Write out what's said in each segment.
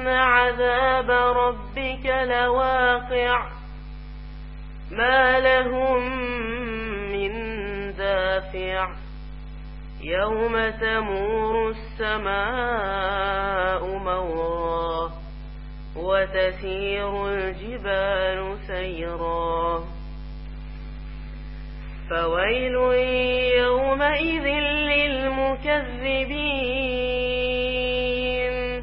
إن عذاب ربك لواقع ما لهم من دافع يوم تمور السماء مورا وتسير الجبال سيرا فويل يومئذ للمكذبين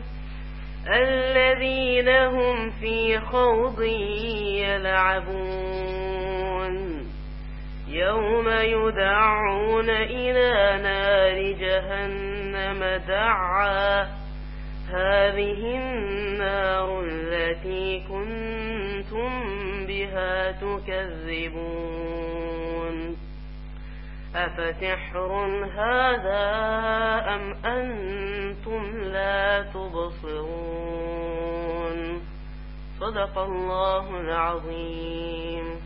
الذين هم في خوض يلعبون يوم يدعون إلى نار جهنم دعا هذه النار التي كنتم بها تكذبون أفتحر هذا أم أنتم لا تبصرون صدق الله العظيم.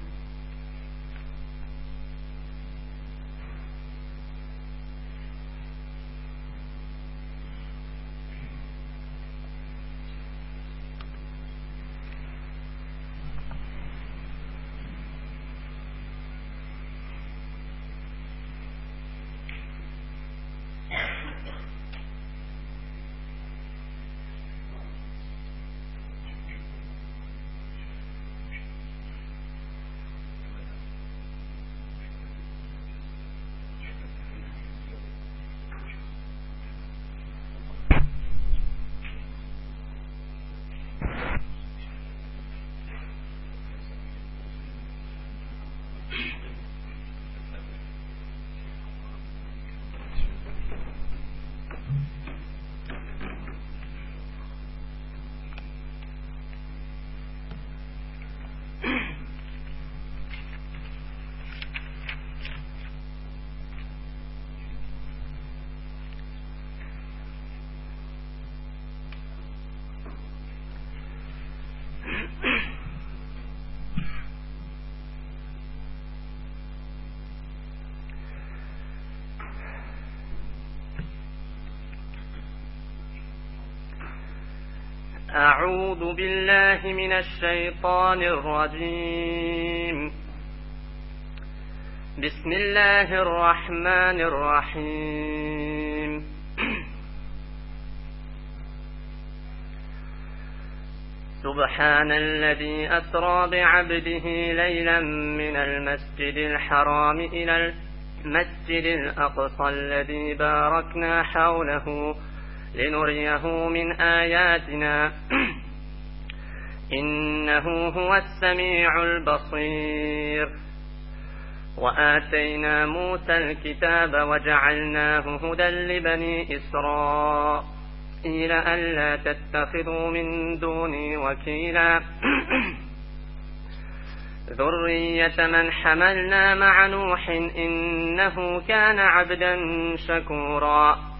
أعوذ بالله من الشيطان الرجيم. بسم الله الرحمن الرحيم. سبحان الذي أسرى بعبده ليلا من المسجد الحرام إلى المسجد الأقصى الذي باركنا حوله لنريه من آياتنا إنه هو السميع البصير. وآتينا موسى الكتاب وجعلناه هدى لبني إسرائيل ألا تتخذوا من دوني وكيلا ذرية من حملنا مع نوح إنه كان عبدا شكورا.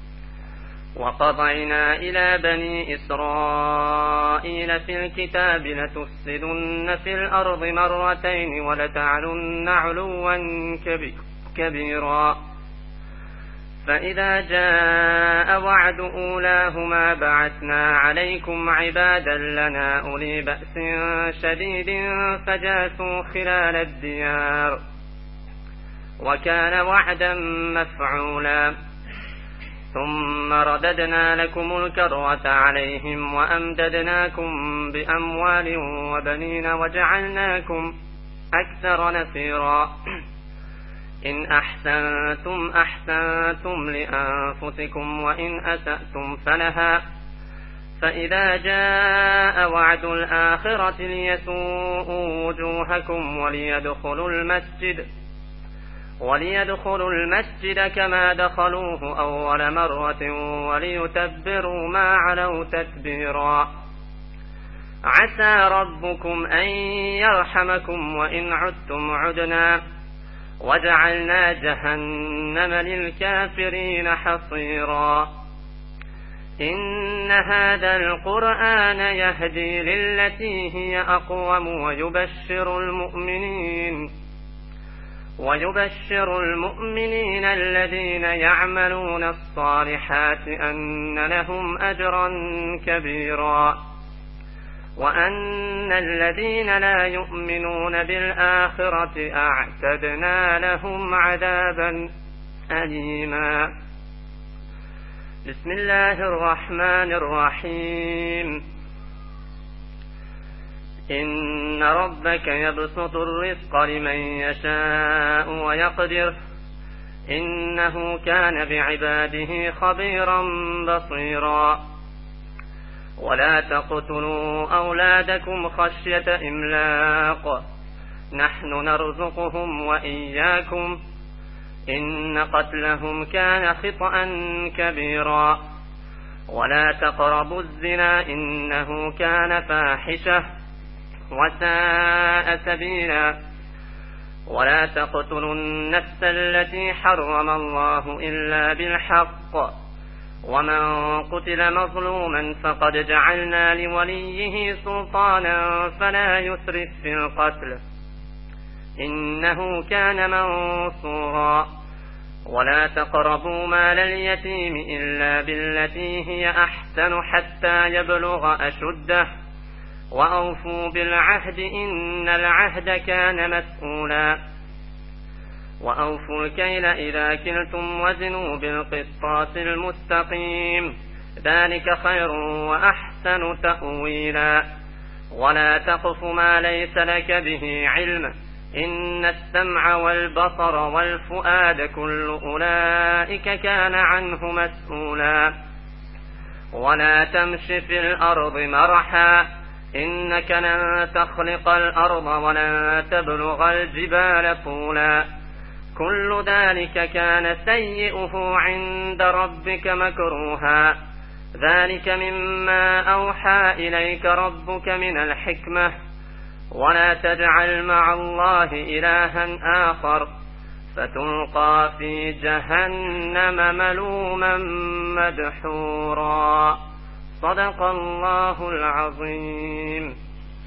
وقضينا إلى بني إسرائيل في الكتاب لتفسدن في الأرض مرتين ولتعلن علوا كبيرا فإذا جاء وعد أولاهما بعثنا عليكم عبادا لنا أولي بأس شديد فجاسوا خلال الديار وكان وعدا مفعولا. ثم رددنا لكم الكرة عليهم وأمددناكم بأموال وبنين وجعلناكم أكثر نفيرا. إن أحسنتم أحسنتم لأنفسكم وإن أسأتم فلها فإذا جاء وعد الآخرة ليسوءوا وجوهكم وليدخلوا المسجد كما دخلوه أول مرة وليتبروا ما علوا تتبيرا. عسى ربكم أن يرحمكم وإن عدتم عدنا وجعلنا جهنم للكافرين حصيرا. إن هذا القرآن يهدي للتي هي أقوم ويبشر المؤمنين الذين يعملون الصالحات أن لهم أجرا كبيرا وأن الذين لا يؤمنون بالآخرة أعتدنا لهم عذابا أليما. بسم الله الرحمن الرحيم. إن ربك يبسط الرزق لمن يشاء ويقدر إنه كان بعباده خبيرا بصيرا. ولا تقتلوا أولادكم خشية إملاق نحن نرزقهم وإياكم إن قتلهم كان خطأ كبيرا. ولا تقربوا الزنا إنه كان فاحشة وساء سبيلا. ولا تقتلوا النفس التي حرم الله إلا بالحق ومن قتل مظلوما فقد جعلنا لوليه سلطانا فلا يسرف في القتل إنه كان منصورا. ولا تقربوا مال اليتيم إلا بالتي هي أحسن حتى يبلغ أشده وأوفوا بالعهد إن العهد كان مسؤولا. وأوفوا الكيل إذا كلتم وزنوا بالقسطاس المستقيم ذلك خير وأحسن تأويلا. ولا تقف ما ليس لك به علم إن السمع والبصر والفؤاد كل أولئك كان عنه مسؤولا. ولا تمش في الأرض مرحا إنك لن تخلق الأرض ولن تبلغ الجبال طولا كل ذلك كان سيئه عند ربك مكروها. ذلك مما أوحى إليك ربك من الحكمة. ولا تجعل مع الله إلها آخر فتلقى في جهنم ملوما مدحورا. صدق الله العظيم.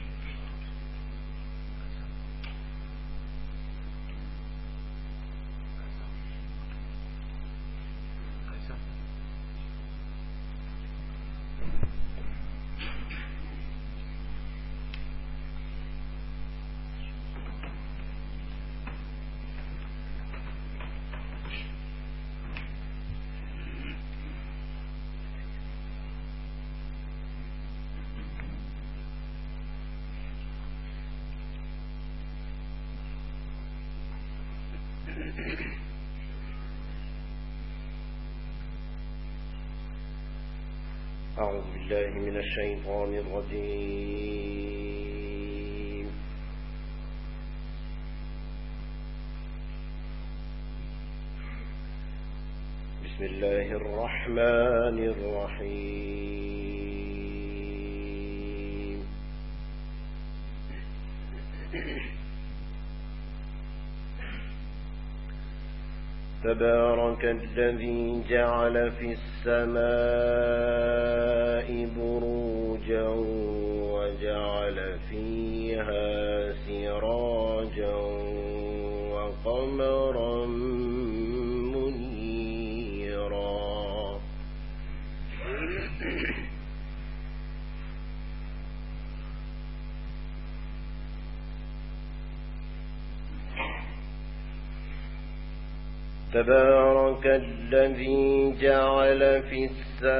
أعوذ بالله من الشيطان الرجيم. بسم الله الرحمن الرحيم. تبارك الذي جعل في السماء بروجا وجعل فيها سراجا وقمرا منيرا. تبارك الذي جعل في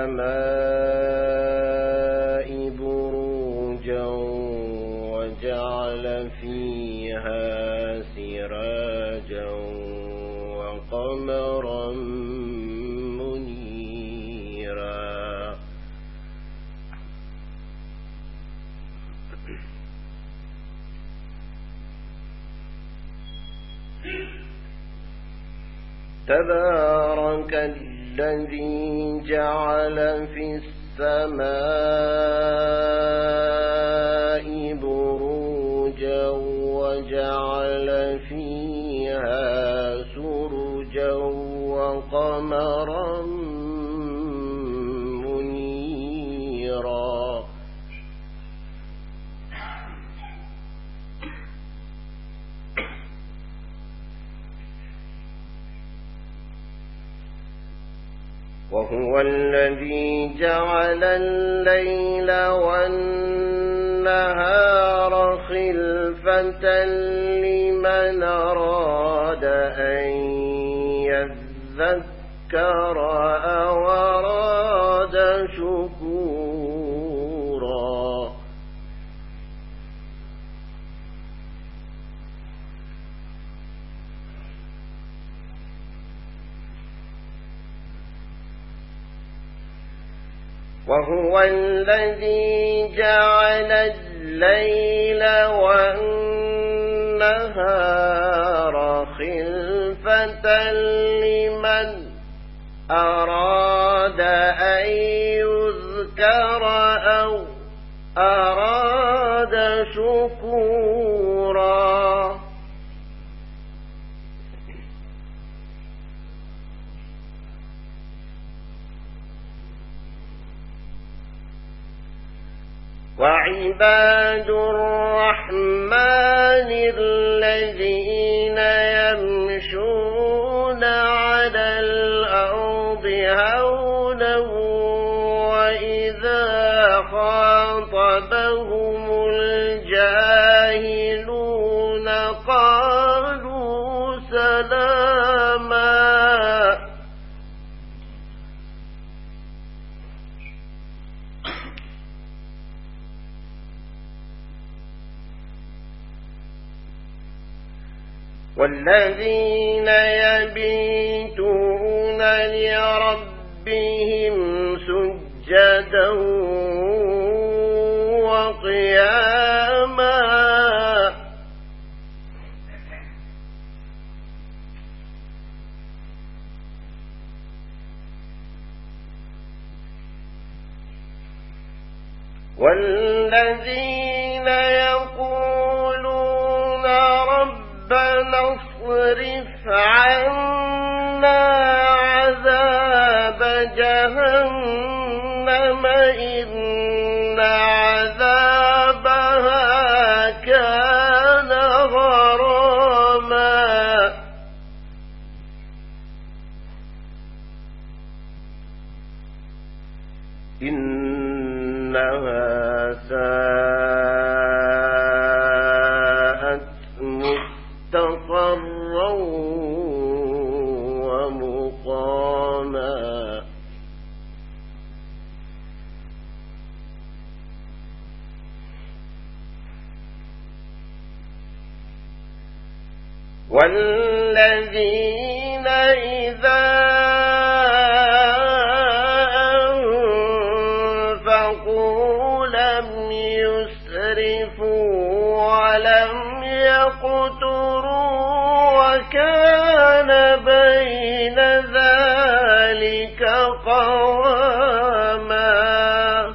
السماء بروجا وجعل فيها سراجا وقمرا منيرا. تبارك الذي جعل في السماء بروجا وجعل فيها سرجا وقمرا منيرا. وهو الذي جعل الليل والنهار خلفة لمن أراد أن يذكر أو أراد شكورا وهو الذي جعل الليل والنهار خلفة لمن أراد أن يذكر أو أراد شكورا وعباد الرحمن الذين يمشون على الأرض هونا وإذا خاطبهم الجاهلون قالوا سلاما والذين يبيتون لربهم سجدا وقياما والذين يقولون ربنا اصرف عنا عذاب جهنم إن عذابها كان غراما إنها ساءت مستقرا ومقاما والذين إذا أنفقوا لم يسرفوا ولم يقتروا وكان بين ذلك قواما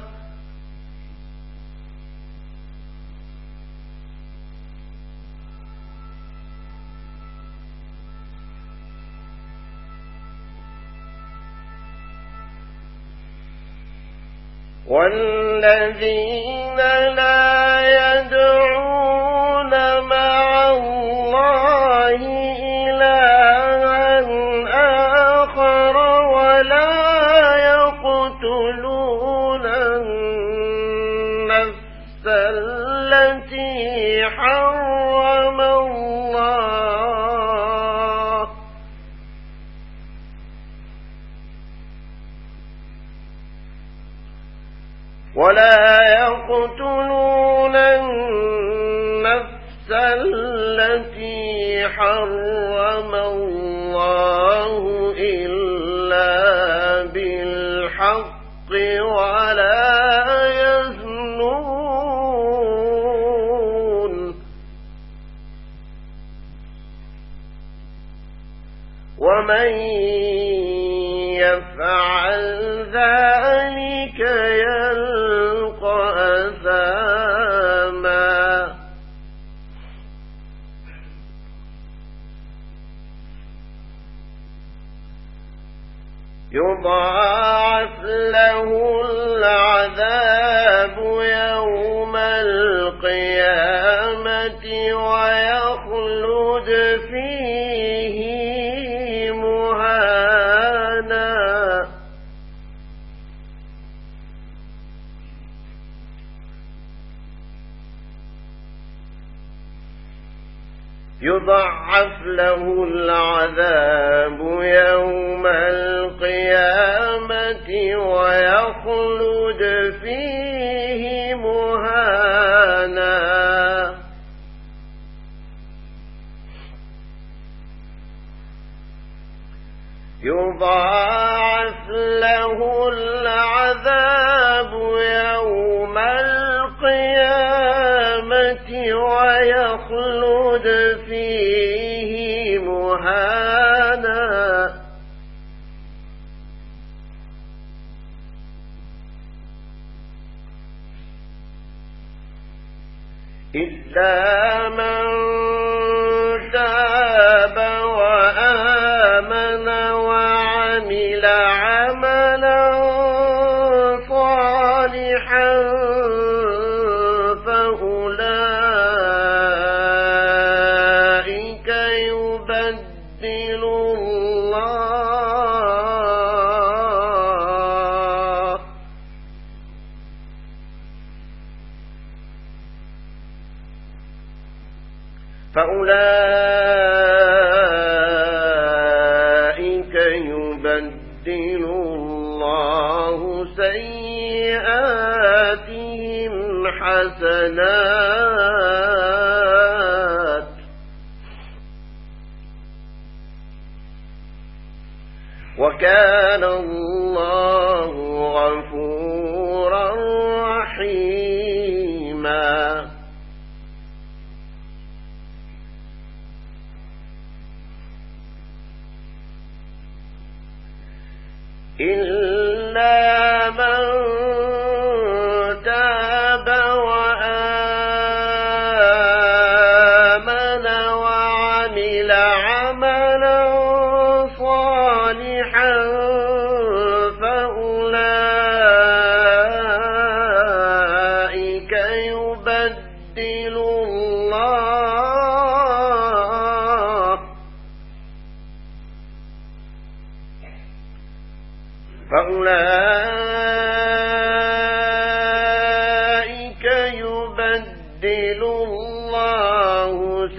والذين لا يدعون مع الله إلها آخر ولا يقتلون النفس التي حرم الله التي حرم الله إلا بالحق ولا يزنون ومن يفعل ذلك يلقى أثاما يضاعف له العذاب يوم القيامة ويخلد فيه مهانا يضعف له العذاب يوم القيامة ويخلد فيه مهانا يضاعف له العذاب يوم القيامة ويخلد فيه مهانا إلا من تاب وآمن وعمل عملا صالحا فأولئك يبدل الله سيئاتهم حسنات وكان الله غفورا رحيما إلا من تاب وآمن وعمل عملا صالحا فأولئك يبدل الله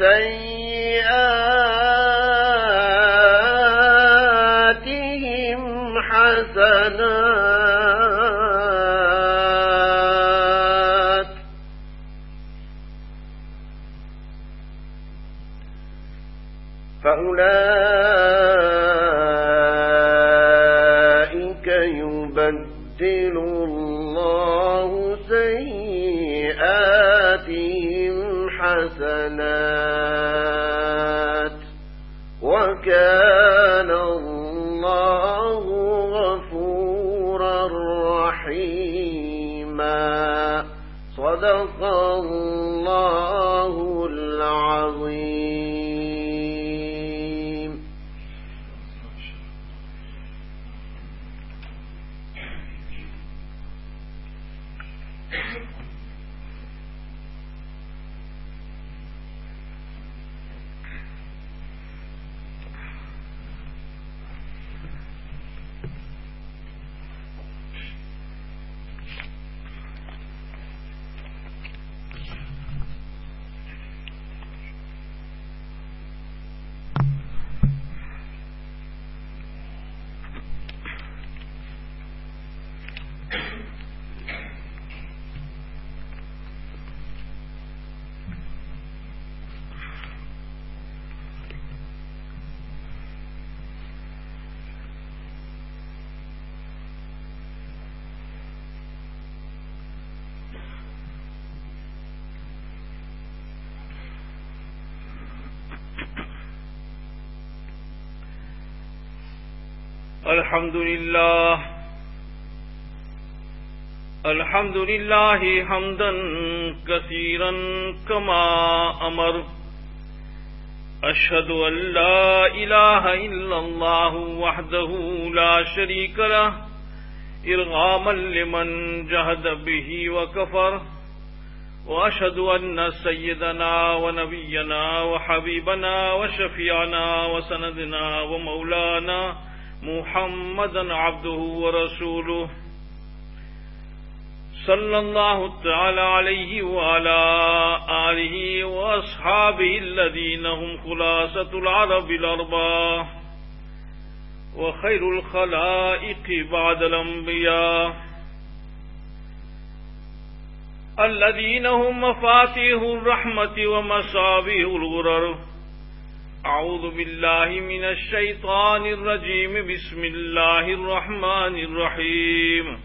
سيئاتهم حسنات فأولئك يبدل الله سيئاتهم حسنات وكان الله غفورا رحيما صدق الله العظيم. الحمد لله حمدا كثيرا كما أمر. أشهد أن لا إله إلا الله وحده لا شريك له إرغاما لمن جهد به وكفر. وأشهد أن سيدنا ونبينا وحبيبنا وشفيعنا وسندنا ومولانا محمدا عبده ورسوله صلی اللہ تعالی علیہ وعلی آلہ واصحابہ الذین هم خلاصۃ العرب الاربعہ وخیر الخلائق بعد الانبیاء الذین هم مفاتیح الرحمة ومصابیح الغرر. اعوذ باللہ من الشیطان الرجیم. بسم اللہ الرحمن الرحیم.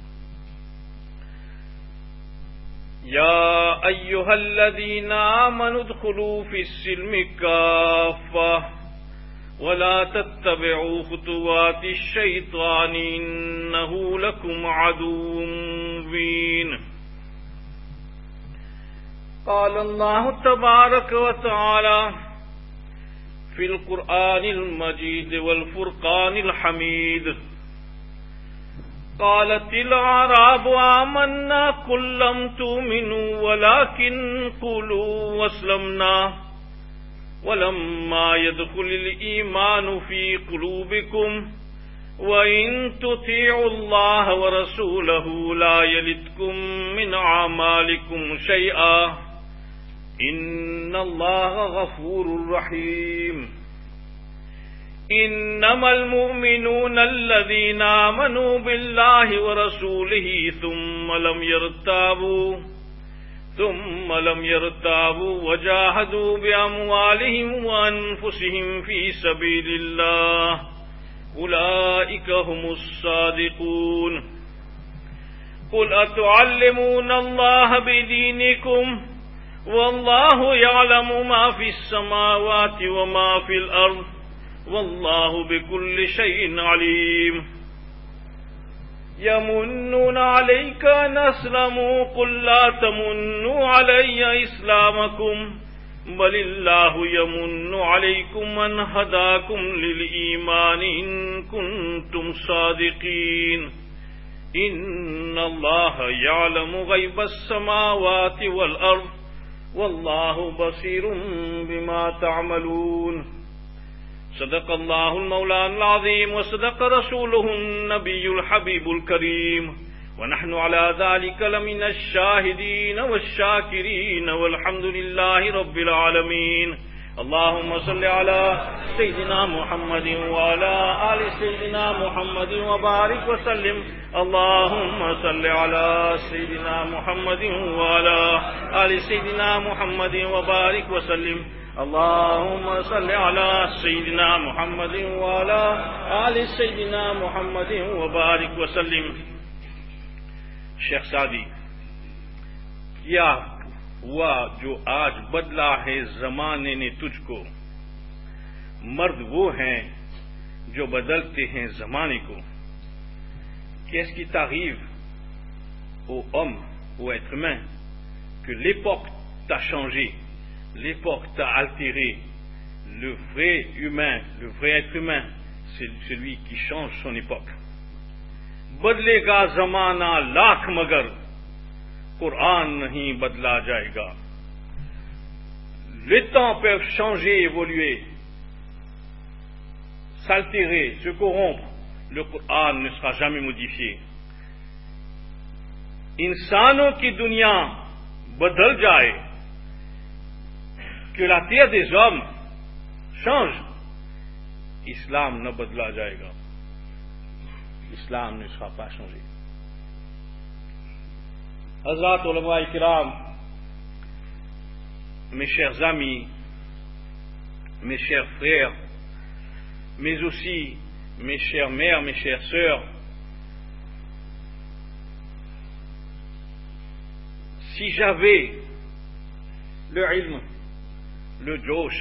یا ایہا الذین آمنوا ادخلوا فی السلم کافہ ولا تتبعوا خطوات الشیطان انہ لکم عدو مبین. قال اللہ تبارک وتعالی فی القرآن المجید والفرقان الحمید. قالت الأعراب آمنا قل لم تؤمنوا ولكن قولوا واسلمنا ولما يدخل الإيمان في قلوبكم وإن تطيعوا الله ورسوله لا يلدكم من أعمالكم شيئا إن الله غفور رحيم. انما المؤمنون الذين آمنوا بالله ورسوله ثم لم يرتابوا وجاهدوا بأموالهم وأنفسهم في سبيل الله أولئك هم الصادقون. قل أتعلمون الله بدينكم والله يعلم ما في السماوات وما في الأرض واللہ بکل شیء علیم. یمنون علیک ان اسلموا قل لا تمنوا علی اسلامکم بل اللہ یمن علیکم ان ہداکم للایمان ان کنتم صادقین. ان اللہ یعلم غیب السماوات والارض واللہ بصیر بما تعملون. صدق اللہ المولان العظیم وصدق رسوله النبی الحبیب الکریم ونحن على ذلك لمن الشاہدین والشاکرین والحمد للہ رب العالمین. اللهم صل على سيدنا محمد وعلى آل سيدنا محمد وبارك وسلم. اللهم صل على سيدنا محمد وعلى آل سيدنا محمد وبارك وسلم. اللهم صل على سيدنا محمد وعلى آل سيدنا محمد وبارك وسلم. شیخ سعدی، کیا ہوا جو آج بدلا ہے زمانے نے تجھ کو؟ مرد وہ ہیں جو بدلتے ہیں زمانے کو. Qu'est-ce qui t'arrive au homme, au être humain, que l'époque t'a changé, l'époque t'a altéré? Le vrai humain, le vrai être humain, c'est celui qui change son époque. بدلے گا زمانہ لاکھ مگر قرآن نہیں بدلا جائے گا. Les temps peuvent changer, évoluer, s'altérer, se corrompre. Le Coran ne sera jamais modifié. انسانوں کی دنیا بدل جائے, que la terre des hommes change, اسلام نہ بدلا جائے گا. اسلام ne sera pas changé. حضرات علماء کرام, mes chers amis, mes chers frères, mais aussi mes chères mères, mes chères sœurs, si j'avais le ilm, le josh,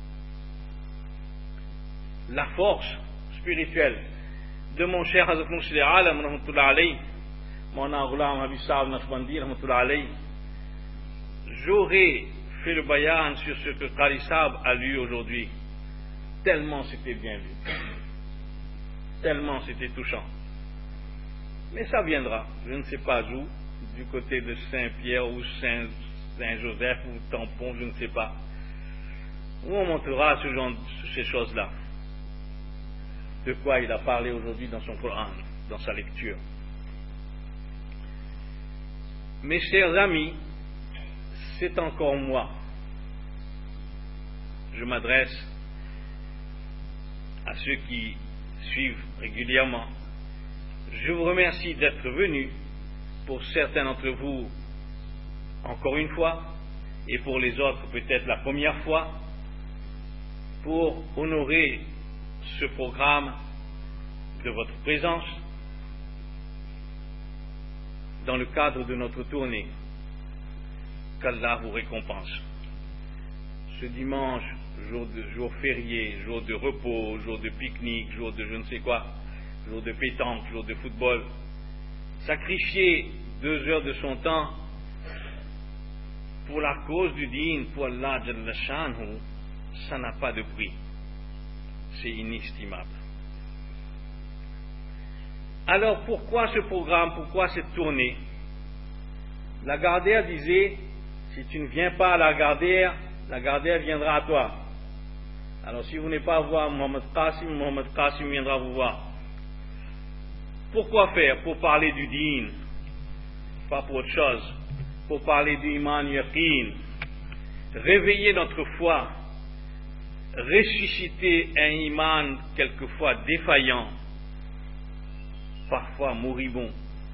la force spirituelle de mon cher Hazrat Murshid Alam rahmatullah alayh, Maulana Ghulam Habib Sahab Naqshbandi rahmatullah alayh, j'aurais fait le bayan sur ce que Qari Sahab a lu aujourd'hui, tellement c'était bien vu, tellement c'était touchant. Mais ça viendra, je ne sais pas où, du côté de Saint-Pierre ou Saint-Joseph ou Tampon, je ne sais pas, où on montrera ce genre, ces choses-là, de quoi il a parlé aujourd'hui dans son Coran, dans sa lecture. Mes chers amis, c'est encore moi. Je m'adresse à ceux qui suivent régulièrement. Je vous remercie d'être venus, pour certains d'entre vous, encore une fois, et pour les autres, peut-être la première fois, pour honorer ce programme de votre présence dans le cadre de notre tournée. Qu'Allah vous récompense. Ce dimanche, jour férié, jour de repos, jour de pique-nique, jour de je ne sais quoi, jour de pétanque, jour de football, sacrifier 2 heures de son temps pour la cause du dîn, pour Allah Jalla Shanhu, ça n'a pas de prix. C'est inestimable. Alors pourquoi ce programme, pourquoi cette tournée? Lagardère disait, si tu ne viens pas à Lagardère viendra à toi. Alors si vous n'êtes pas voir Mohamed Qasim viendra vous voir. Pourquoi faire? Pour parler du dîn, pas pour autre chose. Pour parler du iman yaqin, réveiller notre foi, ressusciter un iman quelquefois défaillant, parfois moribond,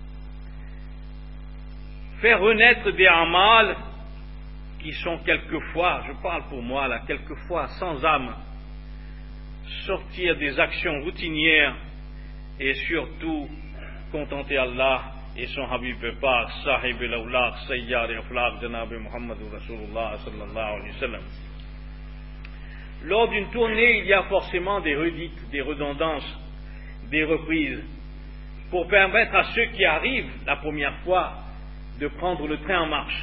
faire renaître des amal qui sont quelquefois, je parle pour moi là, quelquefois sans âme, sortir des actions routinières et surtout contenter Allah et son Habib Pak, Sahib al-Awlaq, Sayyar al-Aflaq, Janab Muhammad Rasulullah sallallahu alayhi wa sallam. Lors d'une tournée, il y a forcément des redites, des redondances, des reprises, pour permettre à ceux qui arrivent la première fois de prendre le train en marche.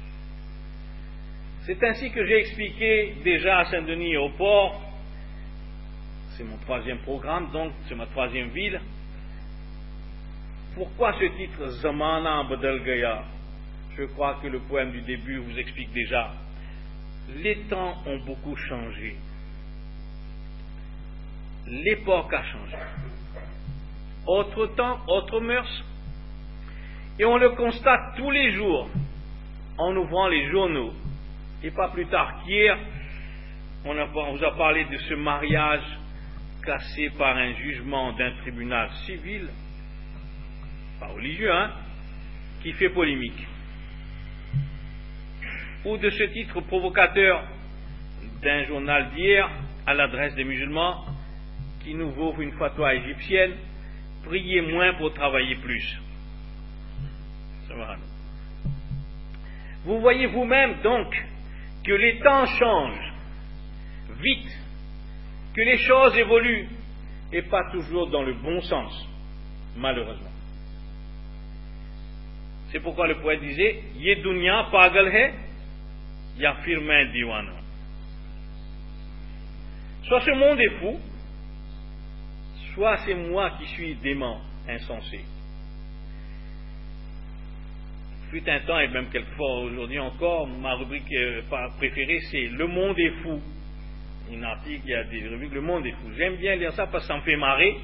C'est ainsi que j'ai expliqué déjà à Saint-Denis au port, c'est mon 3e programme, donc c'est ma 3e ville. Pourquoi ce titre Zamana Badal Gaya? Je crois que le poème du début vous explique déjà. Les temps ont beaucoup changé. L'époque a changé. Autre temps, autre mœurs. Et on le constate tous les jours en ouvrant les journaux. Et pas plus tard qu'hier, on vous a parlé de ce mariage cassé par un jugement d'un tribunal civil, pas religieux, qui fait polémique. Ou de ce titre provocateur d'un journal d'hier à l'adresse des musulmans qui nous vaut une fatwa égyptienne: priez moins pour travailler plus. Vous voyez vous-même donc que les temps changent vite, que les choses évoluent et pas toujours dans le bon sens, malheureusement. C'est pourquoi le poète disait: Ye dunya pagal hai, ya fir main diwana. Soit ce monde est fou, soit c'est moi qui suis dément, insensé. Fut un temps, et même quelquefois aujourd'hui encore, ma rubrique préférée c'est Le monde est fou. Un article, il y a des rubriques Le monde est fou. J'aime bien lire ça parce que ça me fait marrer.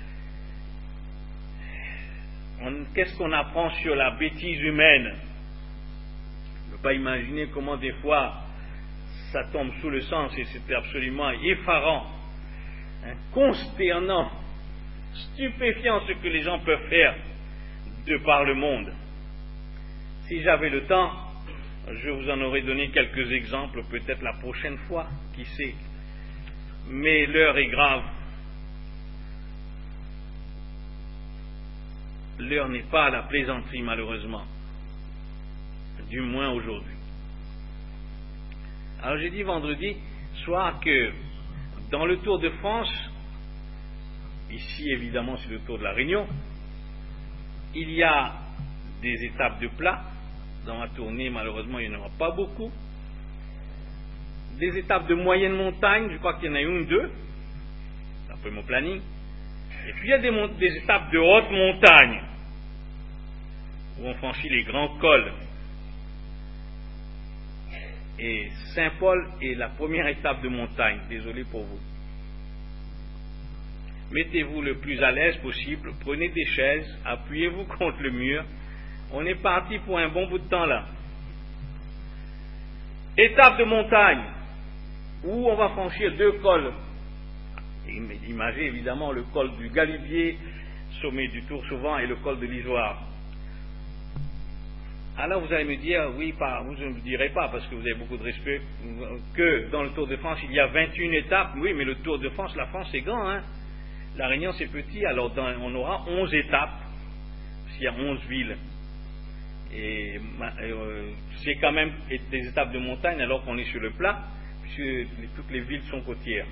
Qu'est-ce qu'on apprend sur la bêtise humaine? Je ne peux pas imaginer comment des fois ça tombe sous le sens, et c'était absolument effarant, consternant, stupéfiant ce que les gens peuvent faire de par le monde. Si j'avais le temps, je vous en aurais donné quelques exemples, peut-être la prochaine fois, qui sait. Mais l'heure est grave. L'heure n'est pas à la plaisanterie, malheureusement. Du moins aujourd'hui. Alors j'ai dit vendredi soir que dans le Tour de France, ici évidemment c'est le Tour de la Réunion, il y a des étapes de plat. Dans ma tournée, malheureusement, il n'y en aura pas beaucoup. Des étapes de moyenne montagne, je crois qu'il y en a une ou deux, d'après mon planning. Et puis il y a des étapes de haute montagne, où on franchit les grands cols. Et Saint-Paul est la première étape de montagne, désolé pour vous. Mettez-vous le plus à l'aise possible, prenez des chaises, appuyez-vous contre le mur, On est parti pour un bon bout de temps là. Étape de montagne, où on va franchir 2 cols. Imaginez évidemment le col du Galibier, sommet du Tour Souvent, et le col de l'Isoire. Alors vous allez me dire, oui, vous ne me direz pas, parce que vous avez beaucoup de respect, que dans le Tour de France, il y a 21 étapes. Oui, mais le Tour de France, la France c'est grand, hein. La Réunion c'est petit, alors on aura 11 étapes, parce qu'il y a 11 villes. Et c'est quand même des étapes de montagne alors qu'on est sur le plat, puisque toutes les villes sont côtières.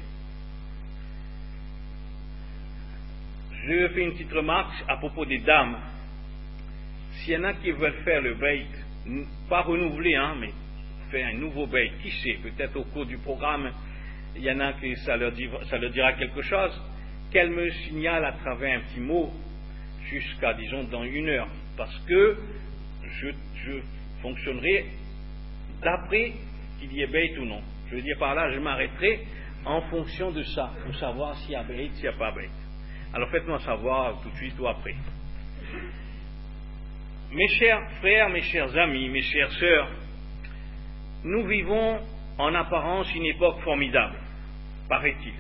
Je fais une petite remarque à propos des dames. S'il y en a qui veulent faire le bait, pas renouveler, hein, mais faire un nouveau bait, qui sait, peut-être au cours du programme, il y en a qui ça leur dira quelque chose, qu'elle me signale à travers un petit mot, jusqu'à, disons, dans 1 heure, parce que je fonctionnerai d'après qu'il y ait bait ou non. Je veux dire par là, je m'arrêterai en fonction de ça, pour savoir s'il y a bait, s'il n'y a pas bait. Alors faites-moi savoir tout de suite ou après. Mes chers frères, mes chers amis, mes chères sœurs, nous vivons en apparence une époque formidable, paraît-il.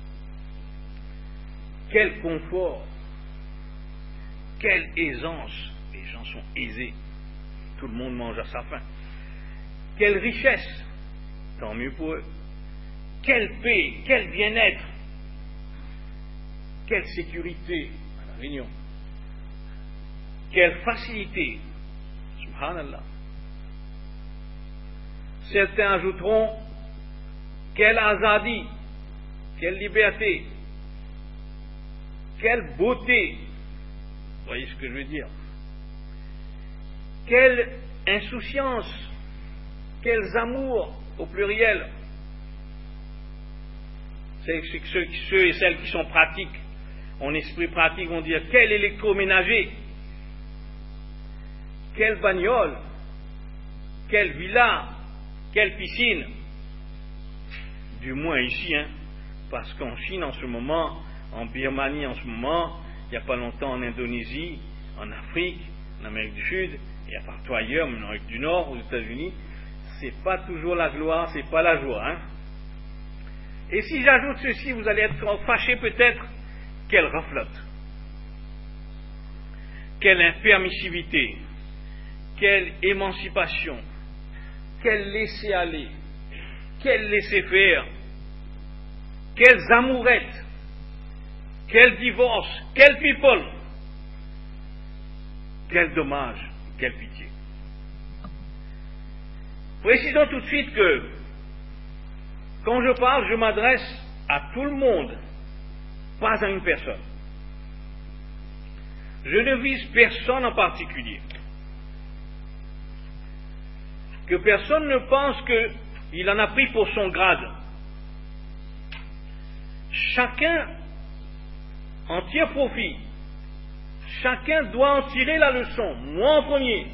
Quel confort, quelle aisance, les gens sont aisés, tout le monde mange à sa faim. Quelle richesse, tant mieux pour eux. Quelle paix, quel bien-être, quelle sécurité à la Réunion. Quelle facilité, subhanallah. Certains ajouteront, quelle azadi, quelle liberté, quelle beauté, vous voyez ce que je veux dire, quelle insouciance, quels amours au pluriel. C'est que ceux et celles qui sont pratiques, en esprit pratique, vont dire, quel électroménager, quelle bagnole, quelle villa, quelle piscine. Du moins ici, hein, parce qu'en Chine en ce moment, en Birmanie en ce moment, il n'y a pas longtemps en Indonésie, en Afrique, en Amérique du Sud, et partout ailleurs, même en Amérique du Nord, aux États-Unis, c'est pas toujours la gloire, c'est pas la joie. Hein. Et si j'ajoute ceci, vous allez être fâché peut-être, quelle raflotte, quelle impermissivité, quelle émancipation, quel laisser-aller, quel laisser-faire, quelles amourettes, quel divorce, quel people, quel dommage, quelle pitié. Précisons tout de suite que, quand je parle, je m'adresse à tout le monde, pas à une personne. Je ne vise personne en particulier. Que personne ne pense qu'il en a pris pour son grade. Chacun en tire profit. Chacun doit en tirer la leçon, moi en premier.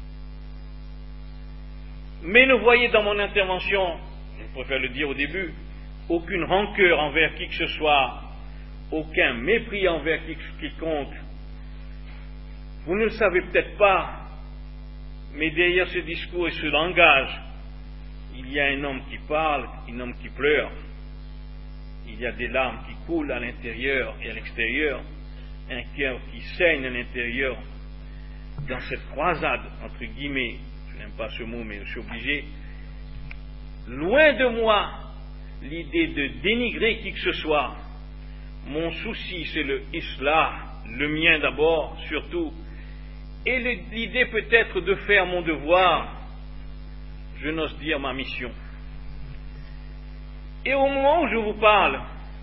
Mais ne voyez dans mon intervention, je préfère le dire au début, aucune rancœur envers qui que ce soit, aucun mépris envers quiconque. Vous ne le savez peut-être pas, mais derrière ce discours et ce langage, il y a un homme qui parle, un homme qui pleure. Il y a des larmes qui coulent à l'intérieur et à l'extérieur, un cœur qui saigne à l'intérieur. Dans cette croisade, entre guillemets, je n'aime pas ce mot, mais je suis obligé, loin de moi l'idée de dénigrer qui que ce soit. Mon souci, c'est le islah, le mien d'abord, surtout, et l'idée peut-être de faire mon devoir, je n'ose dire ma mission. Et au moment où je vous parle,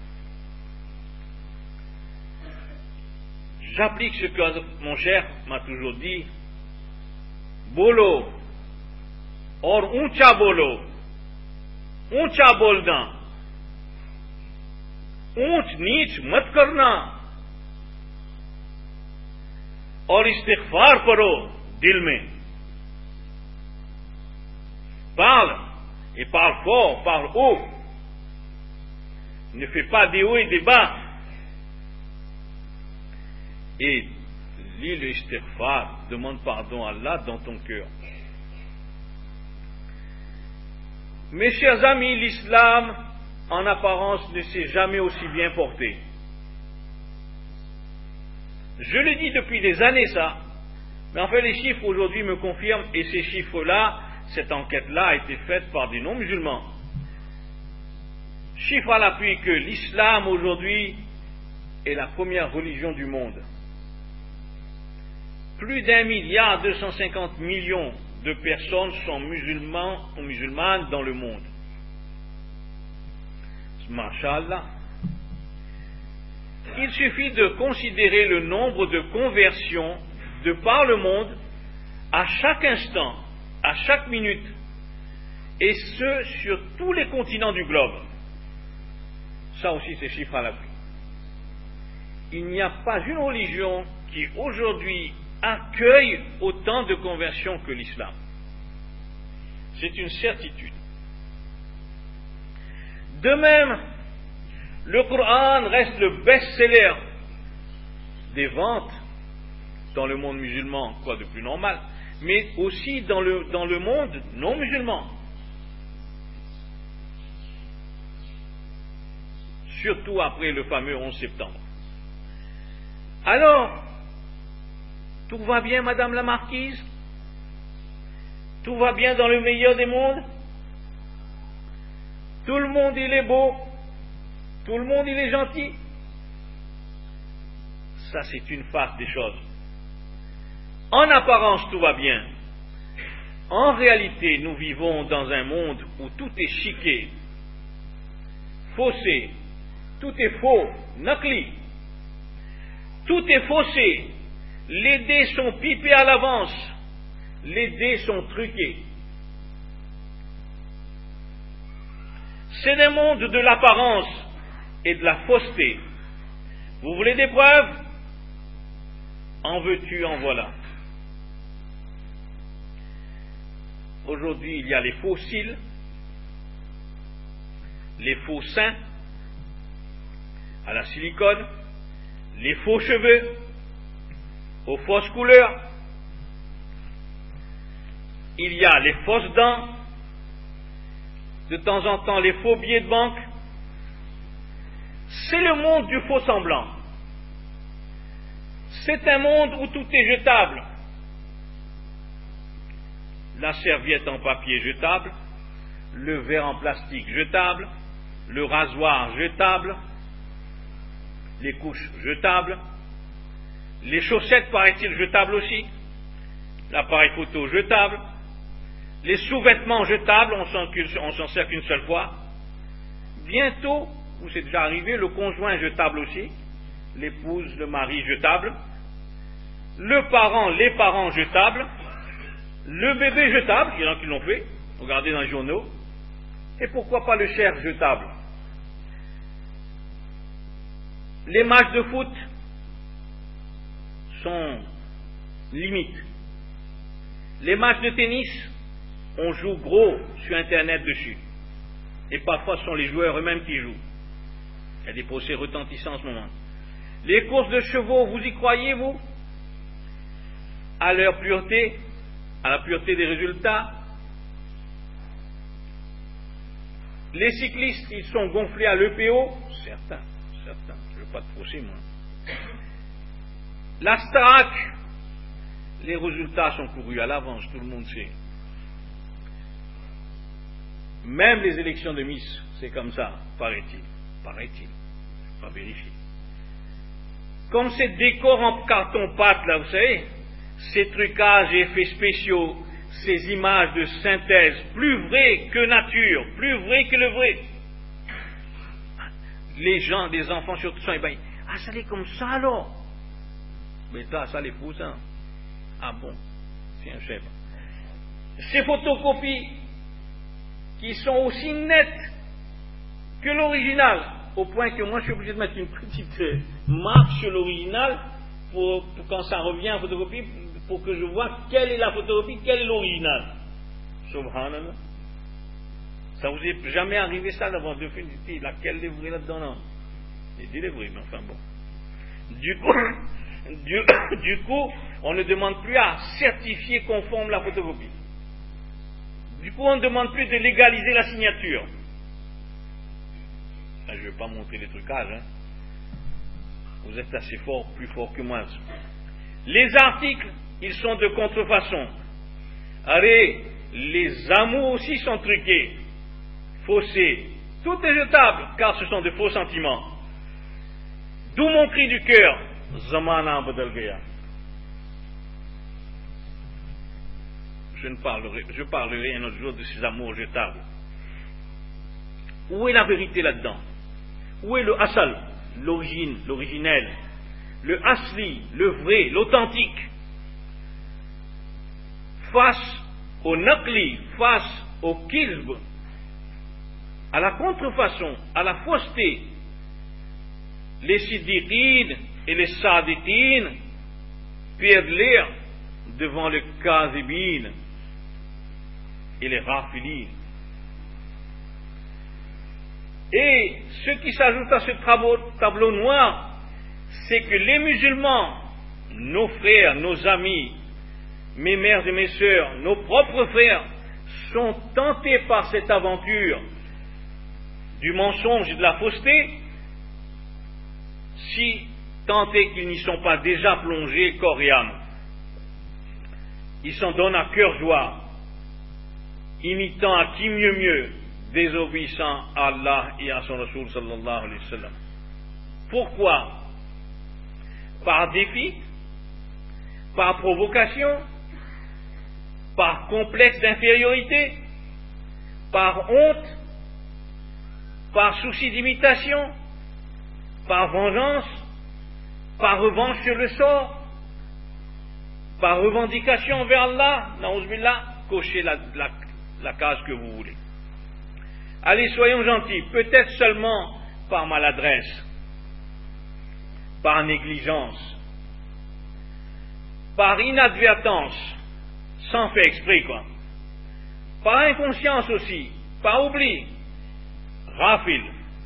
j'applique ce que mon cher m'a toujours dit, bolo, or uncha bolo, uncha boldan, ऊंच नीच मत करना और इस्तिग़फ़ार करो दिल में. Parle, et parle fort, parle haut. Ne fais pas des hauts et des bas. Et lis le istighfar, demande pardon à Allah dans ton cœur. Mes chers amis, l'islam, en apparence, ne s'est jamais aussi bien porté. Je le dis depuis des années, ça, mais en fait, les chiffres aujourd'hui me confirment, et ces chiffres-là, cette enquête-là a été faite par des non-musulmans. Chiffre à l'appui que l'islam aujourd'hui est la première religion du monde. Plus d'1,250 milliard de personnes sont musulmans ou musulmanes dans le monde. Masha'Allah. Il suffit de considérer le nombre de conversions de par le monde à chaque instant, à chaque minute, et ce sur tous les continents du globe. Ça aussi, c'est chiffre à l'appui. Il n'y a pas une religion qui aujourd'hui accueille autant de conversions que l'islam. C'est une certitude. De même, le Coran reste le best-seller des ventes dans le monde musulman, quoi de plus normal, mais aussi dans le monde non musulman. Surtout après le fameux 11 septembre. Alors, tout va bien, Madame la Marquise? Tout va bien dans le meilleur des mondes? Tout le monde, il est beau? Tout le monde, il est gentil? Ça, c'est une face des choses. En apparence, tout va bien. En réalité, nous vivons dans un monde où tout est chiqué, faussé, tout est faux, naqli. Tout est faussé. Les dés sont pipés à l'avance. Les dés sont truqués. C'est le monde de l'apparence et de la fausseté. Vous voulez des preuves? En veux-tu, en voilà. Aujourd'hui, il y a les faux cils, les faux seins à la silicone, les faux cheveux aux fausses couleurs. Il y a les fausses dents, de temps en temps les faux billets de banque. C'est le monde du faux semblant. C'est un monde où tout est jetable. La serviette en papier jetable, le verre en plastique jetable, le rasoir jetable, les couches jetables, les chaussettes, paraît-il, jetables aussi, l'appareil photo jetable, les sous-vêtements jetables, on s'en sert qu'une seule fois. Bientôt, ou c'est déjà arrivé, le conjoint jetable aussi, l'épouse, le mari jetable, le parent, les parents jetables, le bébé jetable, il y en a qui l'ont fait, regardez dans les journaux, et pourquoi pas le cher jetable. Les matchs de foot sont limites. Les matchs de tennis, on joue gros sur Internet dessus. Et parfois, ce sont les joueurs eux-mêmes qui jouent. Il y a des procès retentissants en ce moment. Les courses de chevaux, vous y croyez, vous? À leur pureté, à la pureté des résultats. Les cyclistes, ils sont gonflés à l'EPO. Certains. Je ne veux pas te fausser, moi. La Starac, les résultats sont courus à l'avance, tout le monde sait. Même les élections de Miss, c'est comme ça, paraît-il. Paraît-il. Je ne vais pas vérifier. Comme ces décors en carton-pâte, là, vous savez, ces trucages et effets spéciaux, ces images de synthèse, plus vraies que nature, plus vraies que le vrai. Les gens, les enfants surtout sont ébahis. Ah, ça l'est comme ça alors? Mais ça les pousse, hein? Ah bon? C'est un chef. Ces photocopies qui sont aussi nettes que l'original, au point que moi je suis obligé de mettre une petite marque sur l'original pour quand ça revient en photocopie, pour que je vois quelle est la photocopie, quelle est l'original. Subhanallah. Ça vous est jamais arrivé ça d'avoir deux films, laquelle est vraie là-dedans? Non. C'est dit les vrais, mais enfin bon. Du coup, Du coup, on ne demande plus à certifier conforme la photocopie. Du coup, on ne demande plus de légaliser la signature. Je ne vais pas montrer les trucages. Hein. Vous êtes assez fort, plus fort que moi. Les articles, ils sont de contrefaçon. Allez, les amours aussi sont truqués, faussés. Tout est jetable, car ce sont de faux sentiments. D'où mon cri du cœur, Zamana Badal Gaya. Je parlerai un autre jour de ces amours jetables. Où est la vérité là-dedans? Où est le asal, l'origine, l'originel, le asli, le vrai, l'authentique? Face au naqli, face au kilb, à la contrefaçon, à la fausseté, les siddiqines et les sadiqines perdent l'air devant les kazibines et les rafilines. Et ce qui s'ajoute à ce tableau noir, c'est que les musulmans, nos frères, nos amis, mes mères et mes sœurs, nos propres frères, sont tentés par cette aventure du mensonge et de la fausseté, si tentés qu'ils n'y sont pas déjà plongés corps et âme. Ils s'en donnent à cœur joie, imitant à qui mieux, désobéissant à Allah et à son Rasoul sallallahu alayhi wa sallam. Pourquoi? Par défi, par provocation, par complexe d'infériorité, par honte, par souci d'imitation, par vengeance, par revanche sur le sort, par revendication envers Allah, na'ouzbillah, cochez la case que vous voulez. Allez, soyons gentils, peut-être seulement par maladresse, par négligence, par inadvertance, sans faire exprès, quoi. Par inconscience aussi, par oubli. Rafil.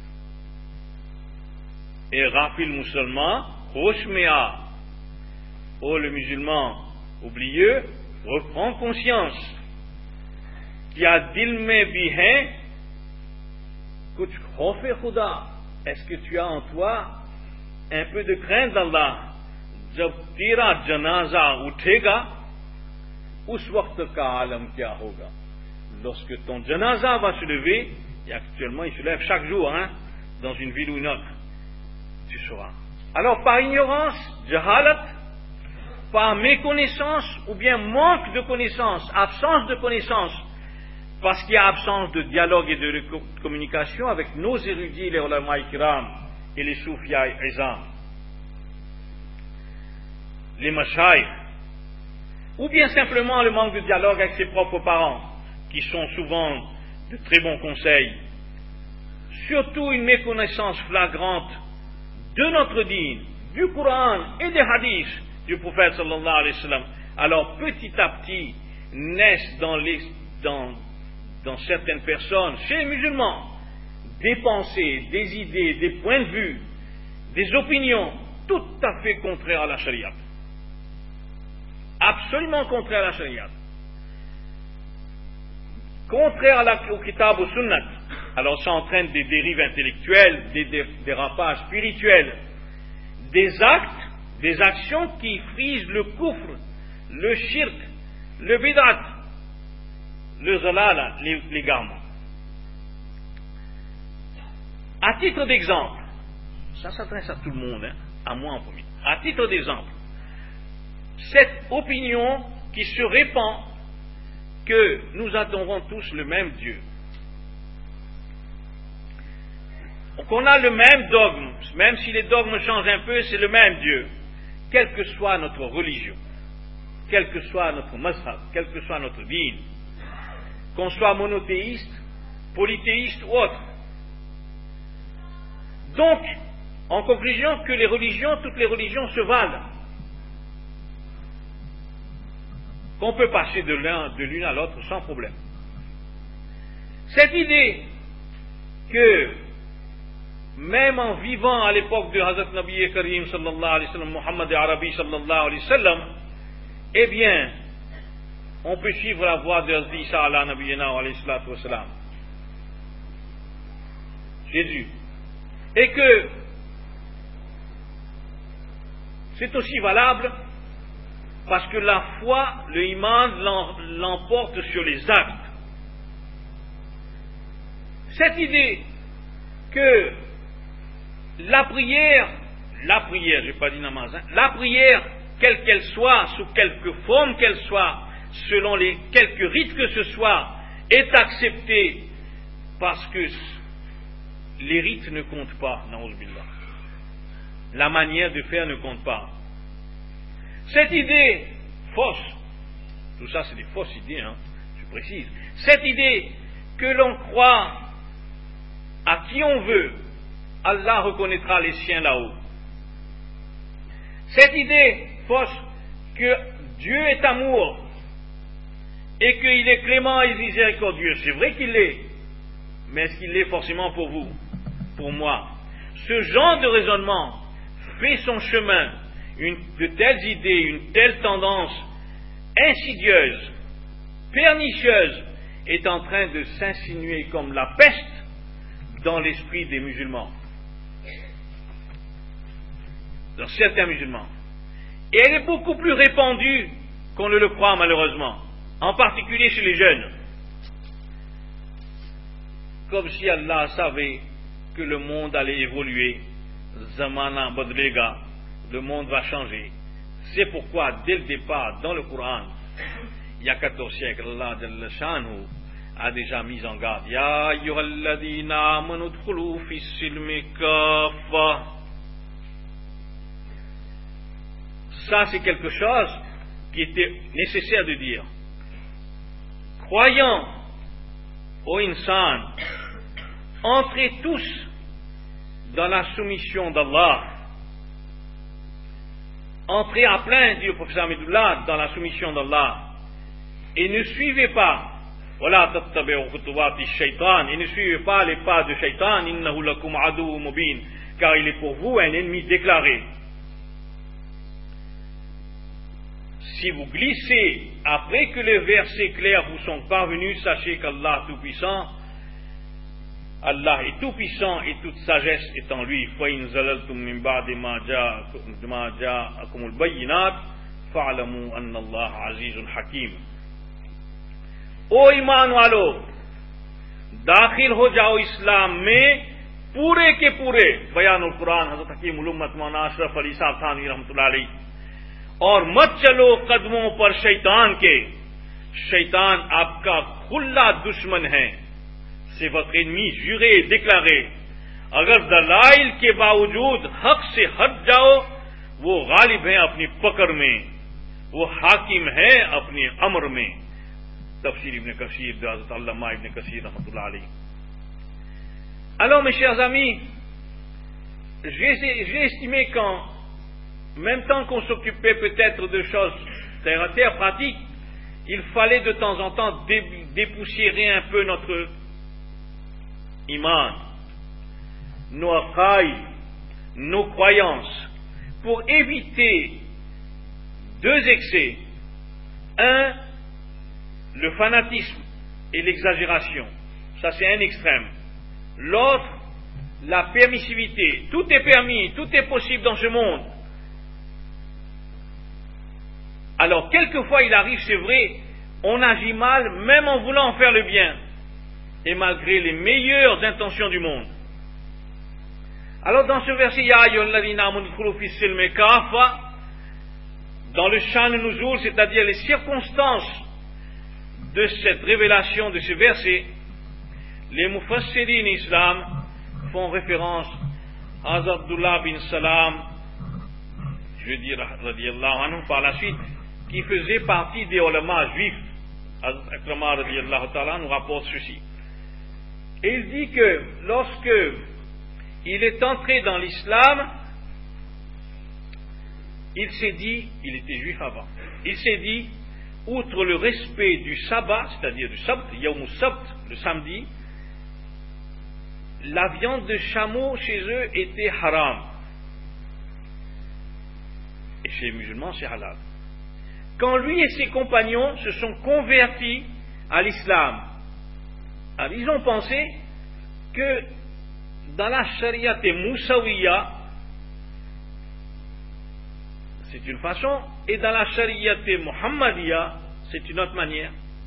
Et Rafil musulman, Roshmea. Oh, le musulman oublieux reprend conscience. Qui a dilme bihen, kuch khofe khuda. Est-ce que tu as en toi un peu de crainte d'Allah? Jab tera janaza uthega, us waqt ka alam kya hoga? Lorsque ton janaza va se lever, et actuellement il se lève chaque jour, hein, dans une ville ou une autre, tu sauras. Alors par ignorance, jahalat, par méconnaissance ou bien manque de connaissance, absence de connaissance, parce qu'il y a absence de dialogue et de communication avec nos érudits, les ulama ikram et les soufia izam, les mashayikh, ou bien simplement le manque de dialogue avec ses propres parents, qui sont souvent de très bons conseils, surtout une méconnaissance flagrante de notre dîn, du Coran et des hadiths du prophète sallallahu alayhi wa sallam. Alors petit à petit naissent dans certaines personnes, chez les musulmans, des pensées, des idées, des points de vue, des opinions tout à fait contraires à la charia. Absolument contraires à la charia. Contraires au kitab au sunnat. Alors ça entraîne des dérives intellectuelles, des dérapages spirituels, des actes, des actions qui frisent le kufr, le shirk, le bid'at, le zalala, l'égarement. À titre d'exemple, ça s'adresse à tout le monde, hein, à moi en premier. À titre d'exemple, cette opinion qui se répand que nous adorons tous le même Dieu, qu'on a le même dogme, même si les dogmes changent un peu, c'est le même Dieu, quelle que soit notre religion, quel que soit notre mazhab, quel que soit notre dîn, qu'on soit monothéiste, polythéiste ou autre. Donc, en conclusion, que les religions, toutes les religions se valent. Qu'on peut passer de l'une à l'autre sans problème. Cette idée que même en vivant à l'époque de Hazrat Nabi Karim sallallahu alayhi wa sallam, Muhammad Arabi sallallahu alayhi wa sallam, eh bien, on peut suivre la voie de Hazrat Isa ala nabiyina alayhi salatu wa salam. Jésus. Et que c'est aussi valable parce que la foi, le iman l'emporte sur les actes. Cette idée que la prière, je n'ai pas dit namaz, la prière, quelle qu'elle soit, sous quelque forme qu'elle soit, selon les quelques rites que ce soit, est acceptée parce que les rites ne comptent pas, na'ouz billah. La manière de faire ne compte pas. Cette idée fausse, tout ça c'est des fausses idées, je précise, cette idée que l'on croit à qui on veut, Allah reconnaîtra les siens là-haut. Cette idée fausse que Dieu est amour et qu'il est clément et miséricordieux, c'est vrai qu'il l'est, mais est-ce qu'il l'est forcément pour vous, pour moi? Ce genre de raisonnement fait son chemin, de telles idées, une telle tendance insidieuse, pernicieuse, est en train de s'insinuer comme la peste dans l'esprit des musulmans, dans certains musulmans. Et elle est beaucoup plus répandue qu'on ne le croit malheureusement, en particulier chez les jeunes. Comme si Allah savait que le monde allait évoluer, Zamana Badlega, le monde va changer. C'est pourquoi, dès le départ, dans le Coran, il y a 14 siècles, Allah Jalla Sha'nuhu a déjà mis en garde. Ya ayyuhalladhina amanu udkhulu fi silmi kaffa. Ça, c'est quelque chose qui était nécessaire de dire. Croyants au insan, entrez tous dans la soumission d'Allah. Entrez à plein, dit le professeur Amidullah, dans la soumission d'Allah. Et ne suivez pas, voilà, et ne suivez pas les pas de Shaitan, innahu lakum aduwwun mubin, car il est pour vous un ennemi déclaré. Si vous glissez après que les versets clairs vous sont parvenus, sachez qu'Allah Tout-Puissant, Allah est tout-puissant et toute sagesse est en lui. فَإِنْ زَلَلْتُمْ مِنْ بَعْدِ مَا جَاءَكُمُ الْبَيِّنَاتُ فَاعْلَمُوا أَنَّ اللَّهَ عَزِيزٌ حَكِيمٌ. ओ ईमान वालो, दाखिल हो जाओ इस्लाम में पूरे के पूरे. बयानुल कुरान हज़रत हकीम उल उम्मत मौलाना अशरफ अली साहब थानवी रहमतुल्लाह अलैह. और मत चलो कदमों पर शैतान के. शैतान आपका खुला दुश्मन है, c'est votre ennemi juré et déclaré. अगर दलाइल के बावजूद हक से हट जाओ, वो गालिब है अपनी पकड़ में, वो हाकिम है अपने अमर में. तफसीर इब्न कसीर de Hazrat Allama ibn Kasir rahmatullah alayh. Alors mes chers amis, j'ai estimé qu'en même temps qu'on s'occupait peut-être de choses terre à terre pratiques, il fallait de temps en temps dépoussiérer un peu notre iman, nos aqaïd, nos croyances, pour éviter deux excès. Un, le fanatisme et l'exagération. Ça, c'est un extrême. L'autre, la permissivité. Tout est permis, tout est possible dans ce monde. Alors, quelquefois, il arrive, c'est vrai, on agit mal, même en voulant faire le bien, et malgré les meilleures intentions du monde. Alors, dans ce verset, Ya ayyuhalladhina amanu udkhulu fi silmi kaffa, dans le Shan Nuzul, c'est-à-dire les circonstances de cette révélation de ce verset, les Mufassirin islam font référence à Abdullah bin Salam, je veux dire, radiyallahu anhu, par la suite, qui faisait partie des ulama juifs. Akrama radiyallahu ta'ala nous rapporte ceci. Et il dit que lorsque il est entré dans l'islam, il s'est dit, il était juif avant, il s'est dit, outre le respect du sabbat, c'est-à-dire du sabt, Yawm Sabt, le samedi, la viande de chameau chez eux était haram. Et chez les musulmans, c'est halal. Quand lui et ses compagnons se sont convertis à l'islam, alors ils ont pensé que dans la charia Moussawiya, c'est une façon, et dans la charia Muhammadiya, c'est une autre manière.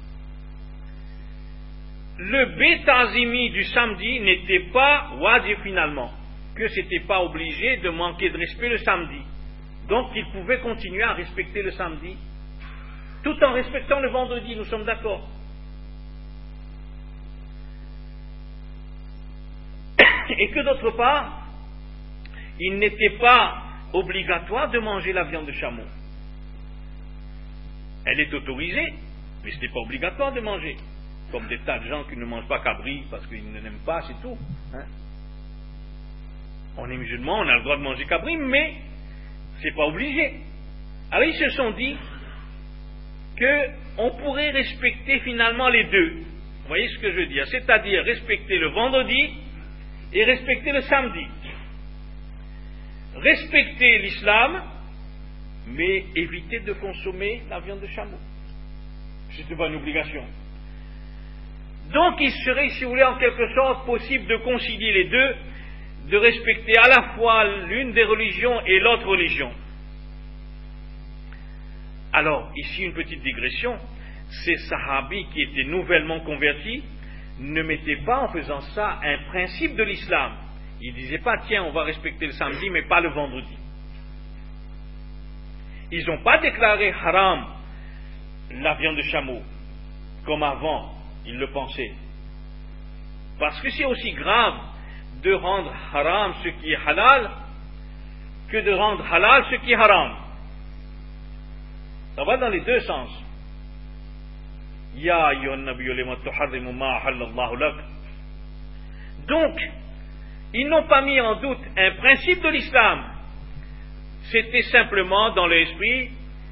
Le bétazimi du samedi n'était pas wajib finalement, que c'était pas obligé de manquer de respect le samedi. Donc ils pouvaient continuer à respecter le samedi, tout en respectant le vendredi, nous sommes d'accord. Et que d'autre part, il n'était pas obligatoire de manger la viande de chameau. Elle est autorisée, mais ce n'est pas obligatoire de manger. Comme des tas de gens qui ne mangent pas cabri parce qu'ils ne l'aiment pas, c'est tout. Hein? On est musulman, on a le droit de manger cabri, mais c'est pas obligé. Alors ils se sont dit qu'on pourrait respecter finalement les deux. Vous voyez ce que je veux dire? C'est-à-dire respecter le vendredi et respecter le samedi. Respecter l'islam, mais éviter de consommer la viande de chameau. Ce n'est pas une obligation. Donc il serait, si vous voulez, en quelque sorte possible de concilier les deux, de respecter à la fois l'une des religions et l'autre religion. Alors, ici une petite digression, ces sahabis qui étaient nouvellement convertis ne mettaient pas en faisant ça un principe de l'islam. Ils ne disaient pas, tiens, on va respecter le samedi, mais pas le vendredi. Ils n'ont pas déclaré haram la viande de chameau, comme avant, ils le pensaient. Parce que c'est aussi grave de rendre haram ce qui est halal, que de rendre halal ce qui est haram. Ça va dans les deux sens. Ya ayyuhan nabiyyu lima tuharrimu ma ahallallahu lak. Donc, ils n'ont pas mis en doute un principe de l'islam. C'était simplement dans l'esprit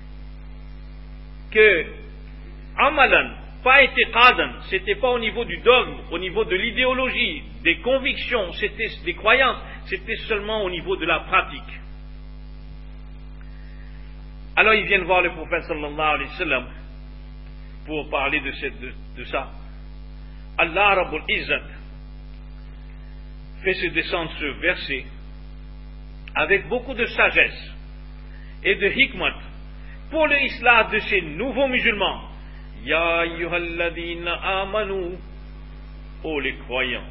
que amalan, pas itiqadan, c'était pas au niveau du dogme, au niveau de l'idéologie, des convictions, c'était des croyances, c'était seulement au niveau de la pratique. Alors ils viennent voir le prophète sallallahu alayhi wa sallam pour parler de ça. Allah Rabbul Izzat fait se descendre ce verset avec beaucoup de sagesse et de hikmat pour le islam de ces nouveaux musulmans. Ya ayyuhalladhina amanu, ô les croyants.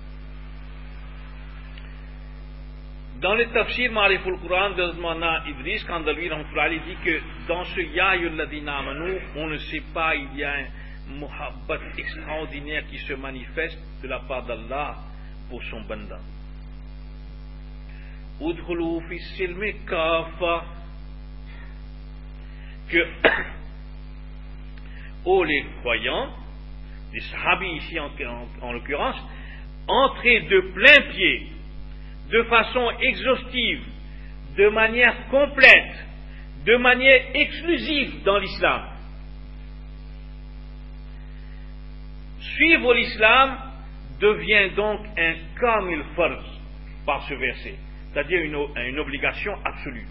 Dans le tafsir Ma'riful Quran de Zmana Idris, Kandalwi Rahmatullahi dit que dans ce Ya ayyuhalladhina amanu, on ne sait pas, il y a un muhabbat extraordinaire qui se manifeste de la part d'Allah pour son banda. Udkhulu fi silmi kafa, que ô les croyants, les sahabis ici en l'occurrence, entrez de plein pied, de façon exhaustive, de manière complète, de manière exclusive dans l'islam. Suivre l'islam devient donc un kamil farz par ce verset, c'est-à-dire une obligation absolue.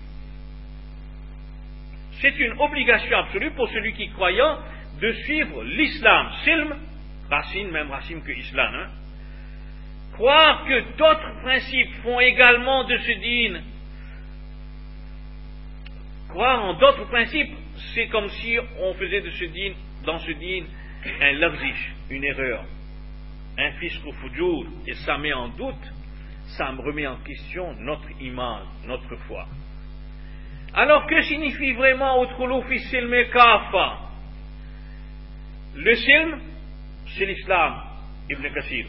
C'est une obligation absolue pour celui qui est croyant de suivre l'islam. Silm, racine, même racine que islam. Hein? Croire que d'autres principes font également de ce dîn. Croire en d'autres principes, c'est comme si on faisait de ce dîn, dans ce dîn, un lafzish, une erreur, un fisq ou fujur, et ça met en doute, ça me remet en question notre iman, notre foi. Alors que signifie vraiment udkhulu fi silmi kafa? Le silm, c'est l'islam, Ibn Kathir.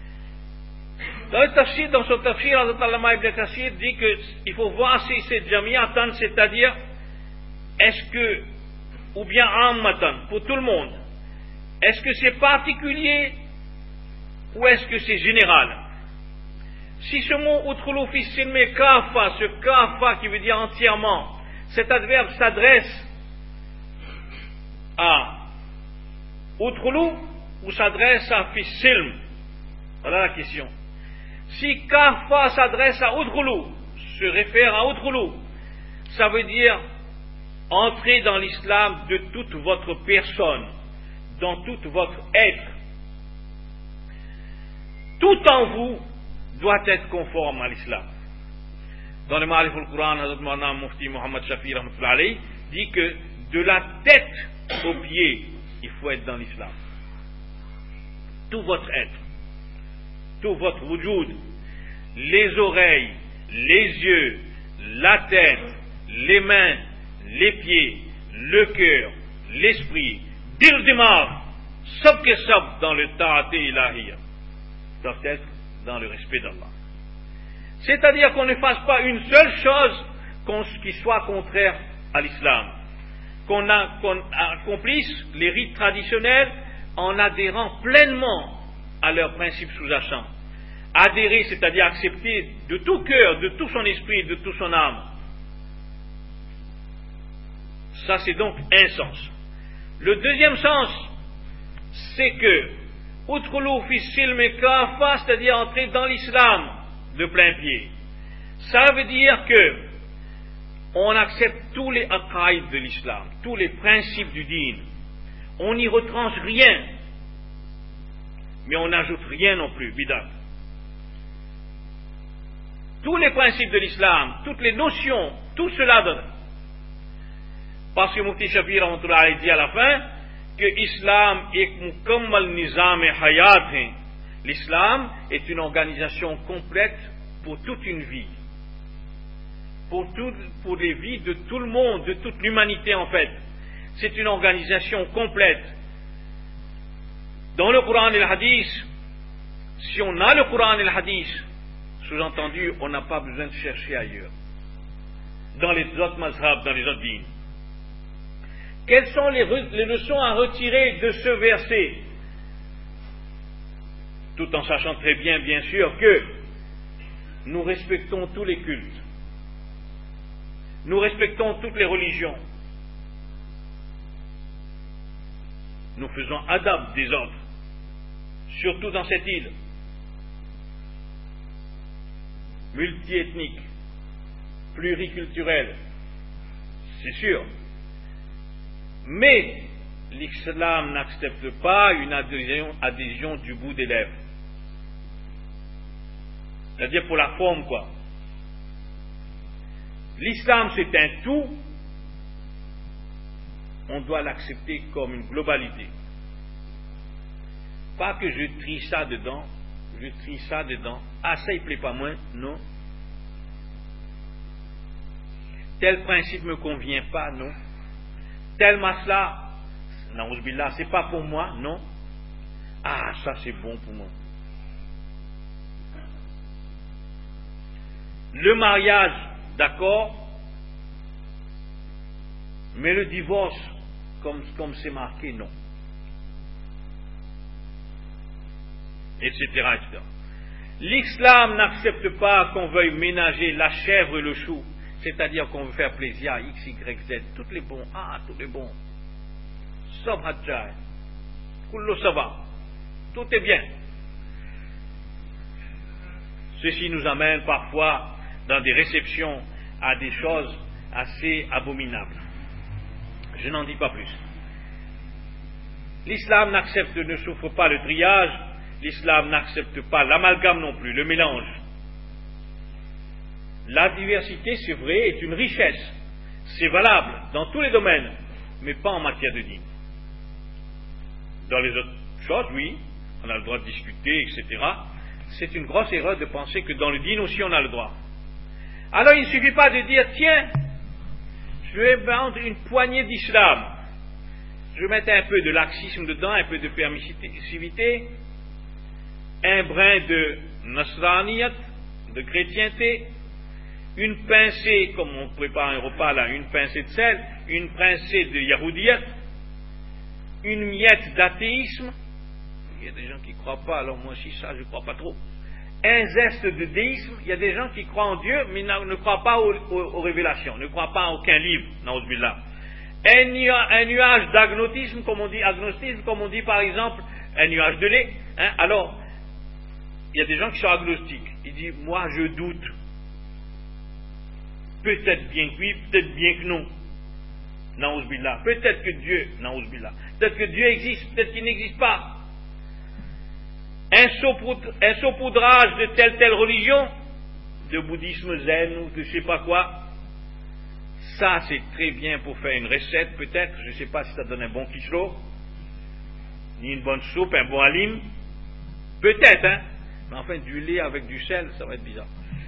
Dans son tafsir, Hazrat Ibn Kathir dit qu'il faut voir si c'est jamiatan, c'est-à-dire est-ce que, ou bien ammatan, pour tout le monde, est-ce que c'est particulier ou est-ce que c'est général? Si ce mot udkhulu fi silmi kafa, ce kafa qui veut dire entièrement, cet adverbe s'adresse à udkhulu ou s'adresse à fi silm? Voilà la question. Si kafa s'adresse à udkhulu, se réfère à udkhulu, ça veut dire entrer dans l'islam de toute votre personne, dans tout votre être. Tout en vous doit être conforme à l'islam. Dans le Ma'arif al-Quran, Hazrat Maulana Mufti Muhammad Shafi rahmatullah alayhi dit que de la tête aux pieds, il faut être dans l'islam. Tout votre être, tout votre wujud, les oreilles, les yeux, la tête, les mains, les pieds, le cœur, l'esprit, dil dimar, sab ke sab dans le ta'ati ilahiyya, doivent être dans le respect d'Allah. C'est-à-dire qu'on ne fasse pas une seule chose qui soit contraire à l'islam, qu'on accomplisse les rites traditionnels en adhérant pleinement à leurs principes sous-jacents. Adhérer, c'est-à-dire accepter de tout cœur, de tout son esprit, de toute son âme. Ça, c'est donc un sens. Le deuxième sens, c'est que udkhulu fi silmi kafa, c'est-à-dire entrer dans l'islam de plein pied. Ça veut dire que on accepte tous les aqaïd de l'islam, tous les principes du dîn. On n'y retranche rien, mais on n'ajoute rien non plus, bidat. Tous les principes de l'islam, toutes les notions, tout cela donne. Parce que Mufti Shafi rahmatullah dit à la fin que l'islam est mukammal nizam et hayat. L'islam est une organisation complète pour toute une vie. Pour les vies de tout le monde, de toute l'humanité en fait. C'est une organisation complète. Dans le Coran et le Hadith, si on a le Coran et le Hadith, sous-entendu, on n'a pas besoin de chercher ailleurs. Dans les autres mazhab, dans les autres dîns. Quelles sont les leçons à retirer de ce verset? Tout en sachant très bien, bien sûr, que nous respectons tous les cultes. Nous respectons toutes les religions. Nous faisons adab des autres, surtout dans cette île multiethnique, pluriculturelle, c'est sûr. Mais l'islam n'accepte pas une adhésion du bout des lèvres. C'est-à-dire pour la forme, quoi. L'islam, c'est un tout. On doit l'accepter comme une globalité. Pas que je trie ça dedans, ah ça il plaît pas moins, non. Tel principe me convient pas, non. Tel masla, na'ouzbillah, c'est pas pour moi, non. Ah ça c'est bon pour moi. Le mariage, d'accord, mais le divorce, comme c'est marqué, non. Etc., etc. L'islam n'accepte pas qu'on veuille ménager la chèvre et le chou, c'est-à-dire qu'on veut faire plaisir à X, Y, Z, tous les bons, tous les bons. Sabhadjai, kullo sava, tout est bien. Ceci nous amène parfois dans des réceptions à des choses assez abominables. Je n'en dis pas plus. L'islam ne souffre pas le triage, l'islam n'accepte pas l'amalgame non plus, le mélange. La diversité, c'est vrai, est une richesse. C'est valable dans tous les domaines, mais pas en matière de dîn. Dans les autres choses, oui, on a le droit de discuter, etc. C'est une grosse erreur de penser que dans le dîn aussi on a le droit. Alors il ne suffit pas de dire, tiens, je vais vendre une poignée d'islam. Je vais mettre un peu de laxisme dedans, un peu de permissivité, un brin de nasraniyat, de chrétienté, une pincée, comme on prépare un repas là, une pincée de sel, une pincée de yahoudiyat, une miette d'athéisme. Il y a des gens qui ne croient pas, alors moi aussi ça je ne crois pas trop. Un zeste de déisme, il y a des gens qui croient en Dieu, mais ne croient pas aux révélations, ne croient pas à aucun livre, na'ouzbillah. Un nuage d'agnotisme, comme on dit, par exemple, un nuage de lait. Alors, il y a des gens qui sont agnostiques. Ils disent, moi je doute. Peut-être bien que oui, peut-être bien que non. Naouz billah. Peut-être que Dieu, naouz billah. Peut-être que Dieu existe, peut-être qu'il n'existe pas. Un saupoudrage de telle religion, de bouddhisme zen ou de je sais pas quoi, ça c'est très bien pour faire une recette peut-être, je ne sais pas si ça donne un bon kislo, ni une bonne soupe, un bon halim, peut-être, hein, mais enfin du lait avec du sel, ça va être bizarre.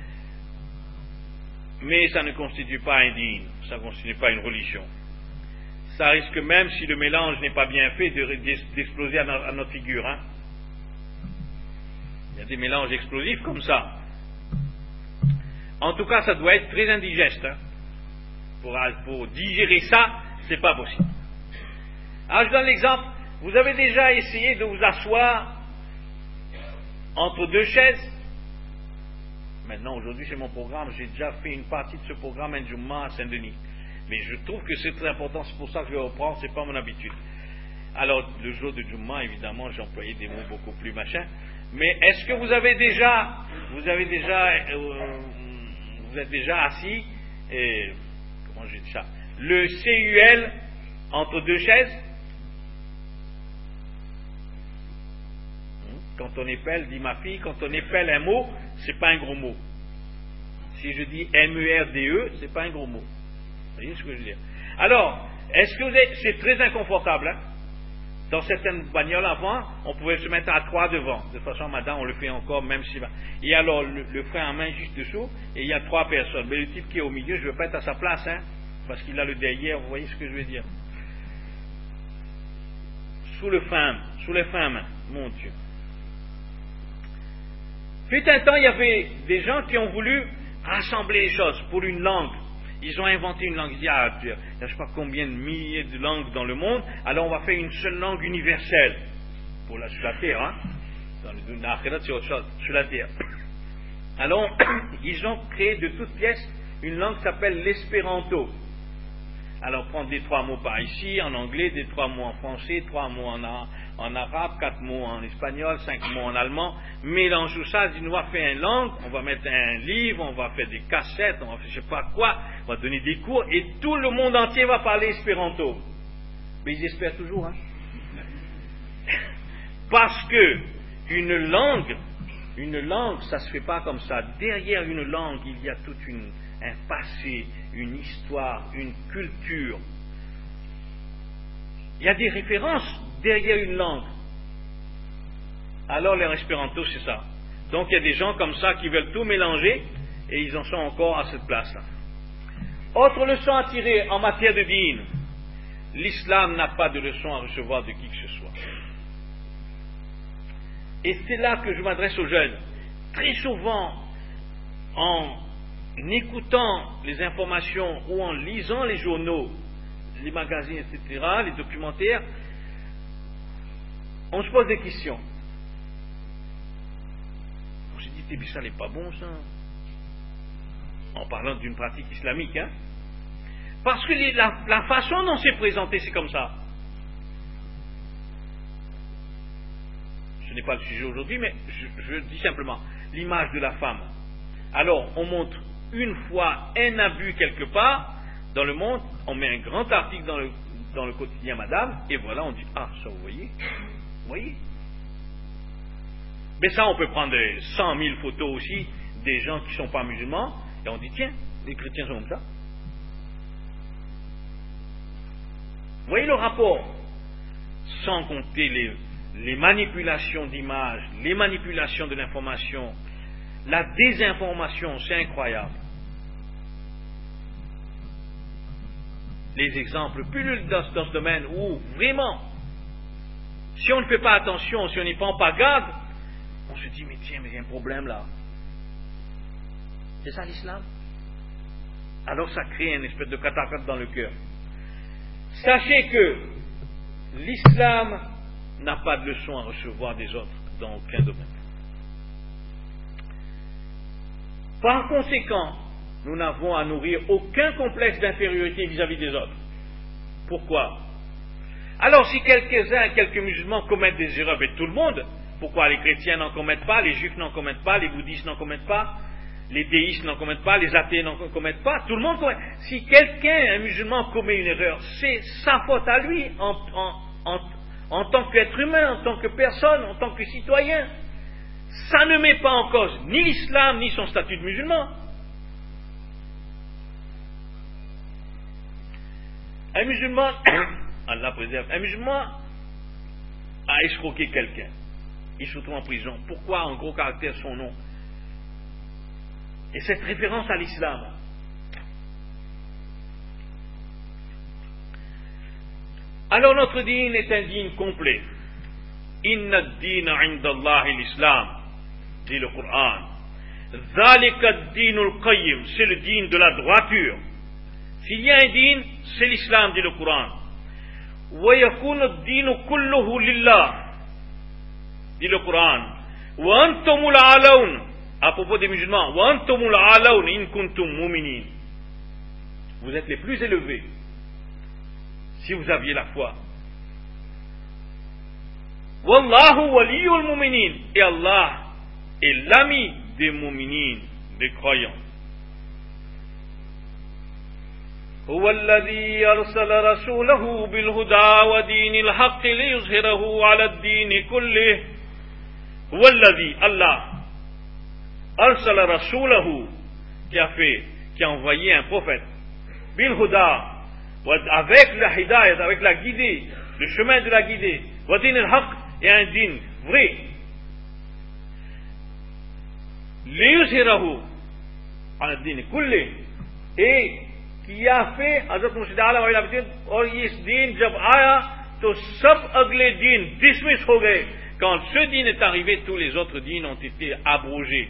Mais ça ne constitue pas un dîne, ça ne constitue pas une religion. Ça risque même, si le mélange n'est pas bien fait, d'exploser à notre figure, hein. Il y a des mélanges explosifs comme ça. En tout cas, ça doit être très indigeste. Hein. Pour digérer ça, c'est pas possible. Alors, je donne l'exemple. Vous avez déjà essayé de vous asseoir entre deux chaises. Maintenant, aujourd'hui, c'est mon programme. J'ai déjà fait une partie de ce programme un Jumma à Saint-Denis. Mais je trouve que c'est très important. C'est pour ça que je le reprends. C'est pas mon habitude. Alors, le jour de Jumma, évidemment, j'ai employé des mots beaucoup plus machin. Mais est-ce que vous êtes déjà assis, comment j'ai dit ça, le CUL entre deux chaises? Quand on épelle, dit ma fille, quand on épelle un mot, c'est pas un gros mot. Si je dis MERDE, c'est pas un gros mot. Vous voyez ce que je veux dire? Alors, est-ce que c'est très inconfortable, hein? Dans certaines bagnoles avant, on pouvait se mettre à 3 devant. De toute façon, madame, on le fait encore, même si... Et alors, le frein à main juste dessous, et il y a 3 personnes. Mais le type qui est au milieu, je ne veux pas être à sa place, hein, parce qu'il a le derrière, vous voyez ce que je veux dire? Sous les freins à main, mon Dieu. Fut un temps, il y avait des gens qui ont voulu rassembler les choses pour une langue. Ils ont inventé une langue. Ils disent, il y a je ne sais pas combien de milliers de langues dans le monde, alors on va faire une seule langue universelle. Sur la terre, hein. Dans l'akhirat, c'est autre chose. Sur la terre. Alors, ils ont créé de toutes pièces une langue qui s'appelle l'espéranto. Alors, prendre des 3 mots par ici, en anglais, des 3 mots en français, 3 mots en arabe, 4 mots en espagnol, 5 mots en allemand, mélange tout ça, on va faire une langue, on va mettre un livre, on va faire des cassettes, on va faire je sais pas quoi, on va donner des cours, et tout le monde entier va parler espéranto. Mais ils espèrent toujours, hein. Parce que une langue, ça se fait pas comme ça. Derrière une langue, il y a tout un passé, une histoire, une culture. Il y a des références derrière une langue. Alors l'espéranto, c'est ça. Donc il y a des gens comme ça qui veulent tout mélanger et ils en sont encore à cette place-là. Autre leçon à tirer en matière de dîn. L'islam n'a pas de leçon à recevoir de qui que ce soit. Et c'est là que je m'adresse aux jeunes. Très souvent, en écoutant les informations ou en lisant les journaux, les magazines, etc., les documentaires, on se pose des questions. On se dit, ça n'est pas bon ça. En parlant d'une pratique islamique, hein. Parce que la façon dont c'est présenté, c'est comme ça. Ce n'est pas le sujet aujourd'hui, mais je dis simplement, l'image de la femme. Alors, on montre une fois un abus quelque part dans le monde, on met un grand article dans le quotidien Madame, et voilà, on dit, ah, ça vous voyez? Vous voyez? Mais ça, on peut prendre 100 000 photos aussi des gens qui ne sont pas musulmans, et on dit, tiens, les chrétiens sont comme ça. Vous voyez le rapport? Sans compter les manipulations d'images, les manipulations de l'information, la désinformation, c'est incroyable. Les exemples pullulent dans ce domaine où, vraiment, si on ne fait pas attention, si on n'y prend pas garde, on se dit, mais tiens, mais il y a un problème là. C'est ça l'islam? Alors ça crée une espèce de cataracte dans le cœur. Sachez que l'islam n'a pas de leçon à recevoir des autres dans aucun domaine. Par conséquent, nous n'avons à nourrir aucun complexe d'infériorité vis-à-vis des autres. Pourquoi? Alors si quelques musulmans commettent des erreurs, mais tout le monde, Pourquoi les chrétiens n'en commettent pas, les juifs n'en commettent pas, les bouddhistes n'en commettent pas, les déistes n'en commettent pas, les athées n'en commettent pas? Tout le monde commet. Si quelqu'un, un musulman, commet une erreur, c'est sa faute à lui en tant qu'être humain, en tant que personne, en tant que citoyen. Ça ne met pas en cause ni l'islam, ni son statut de musulman. Un musulman, Allah préserve, un musulman a escroqué quelqu'un. Il se retrouve en prison. Pourquoi en gros caractère son nom? Et cette référence à l'islam. Alors notre dîn est un dîn complet. Inna ad-dîna 'inda Allah l'islam, dit le Coran. Zalika ad-dînul qayyim, c'est le dîn de la droiture. S'il y a un dîn, c'est l'islam, dit le Coran. Wa yakunu ad-dînu kulluhu lillah, dit le Coran. Wa antumul a'laun, à propos des musulmans, wa antumul a'laun in kuntum mu'minin. Vous êtes les plus élevés si vous aviez la foi. Wallahu waliyul mu'minin, et Allah est l'ami des mu'minin, des croyants. هو الذي أرسل رسوله بالهدى ودين الحق ليظهره على الدين كله. هو الذي, Allah, أرسل رسوله, qui a envoyé un prophète, بالهدى, avec la hidayah, avec la guidée, le chemin de la guidée, ودين الحق, et un din vrai, ليظهره على الدين كله, et qui a fait, Hazrat Murshid Alam a l'habitude, और ये दीन जब आया तो सब अगले दीन dismiss हो गए. Quand ce dîn est arrivé, tous les autres dîns ont été abrogés.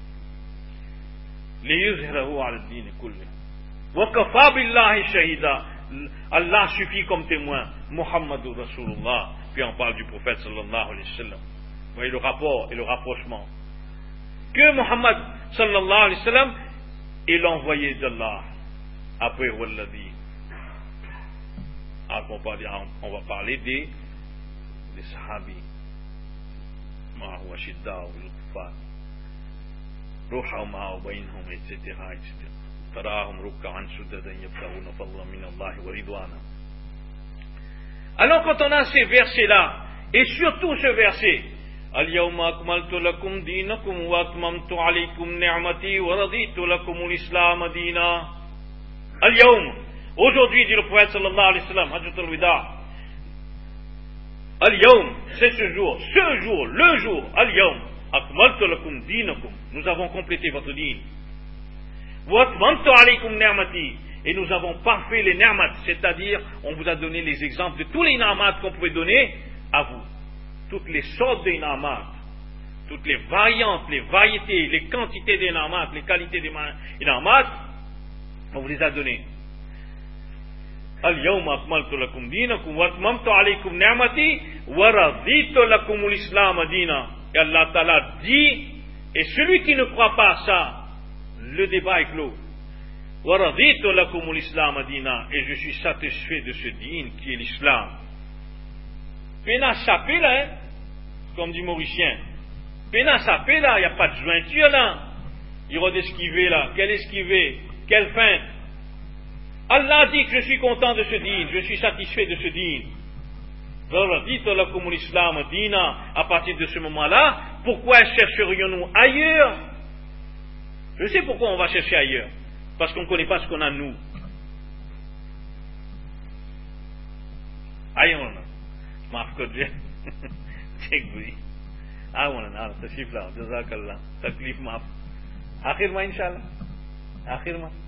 ليظهره على الدين كله وكفى بالله شهيدا. Allah suffit comme témoin. Muhammadur Rasulullah. Puis on parle du prophète sallallahu alayhi wa sallam. Vous voyez le rapport et le rapprochement. Que Muhammad sallallahu alayhi wa sallam est l'envoyé d'Allah. Après, Walladhi, on va parler des sahabis. Ma'ahu ashidda wal kuffar, ruhama bainhum, etc. Tarahum ruk'an sujadan yabtaghuna fadlan min Allah wa ridwana. Alors quand on a ces versets-là, et surtout ce verset, Al-yawma akmaltu lakum dinakum wa atmamtu alaykum ni'mati wa raditu lakum al-islam dina. Al-yawm, aujourd'hui, dit le prophète sallallahu alayhi wa sallam, Hajjat al-Wida. Al-yawm, c'est ce jour, le jour, Al-yawm, akmaltu lakum dinakum, nous avons complété votre dîn. Wa atmamtu alaykum ni'mati, et nous avons parfait les ni'mat, c'est-à-dire, on vous a donné les exemples de tous les ni'mat qu'on pouvait donner à vous. Toutes les sortes de ni'mat, toutes les variantes, les variétés, les quantités des ni'mat, les qualités des ni'mat, on vous les a donnés. Al-yawma akmaltu lakum dinakum wa atmamtu alaykum ni'mati wa raditu lakum al-islam dina. Et Allah Ta'ala dit, et celui qui ne croit pas à ça, le débat est clos. Wa raditu lakum al-islam dina, et je suis satisfait de ce din qui est l'islam. Pena sapé là, hein, comme dit Mauricien. Pena sapé là, il n'y a pas de jointure là. Il va d'esquiver là. Quel esquiver? Quelle fin? Allah dit que je suis content de ce dîn, je suis satisfait de ce dîn. À partir de ce moment-là, pourquoi chercherions-nous ailleurs? Je sais pourquoi on va chercher ailleurs. Parce qu'on ne connaît pas ce qu'on a nous. Aïe, maaf kodje. Tchekboui. Ah, on a tashrif là, jazakallah. Taklif maaf. Akhir ma inshallah. Akhir ma.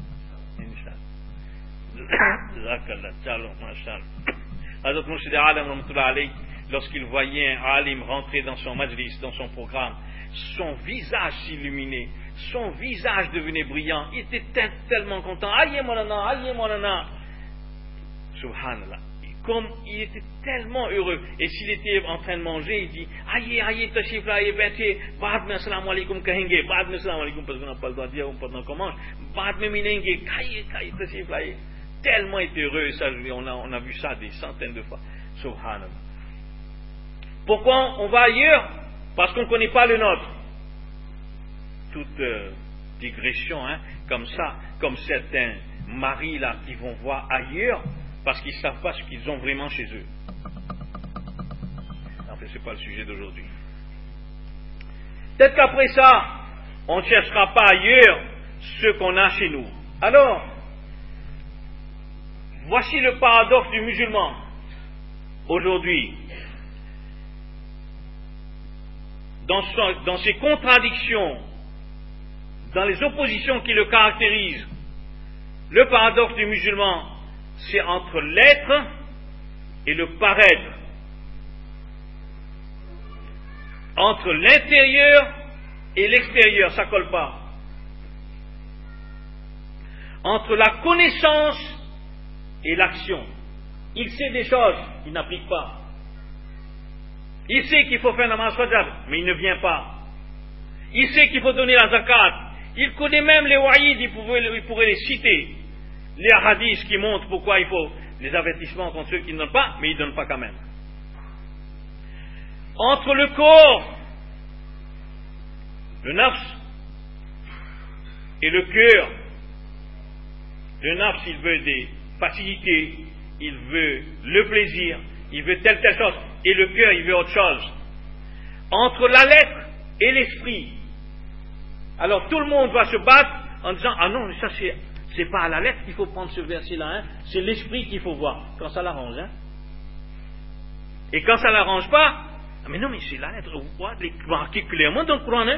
Jazakallah. Tchalo, mashallah. Hazrat Murshid Alam rahmatullah alayh, lorsqu'il voyait un alim rentrer dans son majlis, dans son programme, son visage s'illuminait, son visage devenait brillant, il était tellement content. Aïe monana. Subhanallah. Comme il était tellement heureux, et s'il était en train de manger, il dit aïe, tashif là, aïe, baad mein assalamu alaikum kahenge, baad mein assalamu alaikum, parce qu'on n'a pas le droit de dire pendant qu'on mange, baad mein minenge, kaye, tashif là, tellement il était heureux, et ça, on a vu ça des centaines de fois. Subhanallah. Pourquoi on va ailleurs? parce qu'on ne connaît pas le nôtre. Toute digression, comme ça, comme certains maris là qui vont voir ailleurs parce qu'ils ne savent pas ce qu'ils ont vraiment chez eux. En fait, ce n'est pas le sujet d'aujourd'hui. Peut-être qu'après ça, on ne cherchera pas ailleurs ce qu'on a chez nous. Alors, voici le paradoxe du musulman aujourd'hui. Dans ses contradictions, dans les oppositions qui le caractérisent, le paradoxe du musulman, c'est entre l'être et le paraître. Entre l'intérieur et l'extérieur, ça ne colle pas. Entre la connaissance et l'action. Il sait des choses, il n'applique pas. Il sait qu'il faut faire namaz fajr, mais il ne vient pas. Il sait qu'il faut donner la zakat. Il connaît même les wa'id, il pourrait les citer. Les hadiths qui montrent pourquoi il faut les avertissements contre ceux qui ne donnent pas, mais il ne donne pas quand même. Entre le corps, le nafs, et le cœur, le nafs, il veut des facilités, il veut le plaisir, il veut telle chose, et le cœur, il veut autre chose. Entre la lettre et l'esprit, alors tout le monde va se battre en disant, ah non, ça c'est pas à la lettre qu'il faut prendre ce verset-là, c'est l'esprit qu'il faut voir, quand ça l'arrange. Et quand ça l'arrange pas, ah mais non, mais c'est la lettre, vous voyez, marqué clairement dans le Coran.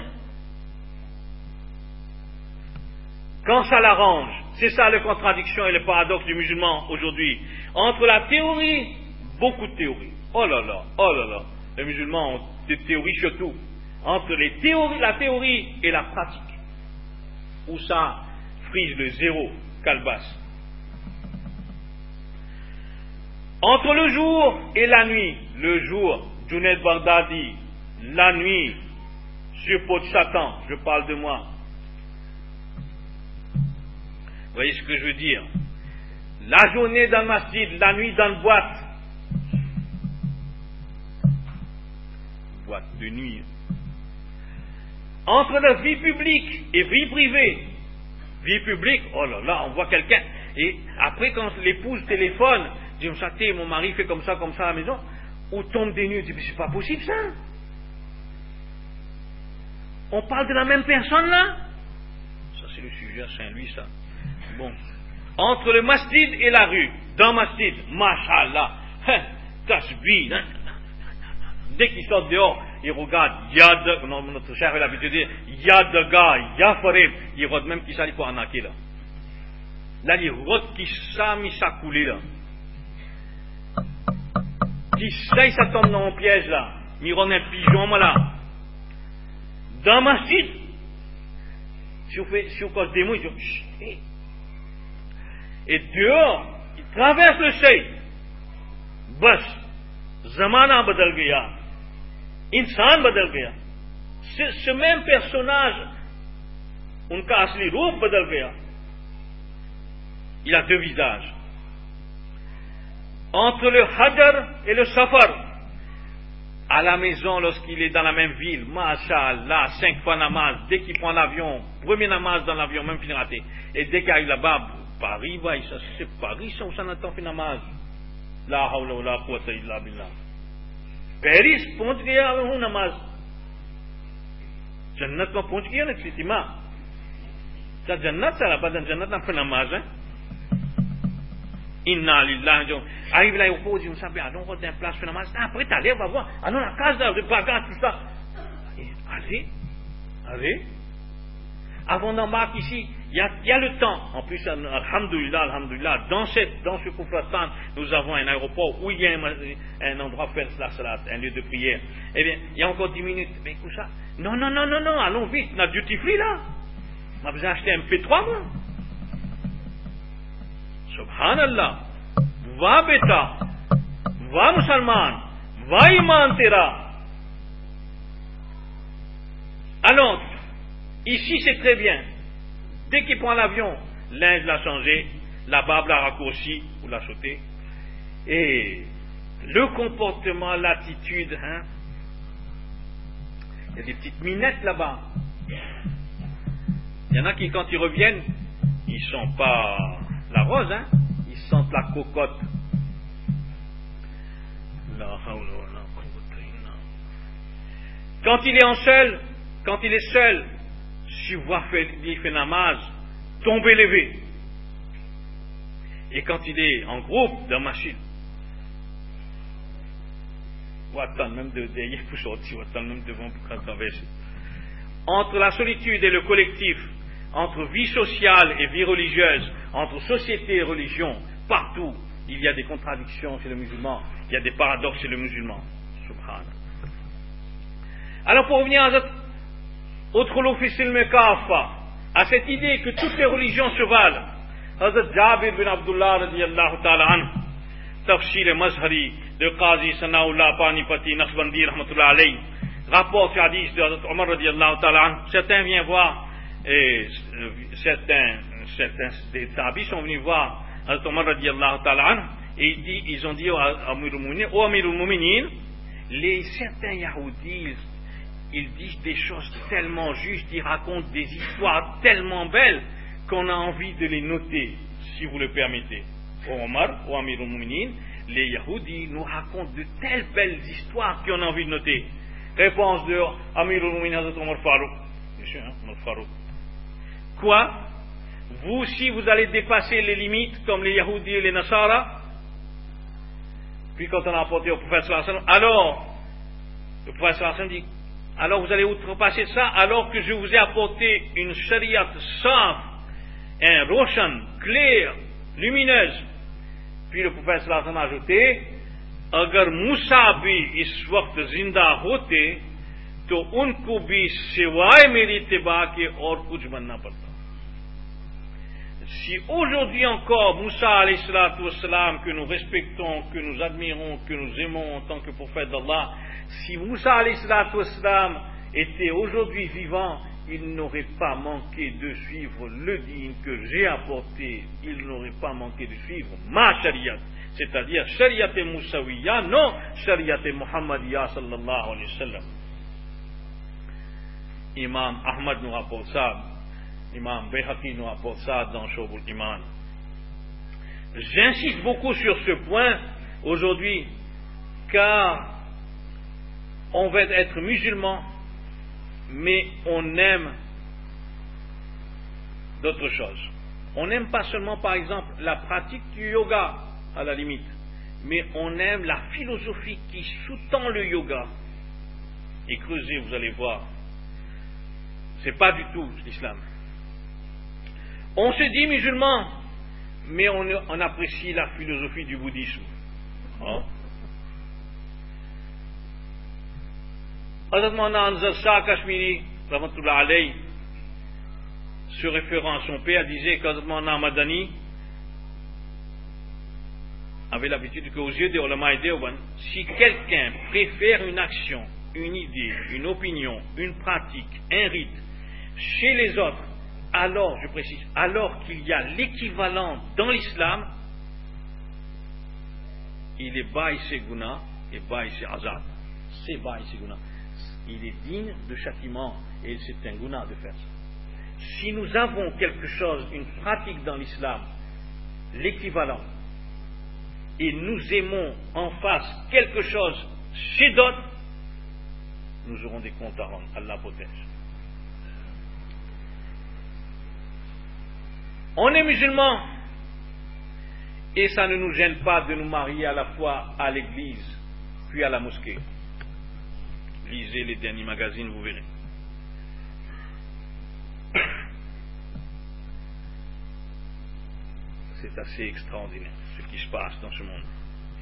Quand ça l'arrange, c'est ça la contradiction et le paradoxe du musulman aujourd'hui. Entre la théorie, beaucoup de théories. Oh là là, les musulmans ont des théories sur tout. Entre la théorie et la pratique, où ça frise le zéro, calebasse. Entre le jour et la nuit, le jour, Junaid Baghdadi, la nuit, sur peau de Satan, je parle de moi. Vous voyez ce que je veux dire? La journée dans le masjid, la nuit dans le boîte. Boîte de nuit. Entre la vie publique et vie privée. Vie publique, oh là là, on voit quelqu'un. Et après, quand l'épouse téléphone, dit, mon mari fait comme ça à la maison, ou tombe des nues, dit, mais c'est pas possible ça. On parle de la même personne là. Ça c'est le sujet à Saint-Louis ça. Bon. Entre le masjid et la rue, dans le masjid, mashallah, tasbih, dès qu'ils sortent dehors, ils regardent, notre cher a l'habitude de dire, de gars, farid, ils regardent même qui ça, il faut arnaquer là. Là, ils regardent qui ça, mis ça coulé là. Qui ça tombe dans un piège là. Ils regardent un pigeon là. Dans le masjid, si vous causez des mots, ils disent, et dehors, il traverse le seuil. Bas, zamana badal gaya. Insan badal gaya. Ce même personnage, unka asli roop badal gaya. Il a deux visages. Entre le hajar et le safar, à la maison, lorsqu'il est dans la même ville, masha'Allah, 5 fois namaz, dès qu'il prend l'avion, premier namaz dans l'avion, même qu'il raté, et dès qu'il arrive là-bas, Paris, ça c'est Paris, ça où ça n'attend fait namaz. La hawla wa la quwwata illa billah. Paris, pਹੁंच गया हूँ नमाज. जन्नत में पहुंच गया ना स्थिति में. क्या जन्नत चला बदन जन्नत ना फिर नमाज है. Inna lillahi jo. Arrive là, il pose, on s'appelle, allons, on a place pour namaz. Après, t'allez, on va voir. Allons, la case, le bagage, tout ça. Allez. Avant d'embarquer ici, il y a le temps. En plus, alhamdoulilah, dans ce Koufrastan, nous avons un aéroport où il y a un endroit pour faire la salat, un lieu de prière. Eh bien, il y a encore 10 minutes. Mais écoute ça. Non, allons vite, on a duty free là. On a besoin d'acheter un P3, moi. Subhanallah. Va beta. Va musulman. Va iman tera. Alors, ici c'est très bien. Dès qu'il prend l'avion, linge l'a changé, la barbe l'a raccourci ou l'a sauté. Et le comportement, l'attitude, Il y a des petites minettes là-bas. Il y en a qui, quand ils reviennent, ils ne sentent pas la rose, hein, ils sentent la cocotte. Quand il est seul, si vous voyez il fait namaz, tomber levé. Et quand il est en groupe, dans machine, même devant entre la solitude et le collectif, entre vie sociale et vie religieuse, entre société et religion, partout, il y a des contradictions chez le musulman, il y a des paradoxes chez le musulman. Subhanallah. Alors pour revenir à cette idée que toutes les religions se valent, Hazrat Jabir bin Abdullah radiyallahu ta'ala anhu, Tafsir Mazhari de Qazi Sanaullah Panipati Naqshbandi rahmatullah alayhi, rapporte ce hadith de Hazrat Omar radiyallahu ta'ala anhu. Certains viennent voir, et certains des tabis sont venus voir Hazrat Omar radiyallahu ta'ala anhu, et ils ont dit au Amirul Muminin, certains Yahoudis, ils disent des choses tellement justes, ils racontent des histoires tellement belles qu'on a envie de les noter, si vous le permettez. Au Omar, au Amirul Muminin, les Yahoudis nous racontent de telles belles histoires qu'on a envie de noter. Réponse de Amirul Muminin Hazrat Omar Farouk. Omar Farouk. Quoi? Vous, si vous allez dépasser les limites comme les Yahoudis et les Nasara, puis quand on a apporté au prophète sallallahu alayhi wa sallam, alors le prophète sallallahu alayhi wa sallam dit, alors vous allez outrepasser ça, alors que je vous ai apporté une shariat saf, un roshan, clair, lumineuse. Puis le prophète sallallahu alayhi wa sallam a ajouté, agar Musa bhi is waqt zinda hote, to unko bhi siwaye meri ittiba ke aur kuch banna padta. Si aujourd'hui encore Moussa alayhi salatu wassalam, que nous respectons, que nous admirons, que nous aimons en tant que prophète d'Allah, si Moussa alayhi salatu wassalam était aujourd'hui vivant, il n'aurait pas manqué de suivre le dîn que j'ai apporté, il n'aurait pas manqué de suivre ma shariat, c'est-à-dire shariat Moussawiya, non shariat Muhammadiya sallallahu alayhi wa sallam. Imam Ahmad nous rapporte ça, Imam Bayhaqi nous apporte ça dans Shobul Iman. J'insiste beaucoup sur ce point aujourd'hui, car on veut être musulman, mais on aime d'autres choses. On n'aime pas seulement, par exemple, la pratique du yoga, à la limite, mais on aime la philosophie qui sous-tend le yoga. Et creusez, vous allez voir, c'est pas du tout l'islam. On se dit musulman, mais on apprécie la philosophie du bouddhisme. Hein? Hazrat Maulana Anzar Shah Kashmiri, rahmatullah alayhi, se référant à son père, disait qu'Hazrat Maulana Madani avait l'habitude qu'aux yeux des ulama et des Deoband, si quelqu'un préfère une action, une idée, une opinion, une pratique, un rite, chez les autres, alors, je précise, alors qu'il y a l'équivalent dans l'islam, il est baï seguna et baï se azad. C'est baï seguna. Il est digne de châtiment et c'est un guna de faire ça. Si nous avons quelque chose, une pratique dans l'islam, l'équivalent, et nous aimons en face quelque chose chez d'autres, nous aurons des comptes à rendre. Allah protège. On est musulman et ça ne nous gêne pas de nous marier à la fois à l'église puis à la mosquée. Lisez les derniers magazines, vous verrez. C'est assez extraordinaire ce qui se passe dans ce monde.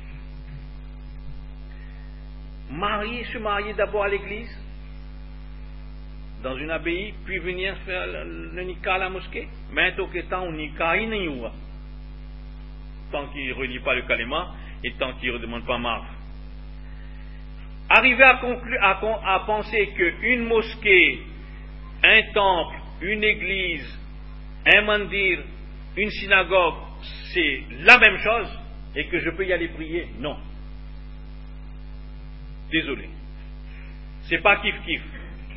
Se marier d'abord à l'église, dans une abbaye, puis venir faire le nikah à la mosquée. Mais tant que tant nikah il n'y a, tant qu'il ne relie pas le kalima et tant qu'il ne demande pas marre. Arriver à penser qu'une mosquée, un temple, une église, un mandir, une synagogue, c'est la même chose et que je peux y aller prier, non. Désolé. C'est pas kiff-kiff.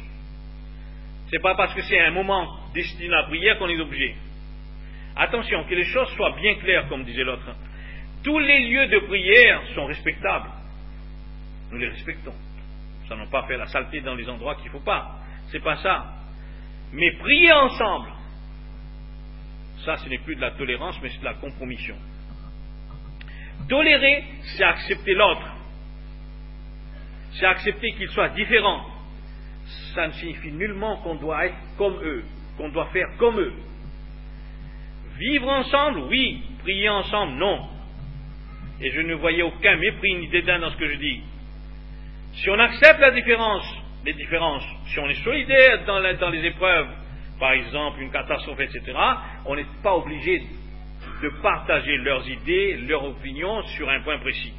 Ce n'est pas parce que c'est un moment destiné à la prière qu'on est obligé. Attention, que les choses soient bien claires, comme disait l'autre. Tous les lieux de prière sont respectables. Nous les respectons. Ça n'a pas fait la saleté dans les endroits qu'il ne faut pas. C'est pas ça. Mais prier ensemble, ça, ce n'est plus de la tolérance, mais c'est de la compromission. Tolérer, c'est accepter l'autre. C'est accepter qu'il soit différent. Ça ne signifie nullement qu'on doit être comme eux, qu'on doit faire comme eux. Vivre ensemble, oui. Prier ensemble, non. Et je ne voyais aucun mépris ni dédain dans ce que je dis. Si on accepte les différences, si on est solidaire dans les épreuves, par exemple une catastrophe, etc., on n'est pas obligé de partager leurs idées, leurs opinions sur un point précis.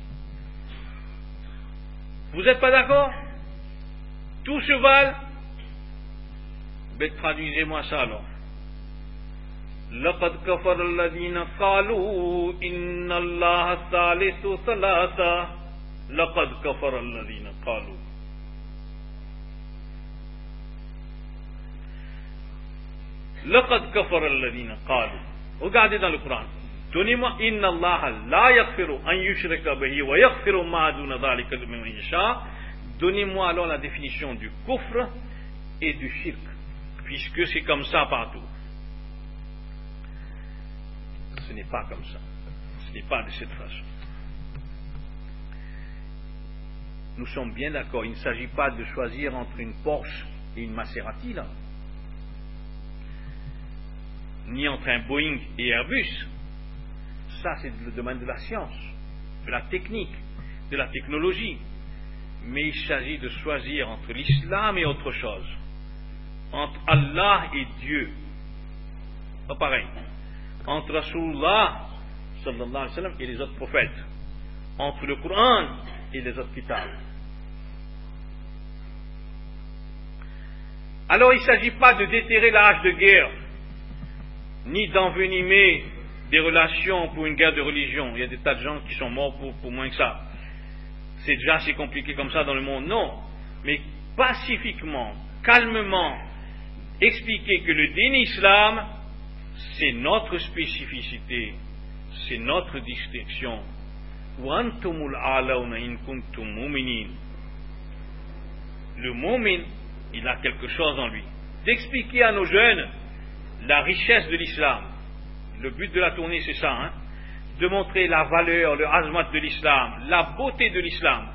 Vous n'êtes pas d'accord? Tout se valent? Ben, traduisez-moi ça alors. لقد كفر الذين قالوا إن الله ثالث ثلاثة لقد كفر الذين قالوا. لقد كفر الذين قالوا. Regardez dans le Coran. Donnez-moi إن الله لا يغفر أن يشرك به ويغفر ما دون ذلك لمن يشاء. Donnez-moi alors la définition du kufr et du shirk, puisque c'est comme ça partout. Ce n'est pas comme ça. Ce n'est pas de cette façon. Nous sommes bien d'accord. Il ne s'agit pas de choisir entre une Porsche et une Maserati, là. Ni entre un Boeing et Airbus. Ça, c'est le domaine de la science, de la technique, de la technologie. Mais il s'agit de choisir entre l'islam et autre chose. Entre Allah et Dieu. Pas pareil. Entre Rasulullah sallallahu alayhi wa sallam et les autres prophètes, entre le Coran et les autres kitabs. Alors il ne s'agit pas de déterrer la hache de guerre, ni d'envenimer des relations pour une guerre de religion. Il y a des tas de gens qui sont morts pour moins que ça. C'est déjà assez compliqué comme ça dans le monde. Non, mais pacifiquement, calmement, expliquer que le din islam, c'est notre spécificité, c'est notre distinction. Le mu'min, il a quelque chose en lui. D'expliquer à nos jeunes la richesse de l'islam. Le but de la tournée, c'est ça, hein? De montrer la valeur, le azmat de l'islam, la beauté de l'islam.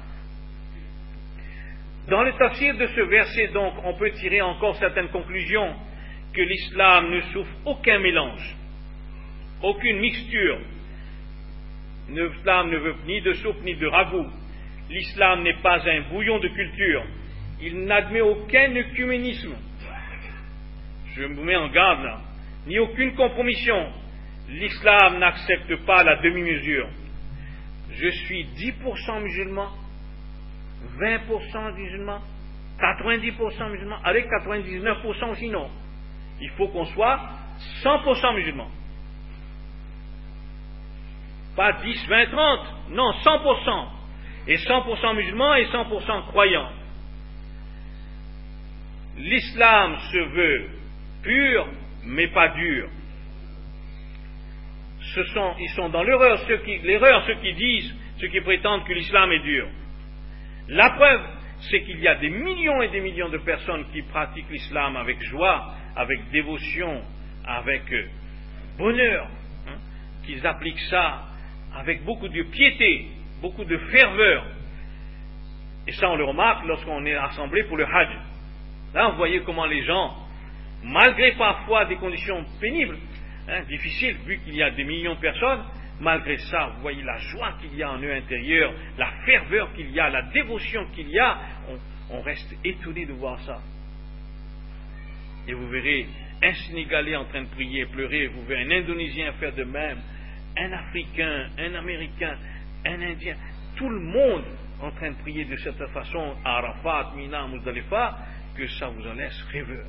Dans le tafsir de ce verset, donc, on peut tirer encore certaines conclusions. Que l'islam ne souffre aucun mélange, aucune mixture. L'islam ne veut ni de soupe ni de ragoût. L'islam n'est pas un bouillon de culture. Il n'admet aucun œcuménisme. Je me mets en garde là. Ni aucune compromission. L'islam n'accepte pas la demi-mesure. Je suis 10% musulman, 20% musulman, 90% musulman, avec 99% aussi non. Il faut qu'on soit 100% musulman. Pas 10, 20, 30. Non, 100%. Et 100% musulman et 100% croyant. L'islam se veut pur, mais pas dur. Ils sont dans l'erreur ceux qui disent, ceux qui prétendent que l'islam est dur. La preuve, c'est qu'il y a des millions et des millions de personnes qui pratiquent l'islam avec joie, avec dévotion, avec bonheur, hein, qu'ils appliquent ça avec beaucoup de piété, beaucoup de ferveur. Et ça, on le remarque lorsqu'on est rassemblé pour le Hajj. Là, vous voyez comment les gens, malgré parfois des conditions pénibles, hein, difficiles, vu qu'il y a des millions de personnes, malgré ça, vous voyez la joie qu'il y a en eux intérieur, la ferveur qu'il y a, la dévotion qu'il y a, on reste étonné de voir ça. Et vous verrez un Sénégalais en train de prier et pleurer, vous verrez un Indonésien faire de même, un Africain, un Américain, un Indien, tout le monde en train de prier de cette façon à Arafat, Mina, Muzdalifa, que ça vous en laisse rêveur.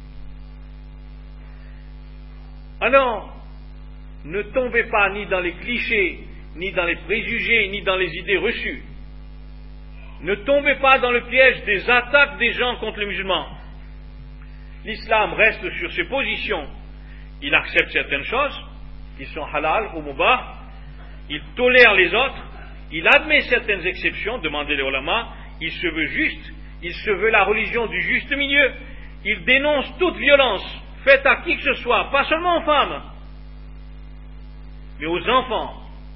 Alors, ne tombez pas ni dans les clichés, ni dans les préjugés, ni dans les idées reçues. Ne tombez pas dans le piège des attaques des gens contre les musulmans. l'islam reste sur ses positions. Il accepte certaines choses qui sont halal ou mubah, il tolère les autres, il admet certaines exceptions, demandez les ulama, il se veut juste, il se veut la religion du juste milieu, il dénonce toute violence faite à qui que ce soit, pas seulement aux femmes, mais aux enfants,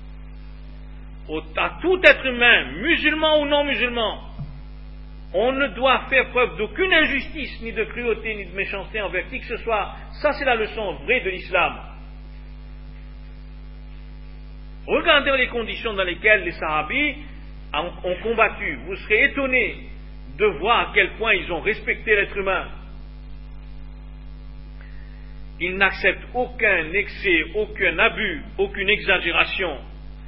à tout être humain, musulman ou non musulman. On ne doit faire preuve d'aucune injustice, ni de cruauté, ni de méchanceté envers qui que ce soit. Ça, c'est la leçon vraie de l'islam. Regardez les conditions dans lesquelles les Sahabis ont combattu. Vous serez étonnés de voir à quel point ils ont respecté l'être humain. Ils n'acceptent aucun excès, aucun abus, aucune exagération.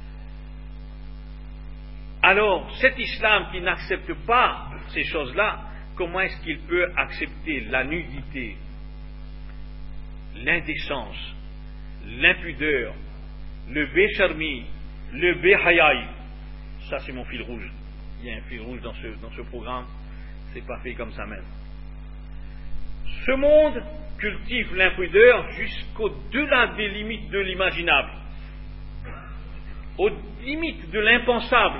Alors, cet islam qui n'accepte pas ces choses-là, comment est-ce qu'il peut accepter la nudité, l'indécence, l'impudeur, le bécharmi, le béhayaï? Ça, c'est mon fil rouge. Il y a un fil rouge dans ce programme. C'est pas fait comme ça même. Ce monde cultive l'impudeur jusqu'au-delà des limites de l'imaginable, aux limites de l'impensable,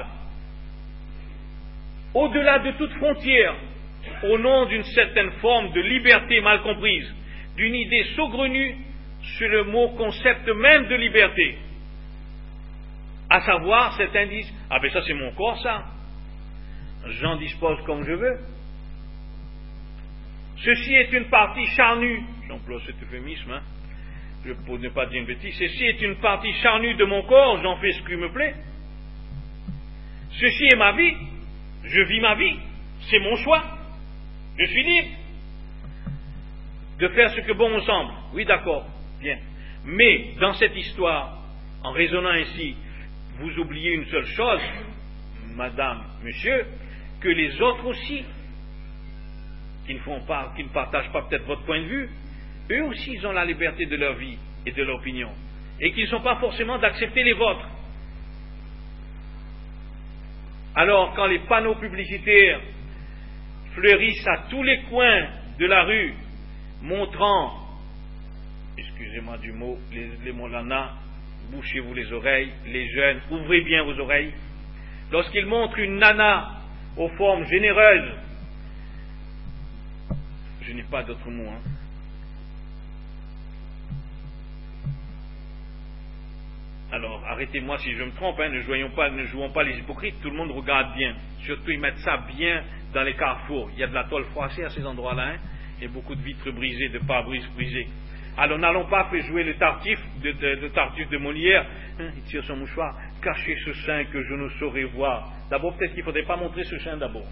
au-delà de toute frontière, au nom d'une certaine forme de liberté mal comprise, d'une idée saugrenue sur le mot concept même de liberté. À savoir, certains disent, ah ben ça c'est mon corps ça, j'en dispose comme je veux. Ceci est une partie charnue, j'emploie cet euphémisme, pour ne pas dire une bêtise, ceci est une partie charnue de mon corps, j'en fais ce qui me plaît. Ceci est ma vie, je vis ma vie, c'est mon choix, je suis libre de faire ce que bon me semble. Oui, d'accord, bien. Mais dans cette histoire, en raisonnant ainsi, vous oubliez une seule chose, madame, monsieur, que les autres aussi, qui ne partagent pas peut-être votre point de vue, eux aussi ils ont la liberté de leur vie et de leur opinion, et qu'ils ne sont pas forcément d'accepter les vôtres. Alors quand les panneaux publicitaires fleurissent à tous les coins de la rue, montrant, excusez-moi du mot, les Molana, bouchez-vous les oreilles, les jeunes, ouvrez bien vos oreilles, lorsqu'ils montrent une nana aux formes généreuses, je n'ai pas d'autre mot, Alors, arrêtez-moi si je me trompe, ne jouons pas les hypocrites, tout le monde regarde bien. Surtout, ils mettent ça bien dans les carrefours. Il y a de la tôle froissée à ces endroits-là, et beaucoup de vitres brisées, de pare-brise brisées. Alors, n'allons pas faire jouer le Tartuffe de Molière. Il tire son mouchoir. Cachez ce sein que je ne saurais voir. D'abord, peut-être qu'il ne faudrait pas montrer ce sein d'abord.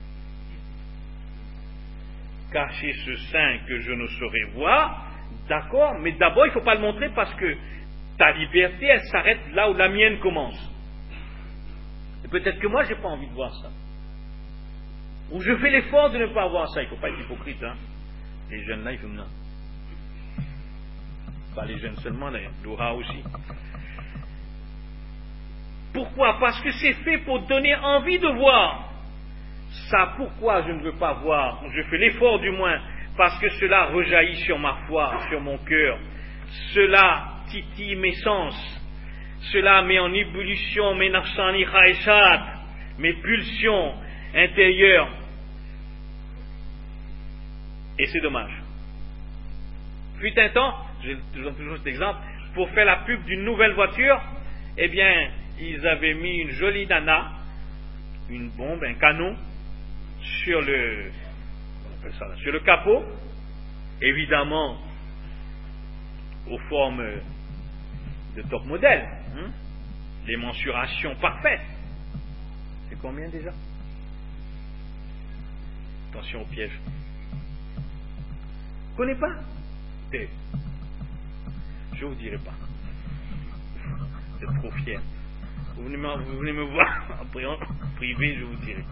Cacher ce sein que je ne saurais voir, d'accord, mais d'abord il ne faut pas le montrer parce que ta liberté elle s'arrête là où la mienne commence. Et peut-être que moi j'ai pas envie de voir ça. Ou je fais l'effort de ne pas voir ça, il ne faut pas être hypocrite, Les jeunes là, ils font non. Pas les jeunes seulement d'ailleurs, Laura aussi. Pourquoi? Parce que c'est fait pour donner envie de voir. Ça, pourquoi je ne veux pas voir? Je fais l'effort du moins, parce que cela rejaillit sur ma foi, sur mon cœur. Cela titille mes sens. Cela met en ébullition mes nafsani khaïshat, mes pulsions intérieures. Et c'est dommage. Fut un temps, je donne toujours cet exemple, pour faire la pub d'une nouvelle voiture, eh bien, ils avaient mis une jolie nana, une bombe, un canon, sur le capot, évidemment aux formes de top modèle, les mensurations parfaites. C'est combien déjà? Attention au piège. Vous ne connaissez pas? Je ne vous dirai pas. Vous êtes trop fiers. Vous venez me voir en privé, je vous dirai.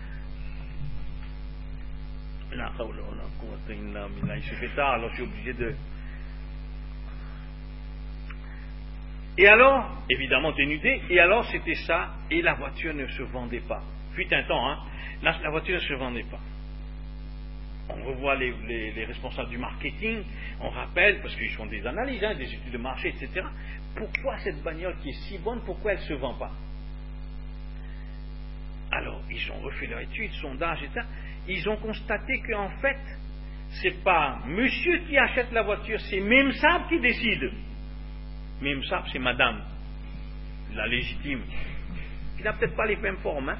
Il se fait tard, alors je suis obligé de... Et alors, évidemment dénudé, et alors c'était ça, et la voiture ne se vendait pas. Fut un temps, la voiture ne se vendait pas. On revoit les responsables du marketing, on rappelle, parce qu'ils font des analyses, des études de marché, etc. Pourquoi cette bagnole qui est si bonne, pourquoi elle ne se vend pas? Alors, ils ont refait leur étude, sondage, etc. Ils ont constaté qu'en fait, c'est pas monsieur qui achète la voiture, c'est même ça qui décide. Même ça, c'est madame, la légitime. Il n'a peut-être pas les mêmes formes,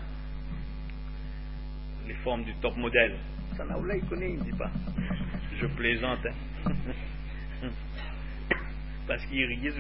les formes du top modèle. Ça n'a il connaît, il ne dit pas. Je plaisante, parce qu'il riait.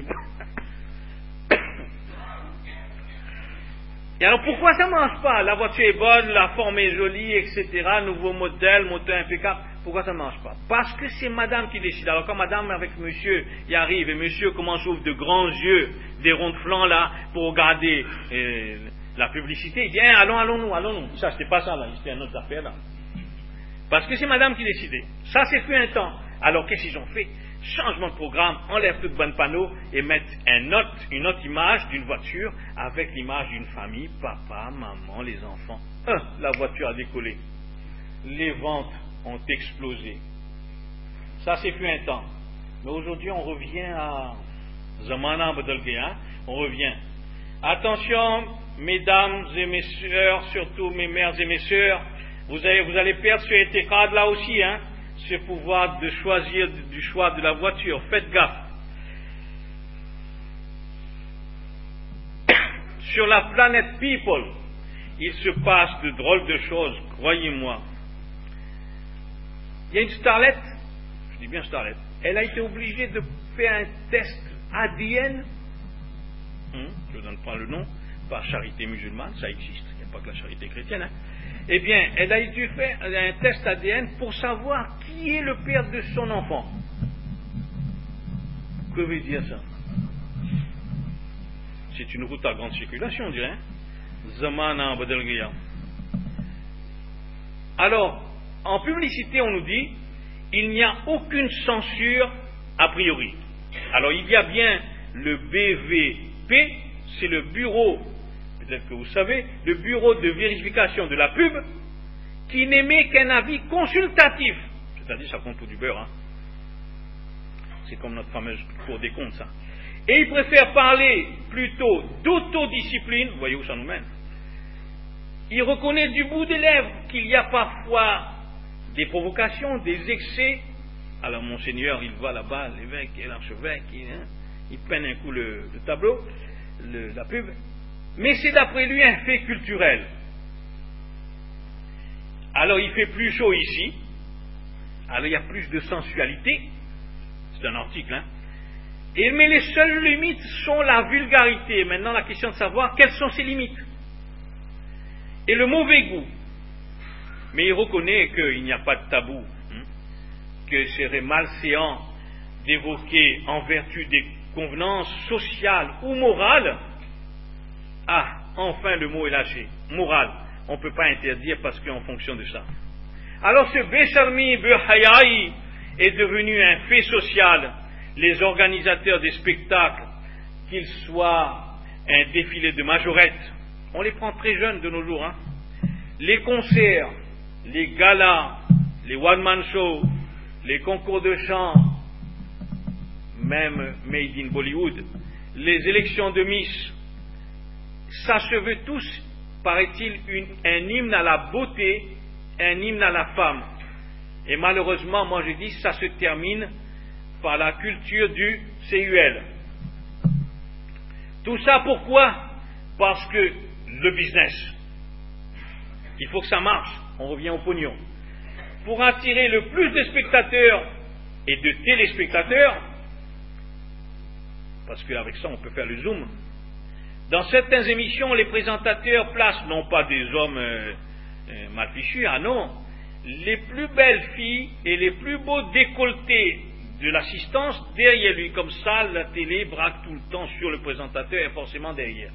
Et alors pourquoi ça ne marche pas? La voiture est bonne, la forme est jolie, etc. Nouveau modèle, moteur impeccable. Pourquoi ça ne marche pas? Parce que c'est madame qui décide. Alors quand madame avec monsieur y arrive, et monsieur commence à ouvrir de grands yeux, des ronds de flanc là, pour regarder la publicité, il dit allons-nous. Ça, c'était pas ça là, c'était une autre affaire là. Parce que c'est madame qui décidait. Ça, c'est fait un temps. Alors qu'est-ce qu'ils ont fait? Changement de programme, enlève tout de bon panneau et mettre une autre image d'une voiture avec l'image d'une famille, papa, maman, les enfants. La voiture a décollé. Les ventes ont explosé. Ça, c'est plus un temps. Mais aujourd'hui, on revient à Zamana Badalgéa. On revient. Attention, mesdames et mes sœurs, surtout mes mères et mes sœurs, vous allez perdre ce étécade là aussi, ce pouvoir de choisir du choix de la voiture. Faites gaffe. Sur la planète People, il se passe de drôles de choses, croyez-moi. Il y a une starlette, je dis bien starlette, elle a été obligée de faire un test ADN, je ne donne pas le nom, par charité musulmane, ça existe, il n'y a pas que la charité chrétienne, Eh bien, elle a dû faire un test ADN pour savoir qui est le père de son enfant. Que veut dire ça? C'est une route à grande circulation, on dirait. Zamana Badalgéa. Alors, en publicité, on nous dit, il n'y a aucune censure a priori. Alors, il y a bien le BVP, c'est le bureau, peut-être que vous savez, le bureau de vérification de la pub, qui n'émet qu'un avis consultatif. C'est-à-dire, ça compte pour du beurre. C'est comme notre fameuse Cour des comptes, ça. Et il préfère parler plutôt d'autodiscipline. Vous voyez où ça nous mène? Il reconnaît du bout des lèvres qu'il y a parfois des provocations, des excès. Alors, Monseigneur, il va là-bas, l'évêque et l'archevêque, il peine un coup le tableau, la pub. Mais c'est d'après lui un fait culturel. Alors il fait plus chaud ici, alors il y a plus de sensualité, c'est un article, mais les seules limites sont la vulgarité. Maintenant la question de savoir quelles sont ces limites. Et le mauvais goût. Mais il reconnaît qu'il n'y a pas de tabou, que serait malséant d'évoquer en vertu des convenances sociales ou morales. Enfin le mot est lâché, morale. On ne peut pas interdire parce qu'en fonction de ça. Alors ce Besharmi Behayaï est devenu un fait social. Les organisateurs des spectacles, qu'ils soient un défilé de majorettes, on les prend très jeunes de nos jours, les concerts, les galas, les one-man shows, les concours de chant, même Made in Bollywood, les élections de Miss, ça se veut tous, paraît-il, un hymne à la beauté, un hymne à la femme. Et malheureusement, moi je dis, ça se termine par la culture du CUL. Tout ça pourquoi? Parce que le business. Il faut que ça marche. On revient au pognon. Pour attirer le plus de spectateurs et de téléspectateurs, parce qu'avec ça on peut faire le zoom. Dans certaines émissions, les présentateurs placent non pas des hommes mal fichus, non, les plus belles filles et les plus beaux décolletés de l'assistance derrière lui. Comme ça, la télé braque tout le temps sur le présentateur et forcément derrière.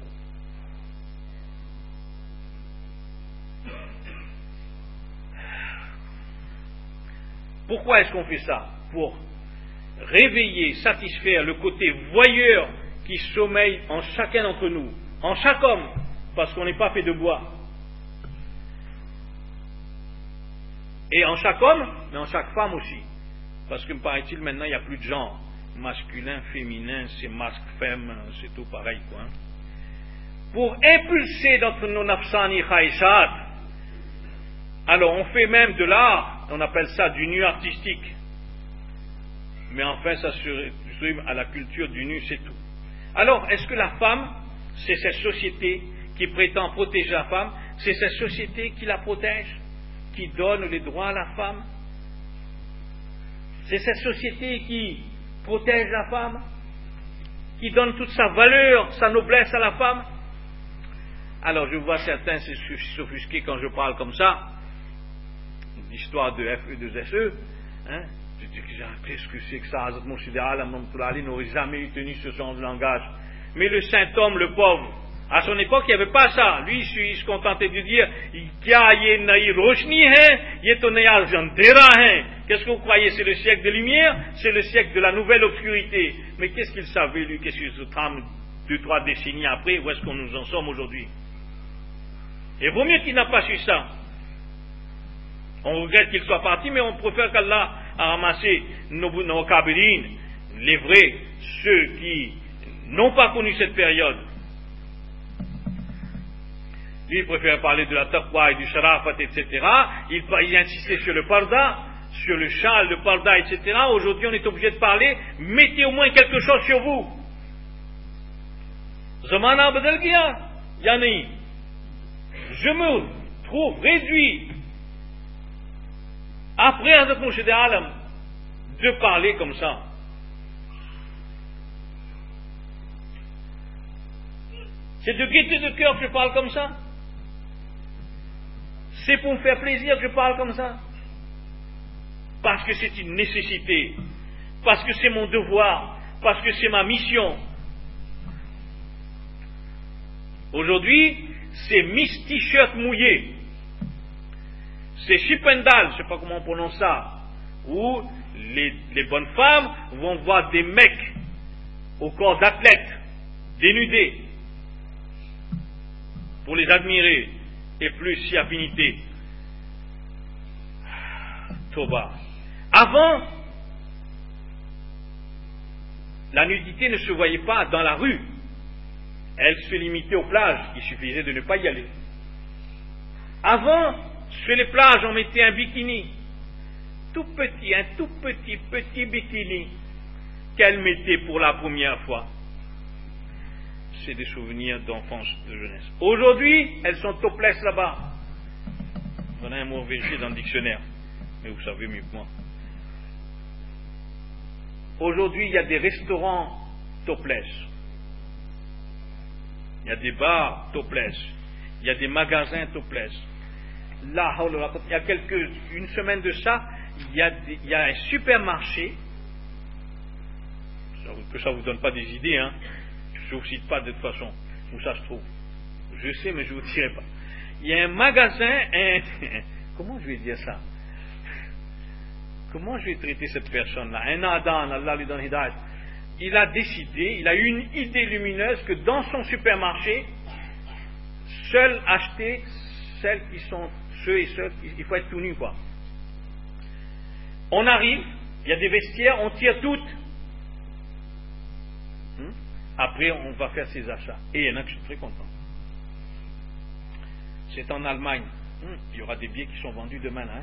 Pourquoi est-ce qu'on fait ça? Pour réveiller, satisfaire le côté voyeur qui sommeille en chacun d'entre nous, en chaque homme, parce qu'on n'est pas fait de bois. Et en chaque homme, mais en chaque femme aussi. Parce que, me paraît-il, maintenant, il n'y a plus de genre. Masculin, féminin, c'est masque, femme, c'est tout pareil, quoi. Pour impulser d'entre nos nafsani khaïshat, alors on fait même de l'art, on appelle ça du nu artistique. Mais enfin, ça se résume à la culture du nu, c'est tout. Alors, est-ce que la femme, c'est cette société qui prétend protéger la femme, c'est cette société qui la protège, qui donne les droits à la femme? C'est cette société qui protège la femme, qui donne toute sa valeur, sa noblesse à la femme? Alors je vois certains s'offusquer quand je parle comme ça, l'histoire de FE2SE, hein? Je dis qu'est-ce que c'est que ça? Hazrat Murshid Alam n'aurait jamais tenu ce genre de langage. Mais le saint homme, le pauvre, à son époque, il n'y avait pas ça. Lui, il se contentait de dire qu'est-ce que vous croyez? C'est le siècle de lumière, c'est le siècle de la nouvelle obscurité. Mais qu'est-ce qu'il savait, lui? Qu'est-ce qu'il se trame 2-3 décennies après? Où est-ce qu'on nous en sommes aujourd'hui? Et vaut mieux qu'il n'a pas su ça. On regrette qu'il soit parti, mais on préfère qu'Allah a ramassé nos kabirines, les vrais, ceux qui n'ont pas connu cette période. Lui, il préfère parler de la taqwa et du sharafat, etc. Il insistait sur le parda, sur le châle, le parda, etc. Aujourd'hui, on est obligé de parler, mettez au moins quelque chose sur vous. Zamana badal gaya, yani, je me trouve réduit, après Hazrat Murshid Alam, de parler comme ça. C'est de gaieté de cœur que je parle comme ça. C'est pour me faire plaisir que je parle comme ça. Parce que c'est une nécessité. Parce que c'est mon devoir. Parce que c'est ma mission. Aujourd'hui, c'est Miss T-shirt mouillé. C'est Chipendal, je ne sais pas comment on prononce ça, où les bonnes femmes vont voir des mecs au corps d'athlètes, dénudés, pour les admirer, et plus si affinité. Toba. Avant, la nudité ne se voyait pas dans la rue. Elle se limitait aux plages, il suffisait de ne pas y aller. Avant, sur les plages, on mettait un bikini, tout petit, un tout petit bikini qu'elle mettait pour la première fois. C'est des souvenirs d'enfance, de jeunesse. Aujourd'hui, elles sont topless là-bas. On a un mot vérifié dans le dictionnaire, mais vous savez mieux que moi. Aujourd'hui, il y a des restaurants topless. Il y a des bars topless. Il y a des magasins topless. Là, il y a une semaine de ça, il y a un supermarché, que ça ne vous donne pas des idées, hein. Je ne vous cite pas de toute façon où ça se trouve. Je sais, mais je ne vous dirai pas. Il y a un magasin, comment je vais dire ça? Comment je vais traiter cette personne-là? Un Adan, Allah lui donne hidayat. Il a décidé, il a eu une idée lumineuse que dans son supermarché, seuls acheter celles qui sont ceux et ceux, il faut être tout nu, quoi. On arrive, il y a des vestiaires, on tire toutes. Après, on va faire ses achats. Et il y en a qui sont très contents. C'est en Allemagne. Il y aura des billets qui sont vendus demain, hein.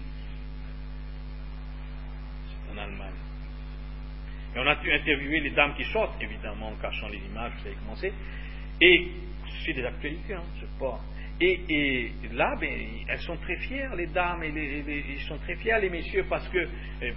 C'est en Allemagne. Et on a pu interviewer les dames qui sortent, évidemment, en cachant les images, vous savez comment c'est. Et c'est des actualités, hein, c'est pas... Et là, ben, elles sont très fières, les dames, et ils sont très fiers, les messieurs, parce que,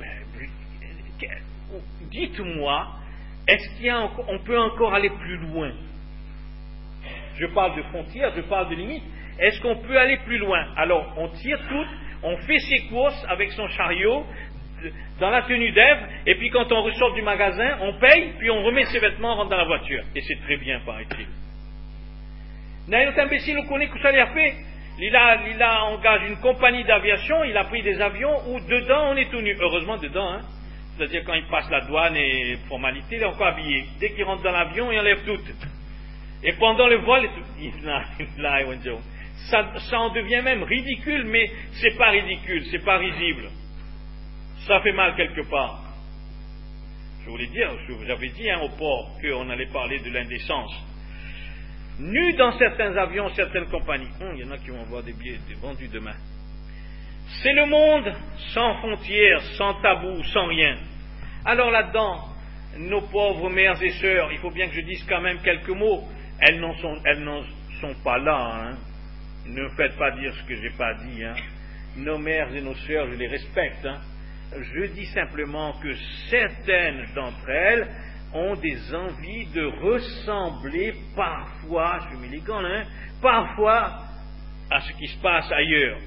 dites-moi, est-ce qu'on peut encore aller plus loin? Je parle de frontières, je parle de limites. Est-ce qu'on peut aller plus loin? Alors, on tire toutes, on fait ses courses avec son chariot, dans la tenue d'Ève, et puis quand on ressort du magasin, on paye, puis on remet ses vêtements, on rentre dans la voiture. Et c'est très bien, paraît-il. Notre imbécile, on connaît que ça l'a fait. Il a engagé une compagnie d'aviation, il a pris des avions où dedans on est tout nu. Heureusement dedans, hein. C'est-à-dire quand il passe la douane et formalité, il est encore habillé. Dès qu'il rentre dans l'avion, il enlève tout. Et pendant le vol, ça en devient même ridicule, mais c'est pas ridicule, c'est pas risible. Ça fait mal quelque part. Je voulais dire, j'avais dit au port qu'on allait parler de l'indécence. Nu dans certains avions, certaines compagnies. Il y en a qui vont avoir des billets vendus demain. C'est le monde sans frontières, sans tabou, sans rien. Alors là-dedans, nos pauvres mères et sœurs, il faut bien que je dise quand même quelques mots. Elles n'en sont pas là. Hein. Ne me faites pas dire ce que je n'ai pas dit. Hein. Nos mères et nos sœurs, je les respecte. Hein. Je dis simplement que certaines d'entre elles ont des envies de ressembler parfois, je mets les gants là, parfois à ce qui se passe ailleurs.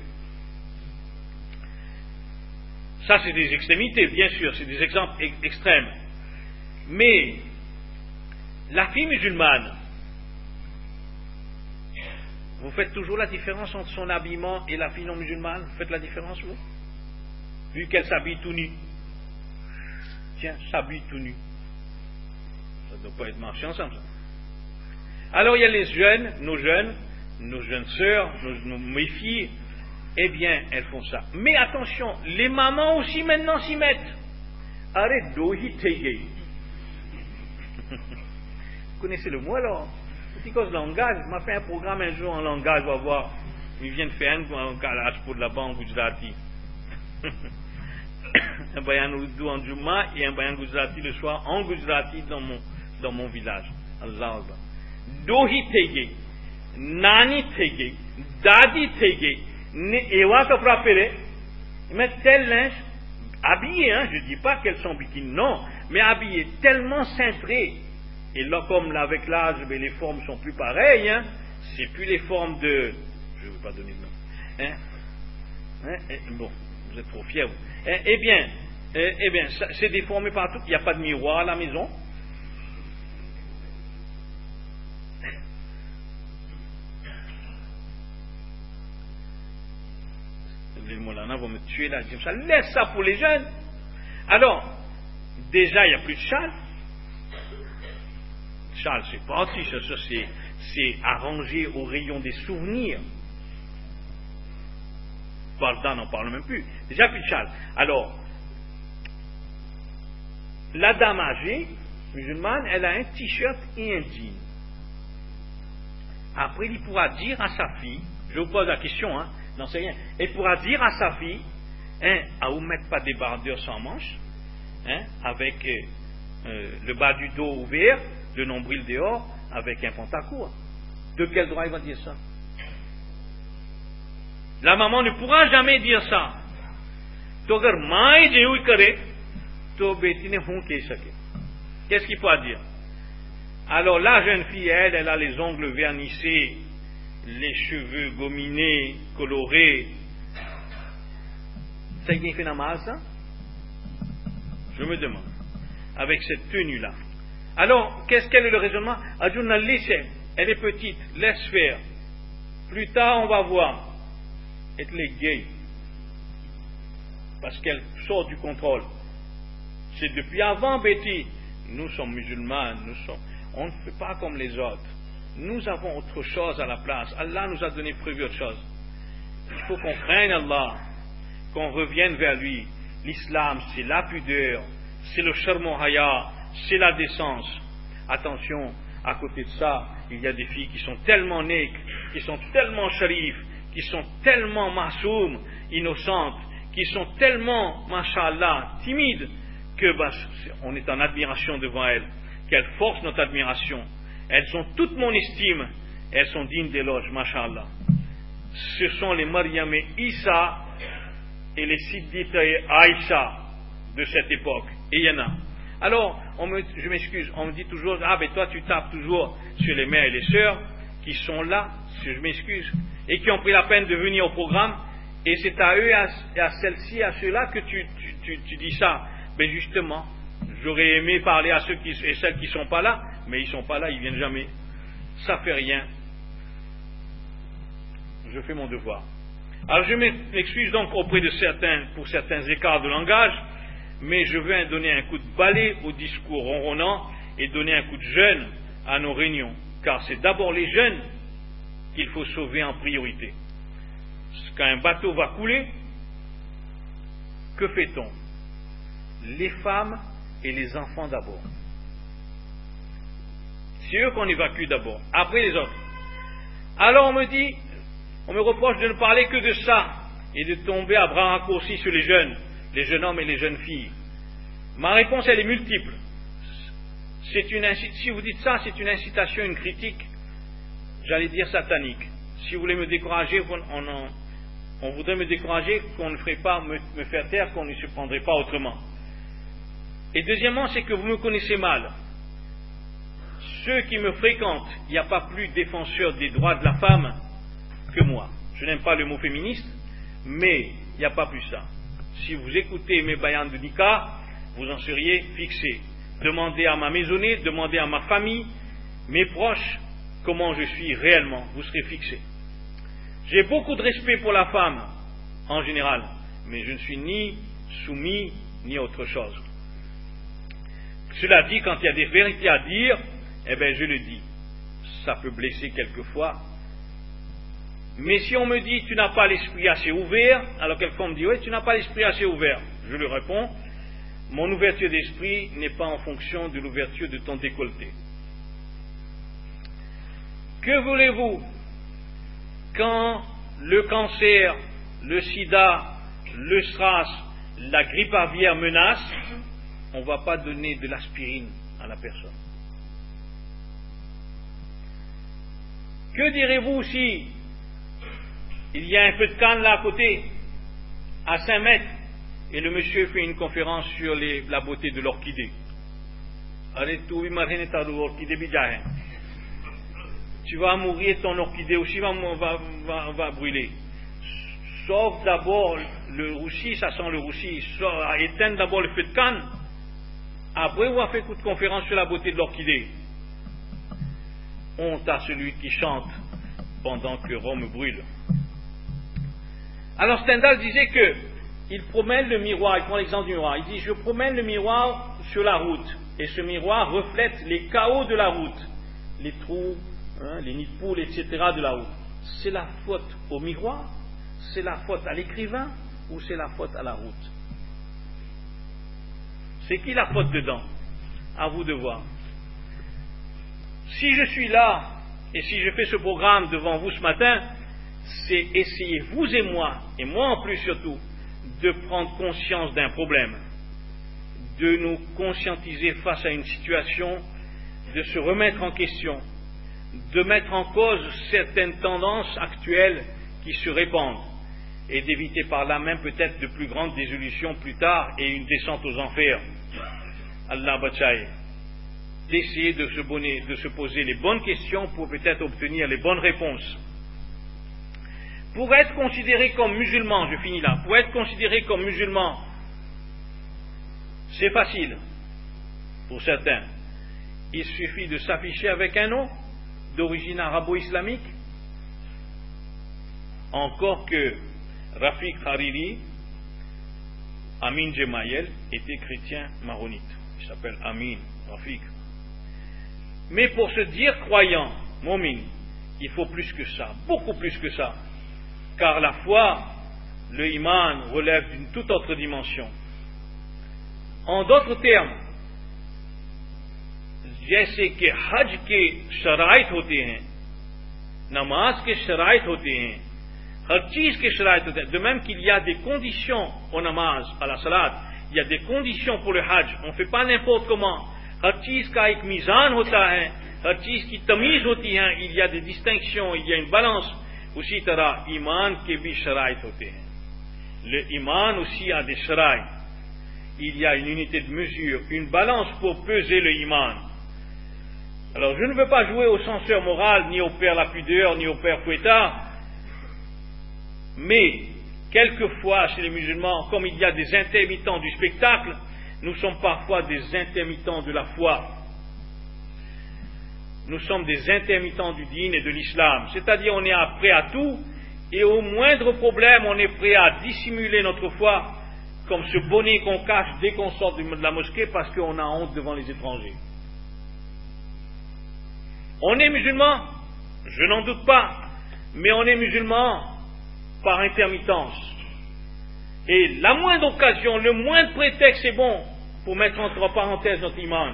Ça, c'est des extrémités, bien sûr, c'est des exemples extrêmes. Mais la fille musulmane, vous faites toujours la différence entre son habillement et la fille non musulmane? Vous faites la différence, vous? Vu qu'elle s'habille tout nu. Tiens, s'habille tout nu. Ça ne doit pas être marché ensemble, ça. Alors il y a les jeunes, nos jeunes sœurs, mes filles, eh bien, elles font ça. Mais attention, les mamans aussi maintenant s'y mettent. Arrête d'ohitege. Vous connaissez le mot alors? Petit cause langage, m'a fait un programme un jour en langage, on va voir. Ils viennent faire un calage pour là-bas en Gujarati. Un bayan ourdou en Juma et un bayan Gujarati le soir en Gujarati dans mon village. Allah Allah. Dohi tege, nani tege, dadi tege, ewa kapra pere, mais tel linge, habillé, hein, je ne dis pas qu'elles sont bikini, non, mais habillées, tellement cintrées. Et là, comme là, avec l'âge, les formes sont plus pareilles, hein, c'est plus les formes de, je ne veux pas donner de nom, bon, vous êtes trop fiers, vous. Eh bien, c'est déformé partout, il n'y a pas de miroir à la maison. Les Molana vont me tuer là, ça laisse ça pour les jeunes. Alors, déjà, il n'y a plus de châle. Châle, c'est parti, ça c'est arrangé au rayon des souvenirs. Barda n'en parle même plus. Déjà plus de châle. Alors, la dame âgée, musulmane, elle a un t-shirt et un jean. Après, il pourra dire à sa fille, je vous pose la question, hein, non c'est rien, elle pourra dire à sa fille, à vous mettre pas des bardeurs sans manches, avec le bas du dos ouvert, le nombril dehors, avec un pantacourt. De quel droit il va dire ça? La maman ne pourra jamais dire ça. Qu'est-ce qu'il faut dire? Alors la jeune fille, elle a les ongles vernissés, les cheveux gominés, colorés. C'est qui fait mal, ça? Je me demande. Avec cette tenue-là. Alors, quel est le raisonnement? Elle est petite, laisse faire. Plus tard, on va voir. Elle est gay. Parce qu'elle sort du contrôle. C'est depuis avant, Betty. Nous sommes musulmans, on ne fait pas comme les autres. Nous avons autre chose à la place. Allah nous a donné prévu autre chose. Il faut qu'on craigne Allah, qu'on revienne vers lui. L'islam, c'est la pudeur, c'est le sharmohaya, c'est la décence. Attention, à côté de ça, il y a des filles qui sont tellement nègres, qui sont tellement sharif, qui sont tellement masoum, innocentes, qui sont tellement, mashallah, timides, que on est en admiration devant elles, qu'elles forcent notre admiration. Elles ont toute mon estime, elles sont dignes d'éloge, mashallah. Ce sont les Maryam et Isa et les Siddita et Aïcha de cette époque. Et il y en a. Alors, je m'excuse, on me dit toujours, toi tu tapes toujours sur les mères et les sœurs qui sont là, je m'excuse, et qui ont pris la peine de venir au programme, et c'est à eux, à celles-ci, à ceux-là que tu dis ça. Mais justement, j'aurais aimé parler à ceux et celles qui ne sont pas là, mais ils ne sont pas là, ils ne viennent jamais. Ça fait rien. Je fais mon devoir. Alors je m'excuse donc auprès de certains, pour certains écarts de langage, mais je veux donner un coup de balai au discours ronronnant et donner un coup de jeûne à nos réunions. Car c'est d'abord les jeunes qu'il faut sauver en priorité. Quand un bateau va couler, que fait-on? Les femmes et les enfants d'abord. C'est eux qu'on évacue d'abord, après les autres. Alors on me reproche de ne parler que de ça et de tomber à bras raccourcis sur les jeunes hommes et les jeunes filles. Ma réponse, elle est multiple. Si vous dites ça, c'est une incitation, une critique, j'allais dire satanique. Si vous voulez me décourager, on voudrait me décourager qu'on ne ferait pas me faire taire, qu'on ne se prendrait pas autrement. Et deuxièmement, c'est que vous me connaissez mal. Ceux qui me fréquentent, il n'y a pas plus défenseur des droits de la femme que moi. Je n'aime pas le mot féministe, mais il n'y a pas plus ça. Si vous écoutez mes bayans de Nika, vous en seriez fixé. Demandez à ma maisonnée, demandez à ma famille, mes proches, comment je suis réellement, vous serez fixé. J'ai beaucoup de respect pour la femme, en général, mais je ne suis ni soumis, ni autre chose. Cela dit, quand il y a des vérités à dire, eh bien je le dis. Ça peut blesser quelquefois. Mais si on me dit, tu n'as pas l'esprit assez ouvert, alors quelqu'un me dit, oui, tu n'as pas l'esprit assez ouvert. Je lui réponds, mon ouverture d'esprit n'est pas en fonction de l'ouverture de ton décolleté. Que voulez-vous quand le cancer, le sida, le SRAS, la grippe aviaire menacent, on ne va pas donner de l'aspirine à la personne. Que direz-vous si il y a un feu de canne là à côté, à 5 mètres, et le monsieur fait une conférence sur la beauté de l'orchidée? Tu vas mourir, ton orchidée aussi va brûler. Sauf d'abord le roussi, ça sent le roussi, éteindre d'abord le feu de canne, après on va faire une conférence sur la beauté de l'orchidée. Honte à celui qui chante pendant que Rome brûle. Alors Stendhal disait que il promène le miroir, il prend l'exemple du miroir, il dit je promène le miroir sur la route et ce miroir reflète les chaos de la route, les trous, les nids de poules, etc. de la route. C'est la faute au miroir, c'est la faute à l'écrivain ou c'est la faute à la route? C'est qui la faute dedans? À vous de voir. Si je suis là et si je fais ce programme devant vous ce matin, c'est essayer, vous et moi en plus surtout, de prendre conscience d'un problème, de nous conscientiser face à une situation, de se remettre en question, de mettre en cause certaines tendances actuelles qui se répandent et d'éviter par là même peut-être de plus grandes désolutions plus tard et une descente aux enfers. Allah Bachaï. D'essayer de se poser les bonnes questions pour peut-être obtenir les bonnes réponses. Pour être considéré comme musulman, je finis là, pour être considéré comme musulman, c'est facile pour certains. Il suffit de s'afficher avec un nom d'origine arabo-islamique. Encore que Rafik Hariri, Amin Gemayel, était chrétien maronite. Il s'appelle Amin Rafik. Mais pour se dire croyant, mu'min, il faut plus que ça, beaucoup plus que ça. Car la foi, le iman, relève d'une toute autre dimension. En d'autres termes, जैसे कि हज के शराइत होते हैं, नमाज के शराइत होते हैं, हर चीज के शराइत होते हैं, de même qu'il y a des conditions au namaz, à la salat, il y a des conditions pour le hajj, on ne fait pas n'importe comment, हर चीज का एक मीज़ान होता है, हर चीज की तमीज होती है, il y a des distinctions, il y a une balance, उसी तरह ईमान के भी शराइत होते हैं. Le iman aussi a des sharaït. Il y a une unité de mesure, une balance pour peser le iman. Alors je ne veux pas jouer au censeur moral, ni au père lapideur, ni au père fouettard, mais quelquefois chez les musulmans, comme il y a des intermittents du spectacle, nous sommes parfois des intermittents de la foi. Nous sommes des intermittents du dîn et de l'islam, c'est-à-dire on est prêt à tout, et au moindre problème on est prêt à dissimuler notre foi, comme ce bonnet qu'on cache dès qu'on sort de la mosquée parce qu'on a honte devant les étrangers. On est musulman, je n'en doute pas, mais on est musulman par intermittence. Et la moindre occasion, le moindre prétexte est bon pour mettre entre parenthèses notre iman.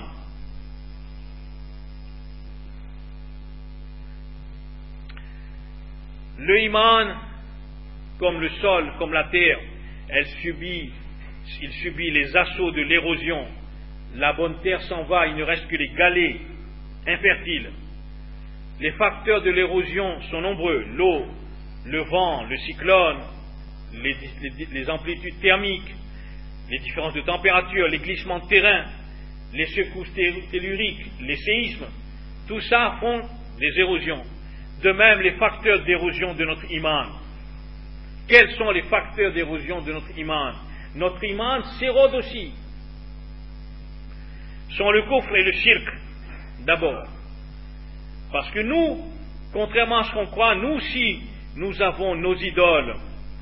Le iman, comme le sol, comme la terre, il subit les assauts de l'érosion. La bonne terre s'en va, il ne reste que les galets infertiles. Les facteurs de l'érosion sont nombreux: l'eau, le vent, le cyclone, les amplitudes thermiques, les différences de température, les glissements de terrain, les secousses telluriques, les séismes. Tout ça font des érosions. De même, les facteurs d'érosion de notre iman. Quels sont les facteurs d'érosion de notre iman? Notre iman s'érode aussi. Sont le kufr et le shirk, d'abord. Parce que nous, contrairement à ce qu'on croit, nous aussi, nous avons nos idoles.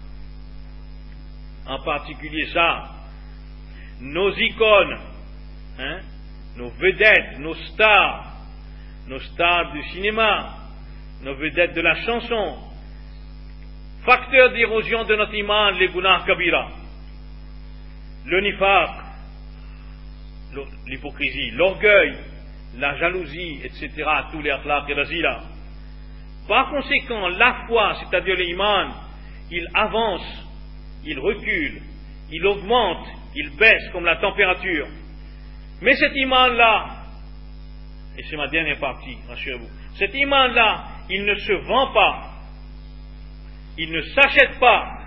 En particulier ça, nos icônes, nos vedettes, nos stars du cinéma, nos vedettes de la chanson. Facteur d'érosion de notre iman, les gunah kabira, le nifaq, l'hypocrisie, l'orgueil, la jalousie, etc., tous les akhlaq et razila. Par conséquent, la foi, c'est-à-dire l'iman, il avance, il recule, il augmente, il baisse comme la température. Mais cet iman-là, et c'est ma dernière partie, rassurez-vous, cet iman-là, il ne se vend pas, il ne s'achète pas.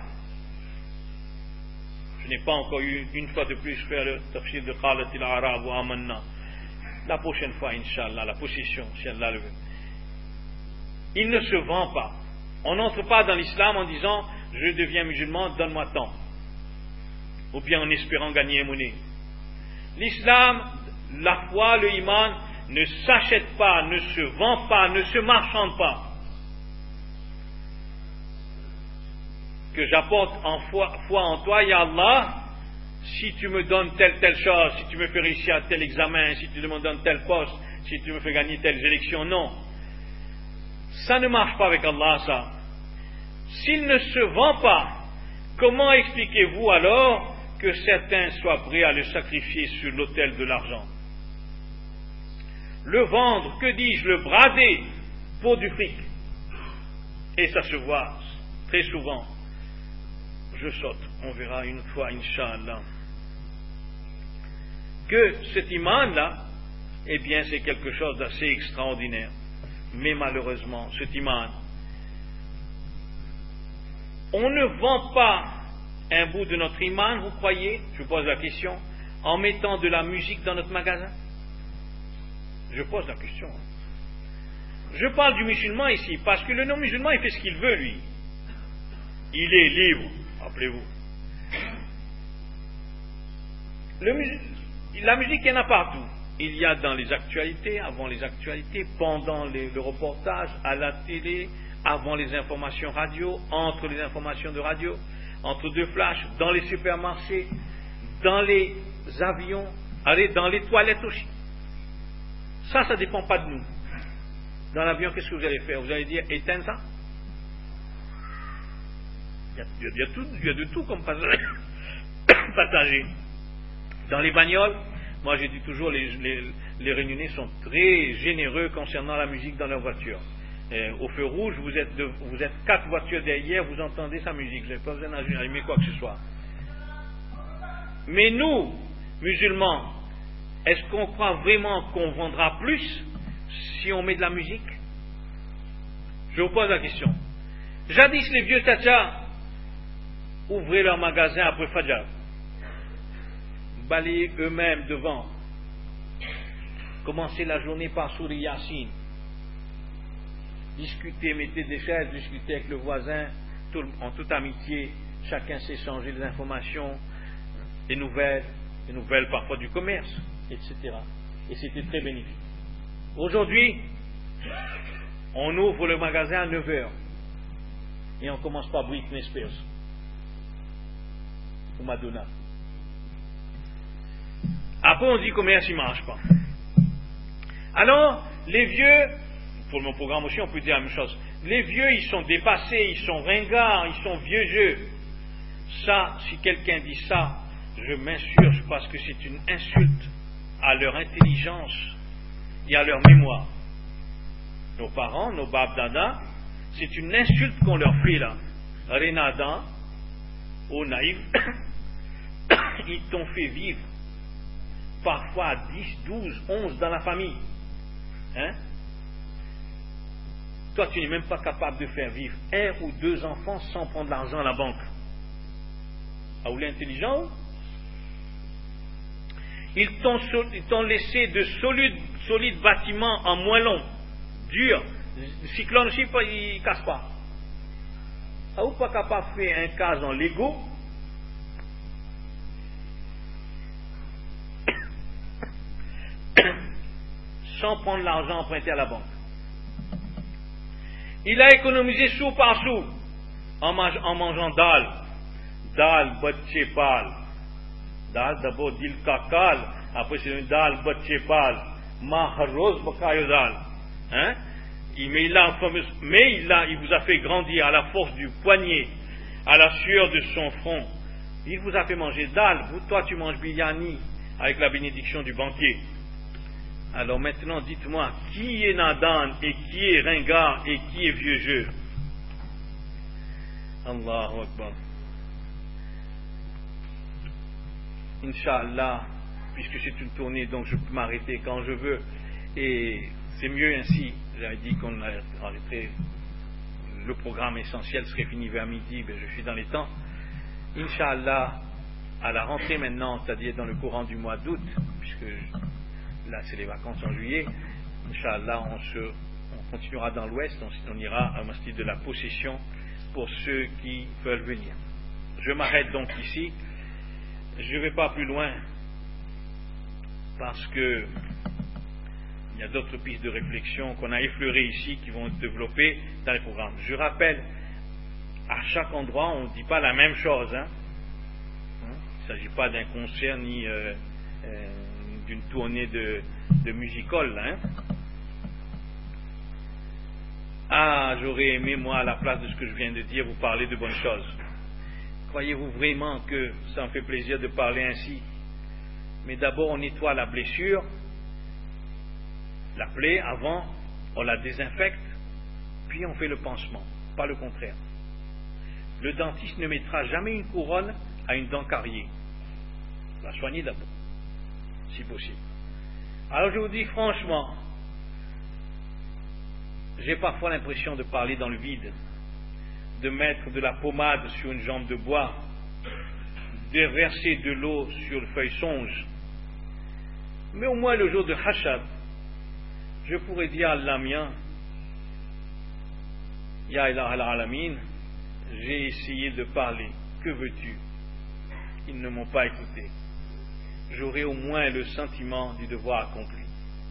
Je n'ai pas encore eu une fois de plus faire le tafsir de Qalat al-Arab wa Amanna. La prochaine fois, Inch'Allah, la possession, si Allah le veut. Il ne se vend pas. On n'entre pas dans l'islam en disant je deviens musulman, donne-moi tant. Ou bien en espérant gagner monnaie. L'islam, la foi, le iman, ne s'achète pas, ne se vend pas, ne se marchande pas. Que j'apporte en foi en toi, ya Allah, si tu me donnes telle chose, si tu me fais réussir à tel examen, si tu me donnes tel poste, si tu me fais gagner telle élection, non. Ça ne marche pas avec Allah, ça. S'il ne se vend pas, comment expliquez-vous alors que certains soient prêts à le sacrifier sur l'autel de l'argent? Le vendre, que dis-je, le brader pour du fric. Et ça se voit très souvent. Je saute, on verra une fois, Inch'Allah. Que cet iman-là, eh bien, c'est quelque chose d'assez extraordinaire. Mais malheureusement, cet iman, on ne vend pas un bout de notre iman, vous croyez, je pose la question, en mettant de la musique dans notre magasin? Je pose la question. Je parle du musulman ici, parce que le non-musulman, il fait ce qu'il veut, lui. Il est libre, rappelez-vous. La musique, il y en a partout. Il y a dans les actualités, avant les actualités, pendant le reportage, à la télé, avant les informations radio, entre les informations de radio, entre deux flashs, dans les supermarchés, dans les avions, allez, dans les toilettes aussi. Ça ne dépend pas de nous. Dans l'avion, qu'est-ce que vous allez faire? Vous allez dire, éteins ça? Il y a de tout comme passager. Dans les bagnoles, moi j'ai dit toujours, les Réunionnais sont très généreux concernant la musique dans leur voiture. Au feu rouge, vous êtes 4 voitures derrière, vous entendez sa musique. Vous n'avez pas besoin d'allumer quoi que ce soit. Mais nous, musulmans, est-ce qu'on croit vraiment qu'on vendra plus si on met de la musique? Je vous pose la question. Jadis, les vieux tchats ouvraient leur magasin après Fajr, balayaient eux-mêmes devant, commençaient la journée par sourire Yassine, discuter, mettez des chaises, discuter avec le voisin, en toute amitié, chacun s'échangeait des informations, des nouvelles parfois du commerce, etc. Et c'était très bénéfique. Aujourd'hui, on ouvre le magasin à 9h et on commence par Britney Spears ou Madonna. Après on dit commerce il ne marche pas. Alors, les vieux, pour mon programme aussi on peut dire la même chose, Les vieux, ils sont dépassés, ils sont ringards, ils sont vieux jeux. Ça, si quelqu'un dit ça, je m'insurge parce que c'est une insulte à leur intelligence et à leur mémoire. Nos parents, nos bab-dada, c'est une insulte qu'on leur fait là. Renadan, aux naïfs, ils t'ont fait vivre parfois 10, 12, 11 dans la famille. Hein? Toi, tu n'es même pas capable de faire vivre 1 ou 2 enfants sans prendre l'argent à la banque. Ah, vous l'êtes intelligent? Ils t'ont laissé de solides bâtiments en moellon, durs. Le cyclone aussi, il ne casse pas. Ah, vous pas capable de faire un cas en Lego? Sans prendre l'argent emprunté à la banque. Il a économisé sou par sou en mangeant dal, botchepal. Dal, d'abord dil kakal, après c'est une dal, botchepal, maharoz bakayo dal. Hein? Il vous a fait grandir à la force du poignet, à la sueur de son front. Il vous a fait manger dal, toi tu manges biryani avec la bénédiction du banquier. Alors maintenant, dites-moi, qui est nadan et qui est ringard et qui est vieux jeu? Allahu Akbar. Inch'Allah, puisque c'est une tournée, donc je peux m'arrêter quand je veux, et c'est mieux ainsi. J'avais dit qu'on arrêterait, le programme essentiel serait fini vers midi, mais je suis dans les temps. Inch'Allah, à la rentrée maintenant, c'est-à-dire dans le courant du mois d'août, puisque là c'est les vacances en juillet, Inch'Allah, on continuera dans l'ouest, on ira à Masjid de la Possession pour ceux qui veulent venir. Je m'arrête donc ici, je ne vais pas plus loin parce que il y a d'autres pistes de réflexion qu'on a effleurées ici qui vont être développées dans les programmes. Je rappelle, à chaque endroit on ne dit pas la même chose. Il ne s'agit pas d'un concert ni d'une tournée de music-hall. Ah, j'aurais aimé, moi, à la place de ce que je viens de dire, vous parler de bonnes choses. Croyez-vous vraiment que ça me fait plaisir de parler ainsi? Mais d'abord, on nettoie la blessure, la plaie, avant, on la désinfecte, puis on fait le pansement, pas le contraire. Le dentiste ne mettra jamais une couronne à une dent carriée. La soigner d'abord, si possible. Alors je vous dis franchement, j'ai parfois l'impression de parler dans le vide, de mettre de la pommade sur une jambe de bois, de verser de l'eau sur le feuille songe. Mais au moins le jour de Hashab, je pourrais dire à Allah mien, Ya ilah al-alamin, j'ai essayé de parler, que veux-tu? Ils ne m'ont pas écouté. J'aurai au moins le sentiment du devoir accompli.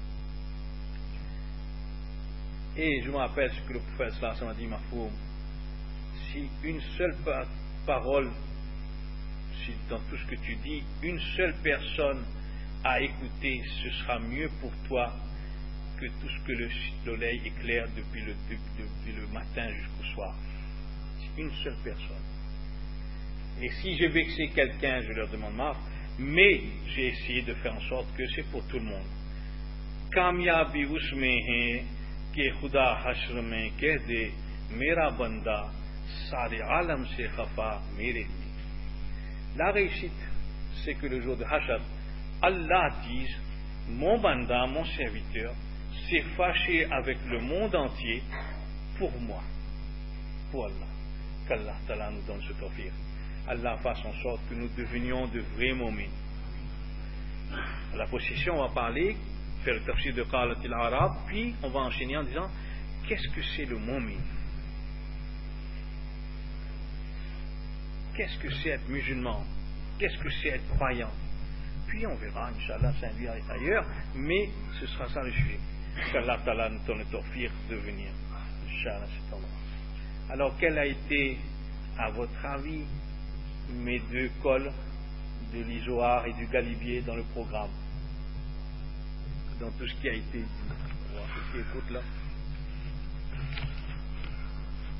Et je me rappelle ce que le prophète sallallahu alayhi wa sallam a dit, Mahfoum, si une seule parole, si dans tout ce que tu dis, une seule personne a écouté, ce sera mieux pour toi que tout ce que le soleil éclaire depuis le matin jusqu'au soir. C'est une seule personne. Et si j'ai vexé quelqu'un, je leur demande marre, mais j'ai essayé de faire en sorte que c'est pour tout le monde. Kamyabi usmehe ke khuda hashr mein keh de mera banda sare alam se khafa mere. La réussite, c'est que le jour de Hashab, Allah dise, mon banda, mon serviteur, s'est fâché avec le monde entier pour moi, pour Allah. Qu'Allah Ta'ala nous donne ce tawfiq. Allah fasse en sorte que nous devenions de vrais moumins. À la possession, on va parler, faire le tafsir de Qalat al-Arab, puis on va enchaîner en disant qu'est-ce que c'est le moumin? Qu'est-ce que c'est être musulman? Qu'est-ce que c'est être croyant? Puis on verra, Inch'Allah, ça induit ailleurs, mais ce sera ça le sujet. Qu'Allah Ta'ala nous donne le tawfiq de venir. Inch'Allah, c'est Allah. Alors, quel a été, à votre avis, mes deux cols de l'Isoar et du Galibier dans le programme, dans tout ce qui a été dit? On va voir ce qui écoute là.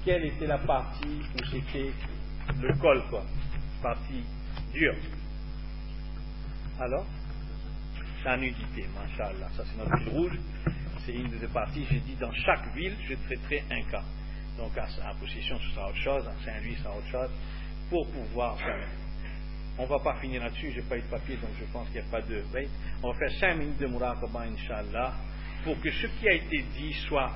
quelle était la partie où c'était le col, quoi, partie dure. Alors, la nudité, Masha'Allah, ça c'est notre fil rouge, c'est une de ces parties. J'ai dit dans chaque ville, je traiterai un cas. Donc à Possession, ce sera autre chose, à Saint-Louis, ce sera autre chose, pour pouvoir faire. On ne va pas finir là-dessus, je n'ai pas eu de papier, donc je pense qu'il n'y a pas de. Oui, on va faire 5 minutes de Muraqaba, Inch'Allah, pour que ce qui a été dit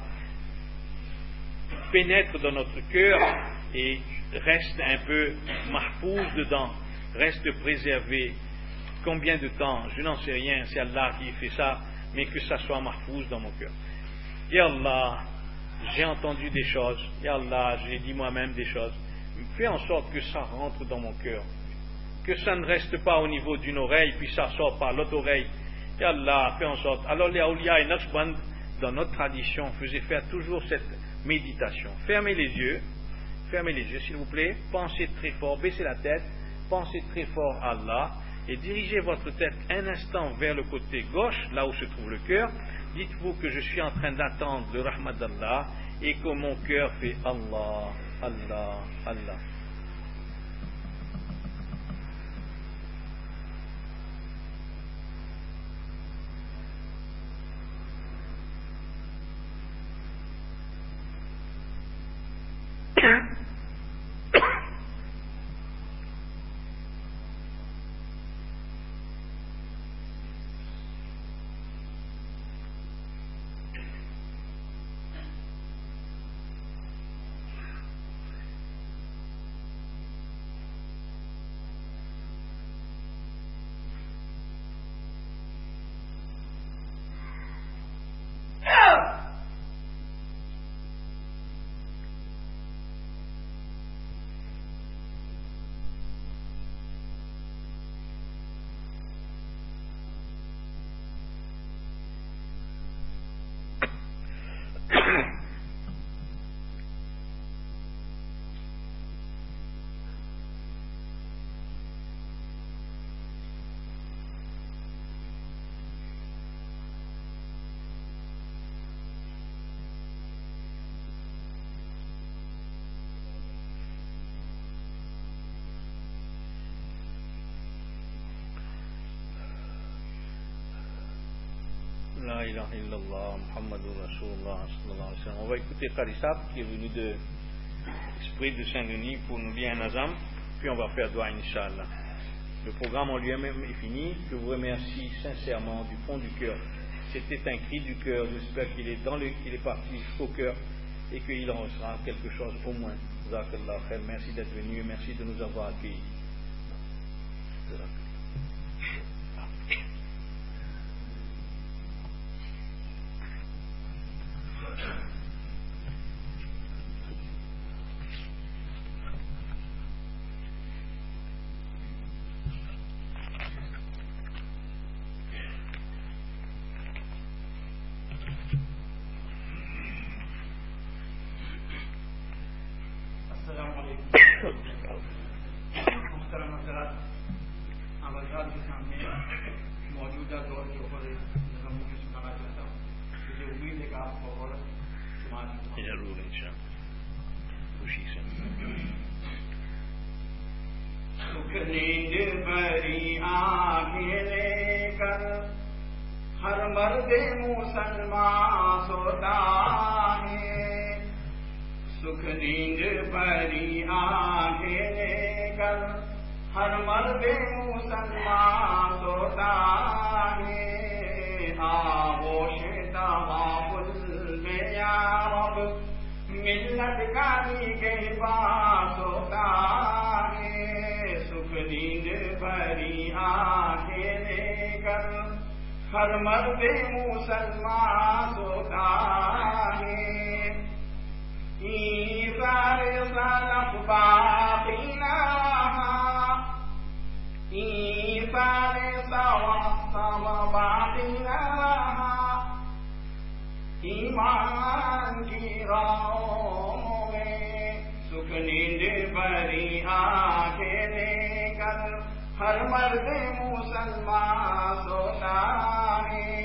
pénètre dans notre cœur et reste un peu mahfouz dedans, reste préservé. Combien de temps? Je n'en sais rien, c'est Allah qui fait ça, mais que ça soit mahfouz dans mon cœur. Ya Allah, j'ai entendu des choses, Ya Allah, j'ai dit moi-même des choses. Fais en sorte que ça rentre dans mon cœur, que ça ne reste pas au niveau d'une oreille, puis ça sort par l'autre oreille. Ya Allah, fais en sorte. Alors les Awliya et Naqshband, dans notre tradition, faisaient faire toujours cette méditation. Fermez les yeux s'il vous plaît, pensez très fort, baissez la tête, pensez très fort à Allah, et dirigez votre tête un instant vers le côté gauche, là où se trouve le cœur. Dites-vous que je suis en train d'attendre le rahmat d'Allah, et que mon cœur fait Allah, Allah, Allah. La ilaha illallah, Muhammadur Rasulullah, sallallahu alayhi wa sallam. On va écouter Kharissab qui est venu de l'Esprit de Saint-Denis pour nous lire un azam, puis on va faire doigt, Inch'Allah. Le programme en lui-même est fini. Je vous remercie sincèrement du fond du cœur. C'était un cri du cœur. J'espère qu'il est parti jusqu'au cœur et qu'il en sera quelque chose au moins. Jazakallah khair. Merci d'être venu et merci de nous avoir accueillis. हर मर्द मुसलमान सोता है ईज़ार सलफ बाकी ना ईज़ार सवस्तम बाकी ना ईमान की राहों में सुख नींद भरी आंखें लेकर हर मर्द मुसलमान सोता है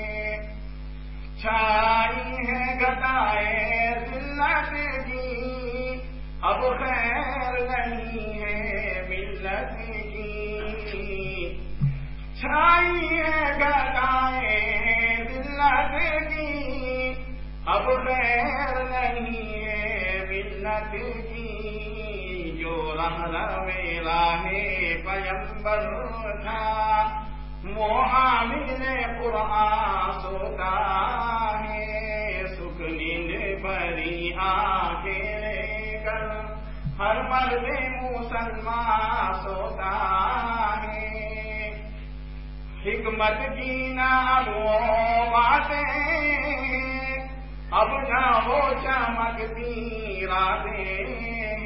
छाई है गदाए जिल्लत की اب خیر نہیں ہے ملت کی، چھائی ہے گدائیں ذلت کی، اب خیر نہیں ہے ملت کی، جو رہنم راہ پیمبر تھا وہ حامل قرآن سوتا ہے، سکھ نیند بھری آنکھیں لے کر ہر مرد مسلمان سوتا ہے، حکمت کی نہ اب وہ باتیں، اب نہ وہ چمکتی راتیں،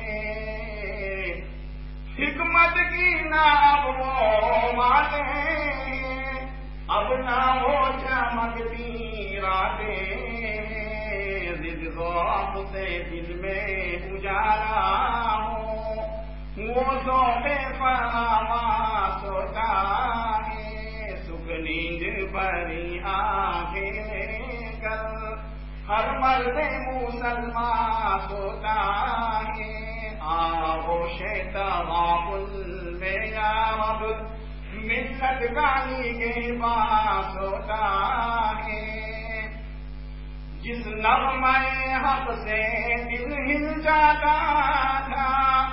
حکمت کی نہ اب وہ باتیں، اب نہ وہ چمکتی راتیں، ضد ذوق سے دل میں اجالا ہو وہ ذوق فراماں سوتا ہے، سکھ نیند بھری آنکھیں لے کر ہر مرد مسلمان سوتا ہے، آغوش تغافل میں یا رب ملت گالی کے پاس ہوتا ہے، جس نغمہ حق سے دل ہل جاتا تھا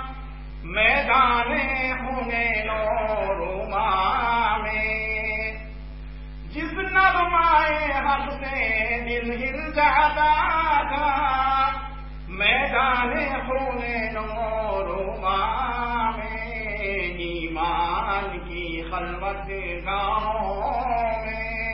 میدان حنین و روما میں، جس نغمہ حق سے دل ہل جاتا تھا میدان حنین و روما میں، ایمان کی خلوت گاہوں میں،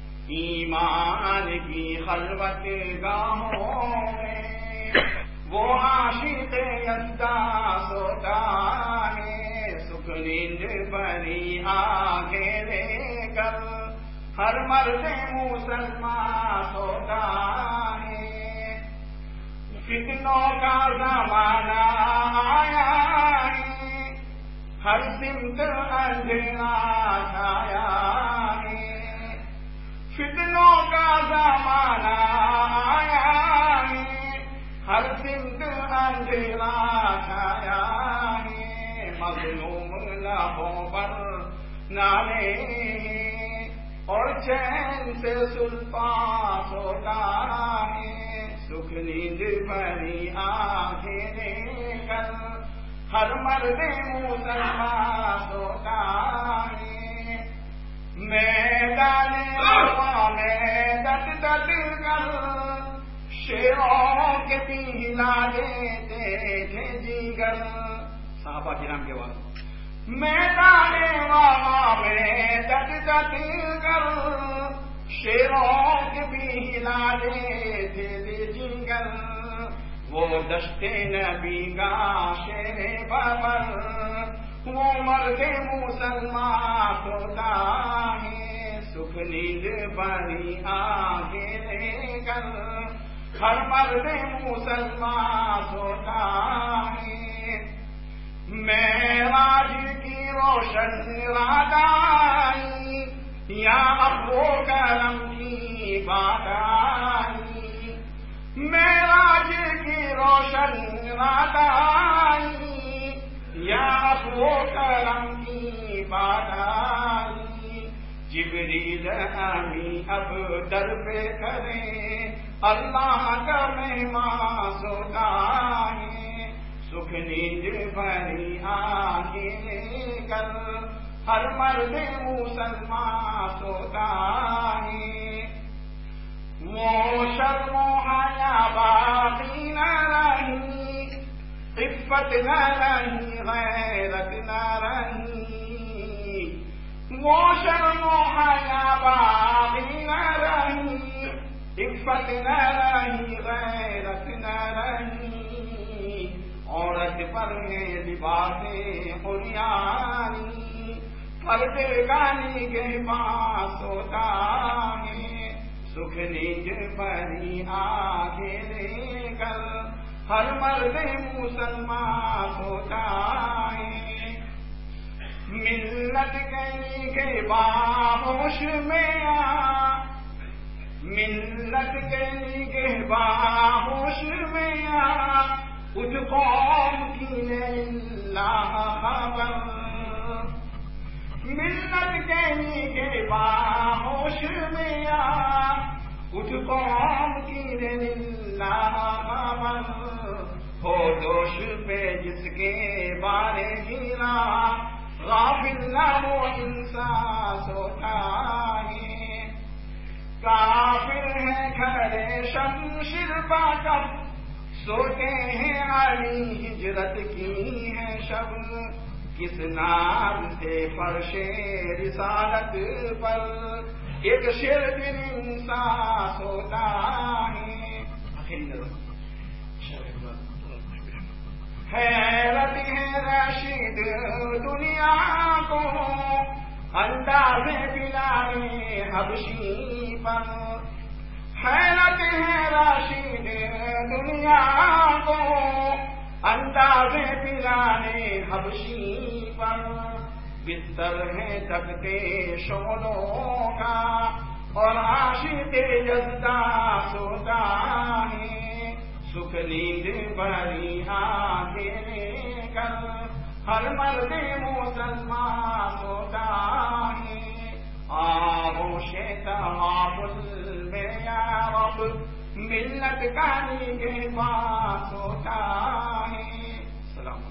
ایمان کی خلوت گاہوں میں وہ عاشق یزدہ سوتا ہے، سکھ نیند بھری آنکھیں لے کر ہر مرد مسلمان سوتا ہے، فتنوں کا زمانہ آیا ہے، ہر سمت اندھیرا چھایا ہے، فتنوں کا زمانہ آیا ہے، ہر سمت اندھیرا چھایا ہے، مظلوم لبوں پر نالے اور چین سے سلطان سوتا ہے، سکھ نیند بھری آنکھیں لے کر ہر مرد مسلمان سوتا ہے، میدان ہوا میں ڈٹ ڈٹ کر شیروں کے بھی ہلا دیتے تھے جگر، صحابہ کرام کے بعد میدان ہوا میں ڈٹ ڈٹ کر شیروں کے بھی ہلا دیتے تھے جگر، وہ دشتے نبی کا شیر بابر وہ مرد مسلمان سوتا ہے، سکھ نیند بھری آنکھیں لے کر ہر مرد مسلمان سوتا ہے، معراج کی روشن رات آئی یا ابو کرم کی بات آئی، معراج کی روشن رات آئی یا ابو کرم کی بات آئی، جبریل امی اب در پہ کریں اللہ کا مہمان سوتا ہے، سکھ نیند بھری آنکھیں لے کر ہر مرد مسلمان سوتا ہے، وہ شرم و حیا باقی نہ رہی، عفت نہ رہی، غیرت نہ رہی، وہ شرم و حیا باقی نہ رہی، عفت نہ رہی، غیرت نہ رہی، عورت پر ہے لباس عریانی، پردے گانی کے پاس ہوتا ہے، سکھ نیند بھری آنکھیں لے کر ہر مرد مسلمان سوتا ہے، ملت کے باہوش میں آ، ملت کے باہوش میں آ، उस कौम की अल्लाह खबर मिल्लत कहनी के बाहोश में आ उस कौम की अल्लाह खबर हो दोष पे जिसके बारे गिरा गाफिल ना वो इंसान सोता है काफिर है खड़े शमशिर पाकर सोते हैं अली हिजरत की है शब किस नाम से फर्शे रिसालत पर एक शेर दिन इंसान सोता है हैरत है राशिद दुनिया को अंदाज़े पिलाने हबशी पर हैरत है राशिद दुनिया को अंदाज़े पिलाने हबशी पर बिस्तर है तकते शोलों का और आशिते यज़दा सोता है सुख नींद भरी आंखें कर हर मर्द मुसलमान सोता है आगोशे तमामुल में या रब मिल्लत का के पास होता है। सलाम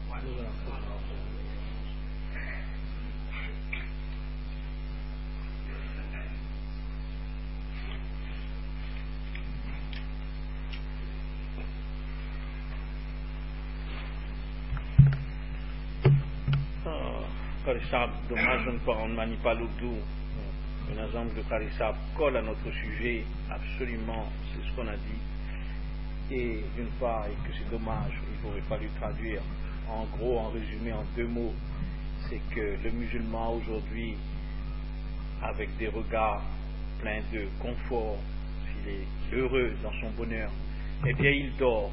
Karissab, dommage on ne manie pas l'oudou. Un exemple de Karissab colle à notre sujet, absolument, c'est ce qu'on a dit. Et d'une part, et que c'est dommage, il aurait fallu traduire en gros, en résumé, en 2 mots, c'est que le musulman aujourd'hui, avec des regards pleins de confort, s'il est heureux dans son bonheur, eh bien il dort.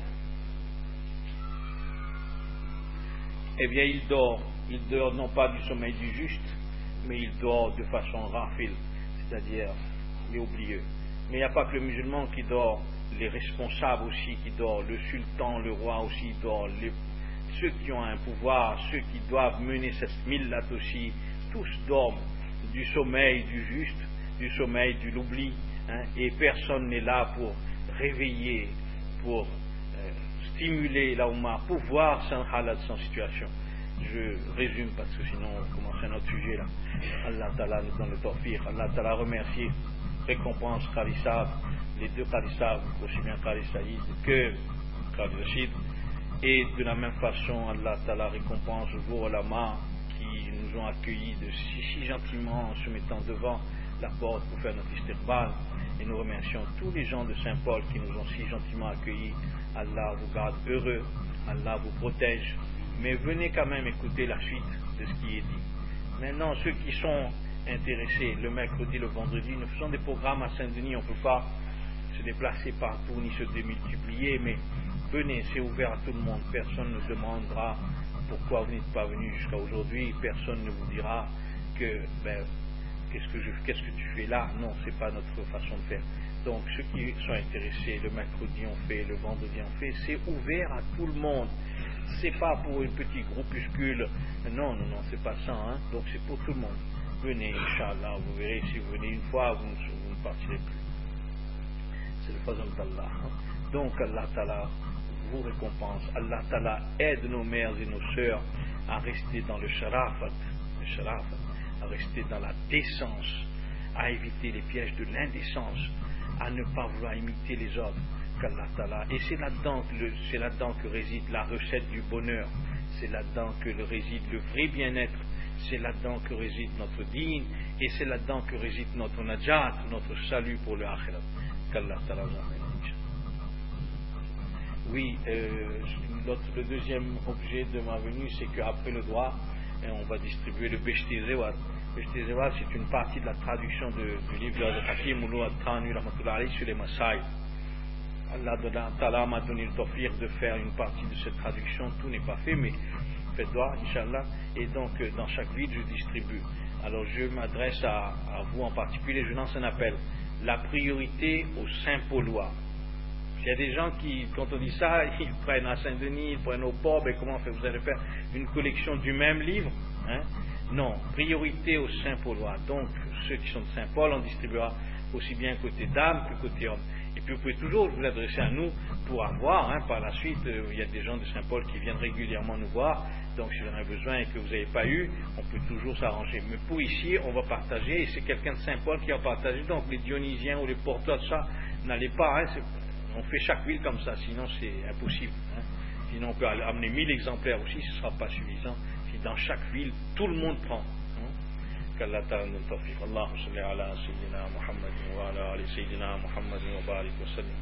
Eh bien il dort non pas du sommeil du juste, mais il dort de façon rafile, c'est-à-dire il est oublieux. Mais il n'y a pas que le musulman qui dort, les responsables aussi qui dorment, le sultan, le roi aussi dort, ceux qui ont un pouvoir, ceux qui doivent mener cette millat aussi, tous dorment du sommeil du juste, du sommeil de l'oubli, hein, et personne n'est là pour réveiller, pour stimuler la Oumma, pour voir son halat, son situation. Je résume parce que sinon on commence un autre sujet là. Allah Ta'ala nous donne le tawfiq. Allah Ta'ala remercie, récompense Karissab, les 2 Karissab, aussi bien Karissaïd que Karissachid. Et de la même façon, Allah Ta'ala récompense vos ulama qui nous ont accueillis si gentiment en se mettant devant la porte pour faire notre istiqbal. Et nous remercions tous les gens de Saint-Paul qui nous ont si gentiment accueillis. Allah vous garde heureux, Allah vous protège. Mais venez quand même écouter la suite de ce qui est dit. Maintenant, ceux qui sont intéressés, le mercredi, le vendredi, nous faisons des programmes à Saint-Denis, on ne peut pas se déplacer partout ni se démultiplier, mais venez, c'est ouvert à tout le monde. Personne ne demandera pourquoi vous n'êtes pas venu jusqu'à aujourd'hui, personne ne vous dira que qu'est-ce que tu fais là. Non, c'est pas notre façon de faire. Donc ceux qui sont intéressés, le mercredi on fait, le vendredi on fait, c'est ouvert à tout le monde. C'est pas pour un petit groupuscule, non, c'est pas ça, hein. Donc c'est pour tout le monde. Venez, Inch'Allah, vous verrez, si vous venez une fois, vous ne partirez plus. C'est le fazl d'Allah. Hein. Donc Allah Ta'ala vous récompense. Allah Ta'ala aide nos mères et nos sœurs à rester dans le sharafat, à rester dans la décence, à éviter les pièges de l'indécence, à ne pas vouloir imiter les autres. Et c'est là-dedans que réside la recette du bonheur, c'est là-dedans que réside le vrai bien-être, c'est là-dedans que réside notre dîne, et c'est là-dedans que réside notre najat, notre salut pour le akhirat. Qu'Allah Ta'ala nous emmène. Oui, le deuxième objet de ma venue, c'est qu'après le droit, on va distribuer le Beshti Zewat. Beshti Zewat, c'est une partie de la traduction du livre de Hakim Moulou At-Tani Rahmatullah Alayhi sur les Maasai. Allah Ta'ala m'a donné le tawfiq de faire une partie de cette traduction. Tout n'est pas fait, mais faites doigt, Inch'Allah. Et donc, dans chaque ville, je distribue. Alors, je m'adresse à vous en particulier. Je lance un appel. La priorité aux Saint-Paulois. Il y a des gens qui, quand on dit ça, ils prennent à Saint-Denis, ils prennent au port, ben comment vous allez faire une collection du même livre, hein? Non, priorité aux Saint-Paulois. Donc, ceux qui sont de Saint-Paul, on distribuera aussi bien côté dames que côté hommes. Et puis, vous pouvez toujours vous adresser à nous pour avoir, hein, par la suite, il y a des gens de Saint-Paul qui viennent régulièrement nous voir. Donc, si vous en avez besoin et que vous n'avez pas eu, on peut toujours s'arranger. Mais pour ici, on va partager, et c'est quelqu'un de Saint-Paul qui va partager. Donc, les Dionysiens ou les Portois, ça, n'allez pas, hein, on fait chaque ville comme ça, sinon c'est impossible. Hein. Sinon, on peut amener 1000 exemplaires aussi, ce ne sera pas suffisant. Si dans chaque ville, tout le monde prend. qu'Allah ta'ala nous tawfiq. Allahumma salli ala Sayyidina Muhammadin wa ala ali Sayyidina Muhammadin wa barik wa sallim.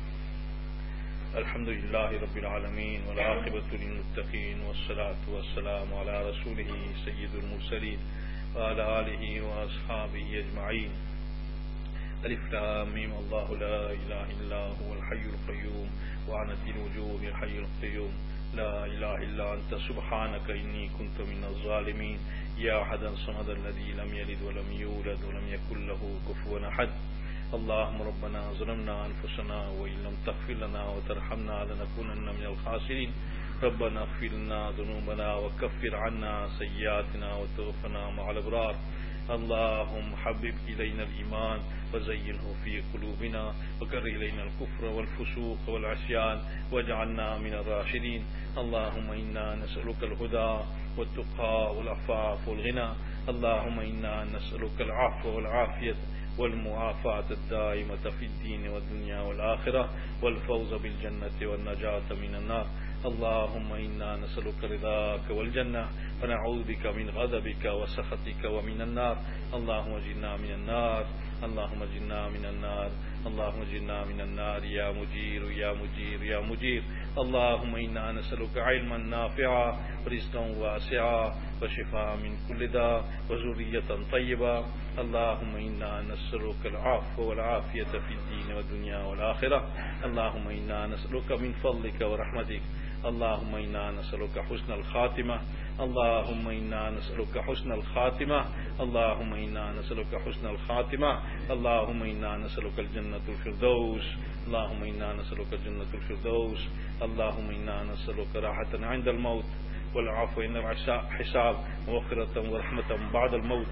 Alhamdulillahi Rabbil Alameen wa l'aqibatu lil muttaqin wa salatu wa salamu ala rasulihi Sayyidul Mursalin wa ala alihi wa ashabihi ajma'in. ألف لام ميم الله لا إله إلا هو الحي القيوم وعنت الوجوه الحي القيوم لا إله إلا أنت سبحانك إني كنت من الظالمين يا أحد الصمد الذي لم يلد ولم يولد ولم يكن له كفوا أحد اللهم ربنا ظلمنا أنفسنا وإن لم تغفر لنا وترحمنا لنكونن من الخاسرين ربنا اغفر لنا ذنوبنا وكفر عنا سيئاتنا وتوفنا مع الأبرار اللهم حبب إلينا الإيمان وزينه في قلوبنا وكره إلينا الكفر والفسوق والعصيان واجعلنا من الراشدين اللهم إنا نسألك الهدى والتقى والعفاف والغنى اللهم إنا نسألك العفو والعافية والمعافاة الدائمة في الدين والدنيا والآخرة والفوز بالجنة والنجاة من النار اللهم إنا نسألك رضاك والجنة ونعوذ بك من غضبك وسخطك ومن النار اللهم اجرنا من النار اللهم اجرنا من النار اللهم اجرنا من النار يا مجير يا مجير يا مجير اللهم إنا نسألك علما نافعا ورزقا واسعا وشفاء من كل داء وذرية طيبة اللهم إنا نسألك العفو والعافية في الدين والدنيا والآخرة اللهم إنا نسألك من فضلك ورحمتك اللهم إنا نسألك حسن الخاتمة اللهم إنا نسألك حسن الخاتمة اللهم إنا نسألك حسن الخاتمة اللهم إنا نسألك الجنة الفردوس اللهم إنا نسألك الجنة الفردوس اللهم إنا نسألك راحة عند الموت والعفو عند الحساب ومغفرة ورحمة بعد الموت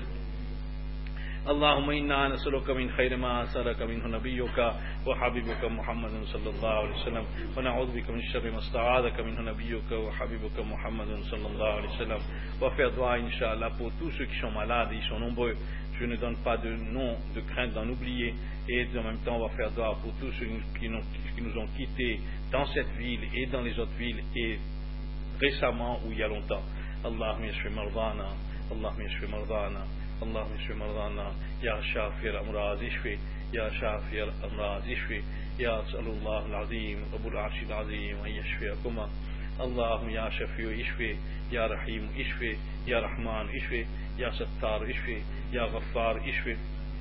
اللهم إنا نسألك من خير ما سألك منه نبيك وحبيبك محمد صلى الله عليه وسلم ونعوذ بك من شر ما استعاذك منه نبيك وحبيبك محمد صلى الله عليه وسلم وفfaire dua Inch'Allah pour tous ceux qui sont malades, ils sont nombreux. Je ne donne pas de nom, de crainte d'en oublier. Et en même temps, on va faire dua pour tous ceux qui nous ont quittés dans cette ville et dans les autres villes et récemment ou il y a longtemps. Allahumma yashfi mardana, Allahumma yashfi mardana. اللهم اشف مرضانا يا شافي الامراض اشفي يا شافي الامراض اشفي يا اسال الله العظيم رب العرش العظيم ان يشفيكما اللهم يا شفيع اشفي يا رحيم اشفي يا رحمن اشفي يا ستار اشفي يا غفار اشفي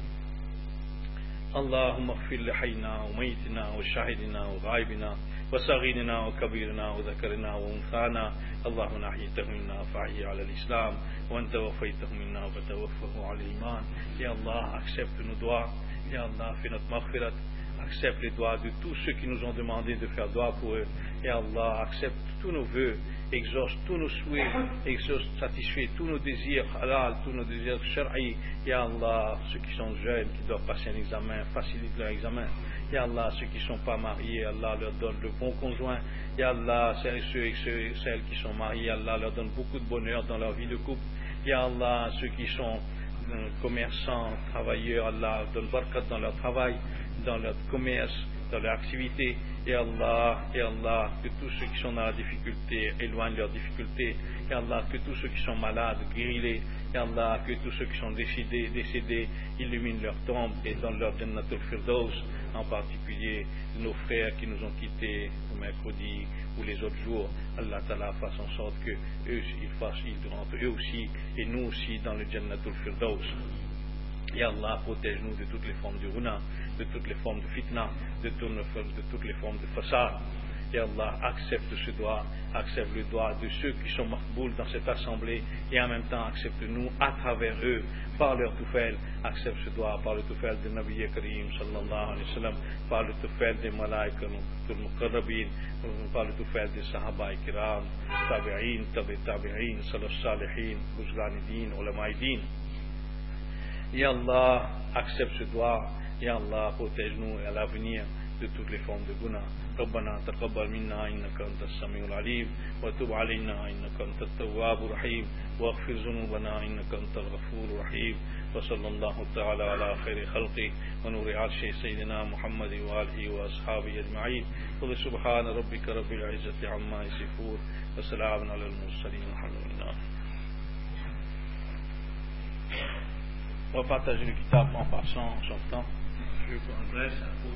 اللهم اغفر لحينا وميتنا وشاهدنا وغائبنا وصغيرنا وكبيرنا وذكرنا وانثانا اللهم احييته منا فاحيه على الاسلام وان توفيته منا فتوفه على الايمان. Ya Allah, accepte nos doigts. Ya Allah, fais notre maghfirat. Accepte les doigts de tous ceux qui nous ont demandé de faire doigt pour eux. Ya Allah, accepte tous nos vœux, exauce tous nos souhaits, satisfait tous nos désirs halal, tous nos désirs shar'i. Ya Allah, ceux qui sont jeunes, qui doivent passer un examen, facilite leur examen. Ya Allah, ceux qui ne sont pas mariés, Allah leur donne le bon conjoint. Ya Allah, celles qui sont mariés, Allah leur donne beaucoup de bonheur dans leur vie de couple. Ya Allah, ceux qui sont commerçants, travailleurs, Allah donne barakat dans leur travail, dans leur commerce, dans leur activité. Ya Allah, que tous ceux qui sont dans la difficulté éloignent leurs difficultés. Ya Allah, que tous ceux qui sont malades guéris-les. Ya Allah, que tous ceux qui sont décédés illuminent leur tombe et donnent leur Jannatul Firdaus, en particulier nos frères qui nous ont quittés le mercredi ou les autres jours. Allah Ta'ala fasse en sorte que ils rentrent eux aussi et nous aussi dans le Jannatul Firdaus. Ya Allah, protège-nous de toutes les formes de runa, de toutes les formes de fitna, de toutes les formes de façade. Ya Allah, accepte ce doigt, accepte le doigt de ceux qui sont maqboul dans cette assemblée et en même temps accepte-nous à travers eux, par leur tufail, accepte ce doigt par le tufail de Nabi Karim sallallahu alayhi wa sallam, par le tufail des malaïkas, des muqarrabin, par le tufail des sahaba kiram, tabi'in, tabi'in, salaf salihin, buzganidin, ulamaïdin. Ya Allah, accepte ce doigt. Ya Allah, protège-nous à l'avenir de toutes les formes de guna. ربنا تقبل منا إنك أنت السميع العليم وتب علينا إنك أنت التواب الرحيم واغفر ذنوبنا إنك أنت الغفور الرحيم وصلى الله تعالى على خير خلقه ونور عرشه سيدنا محمد وآله وأصحابه أجمعين سبحان ربك رب العزة عما يصفون وسلام على المرسلين والحمد لله. On va partager le kitab en passant, en sortant. Je vous adresse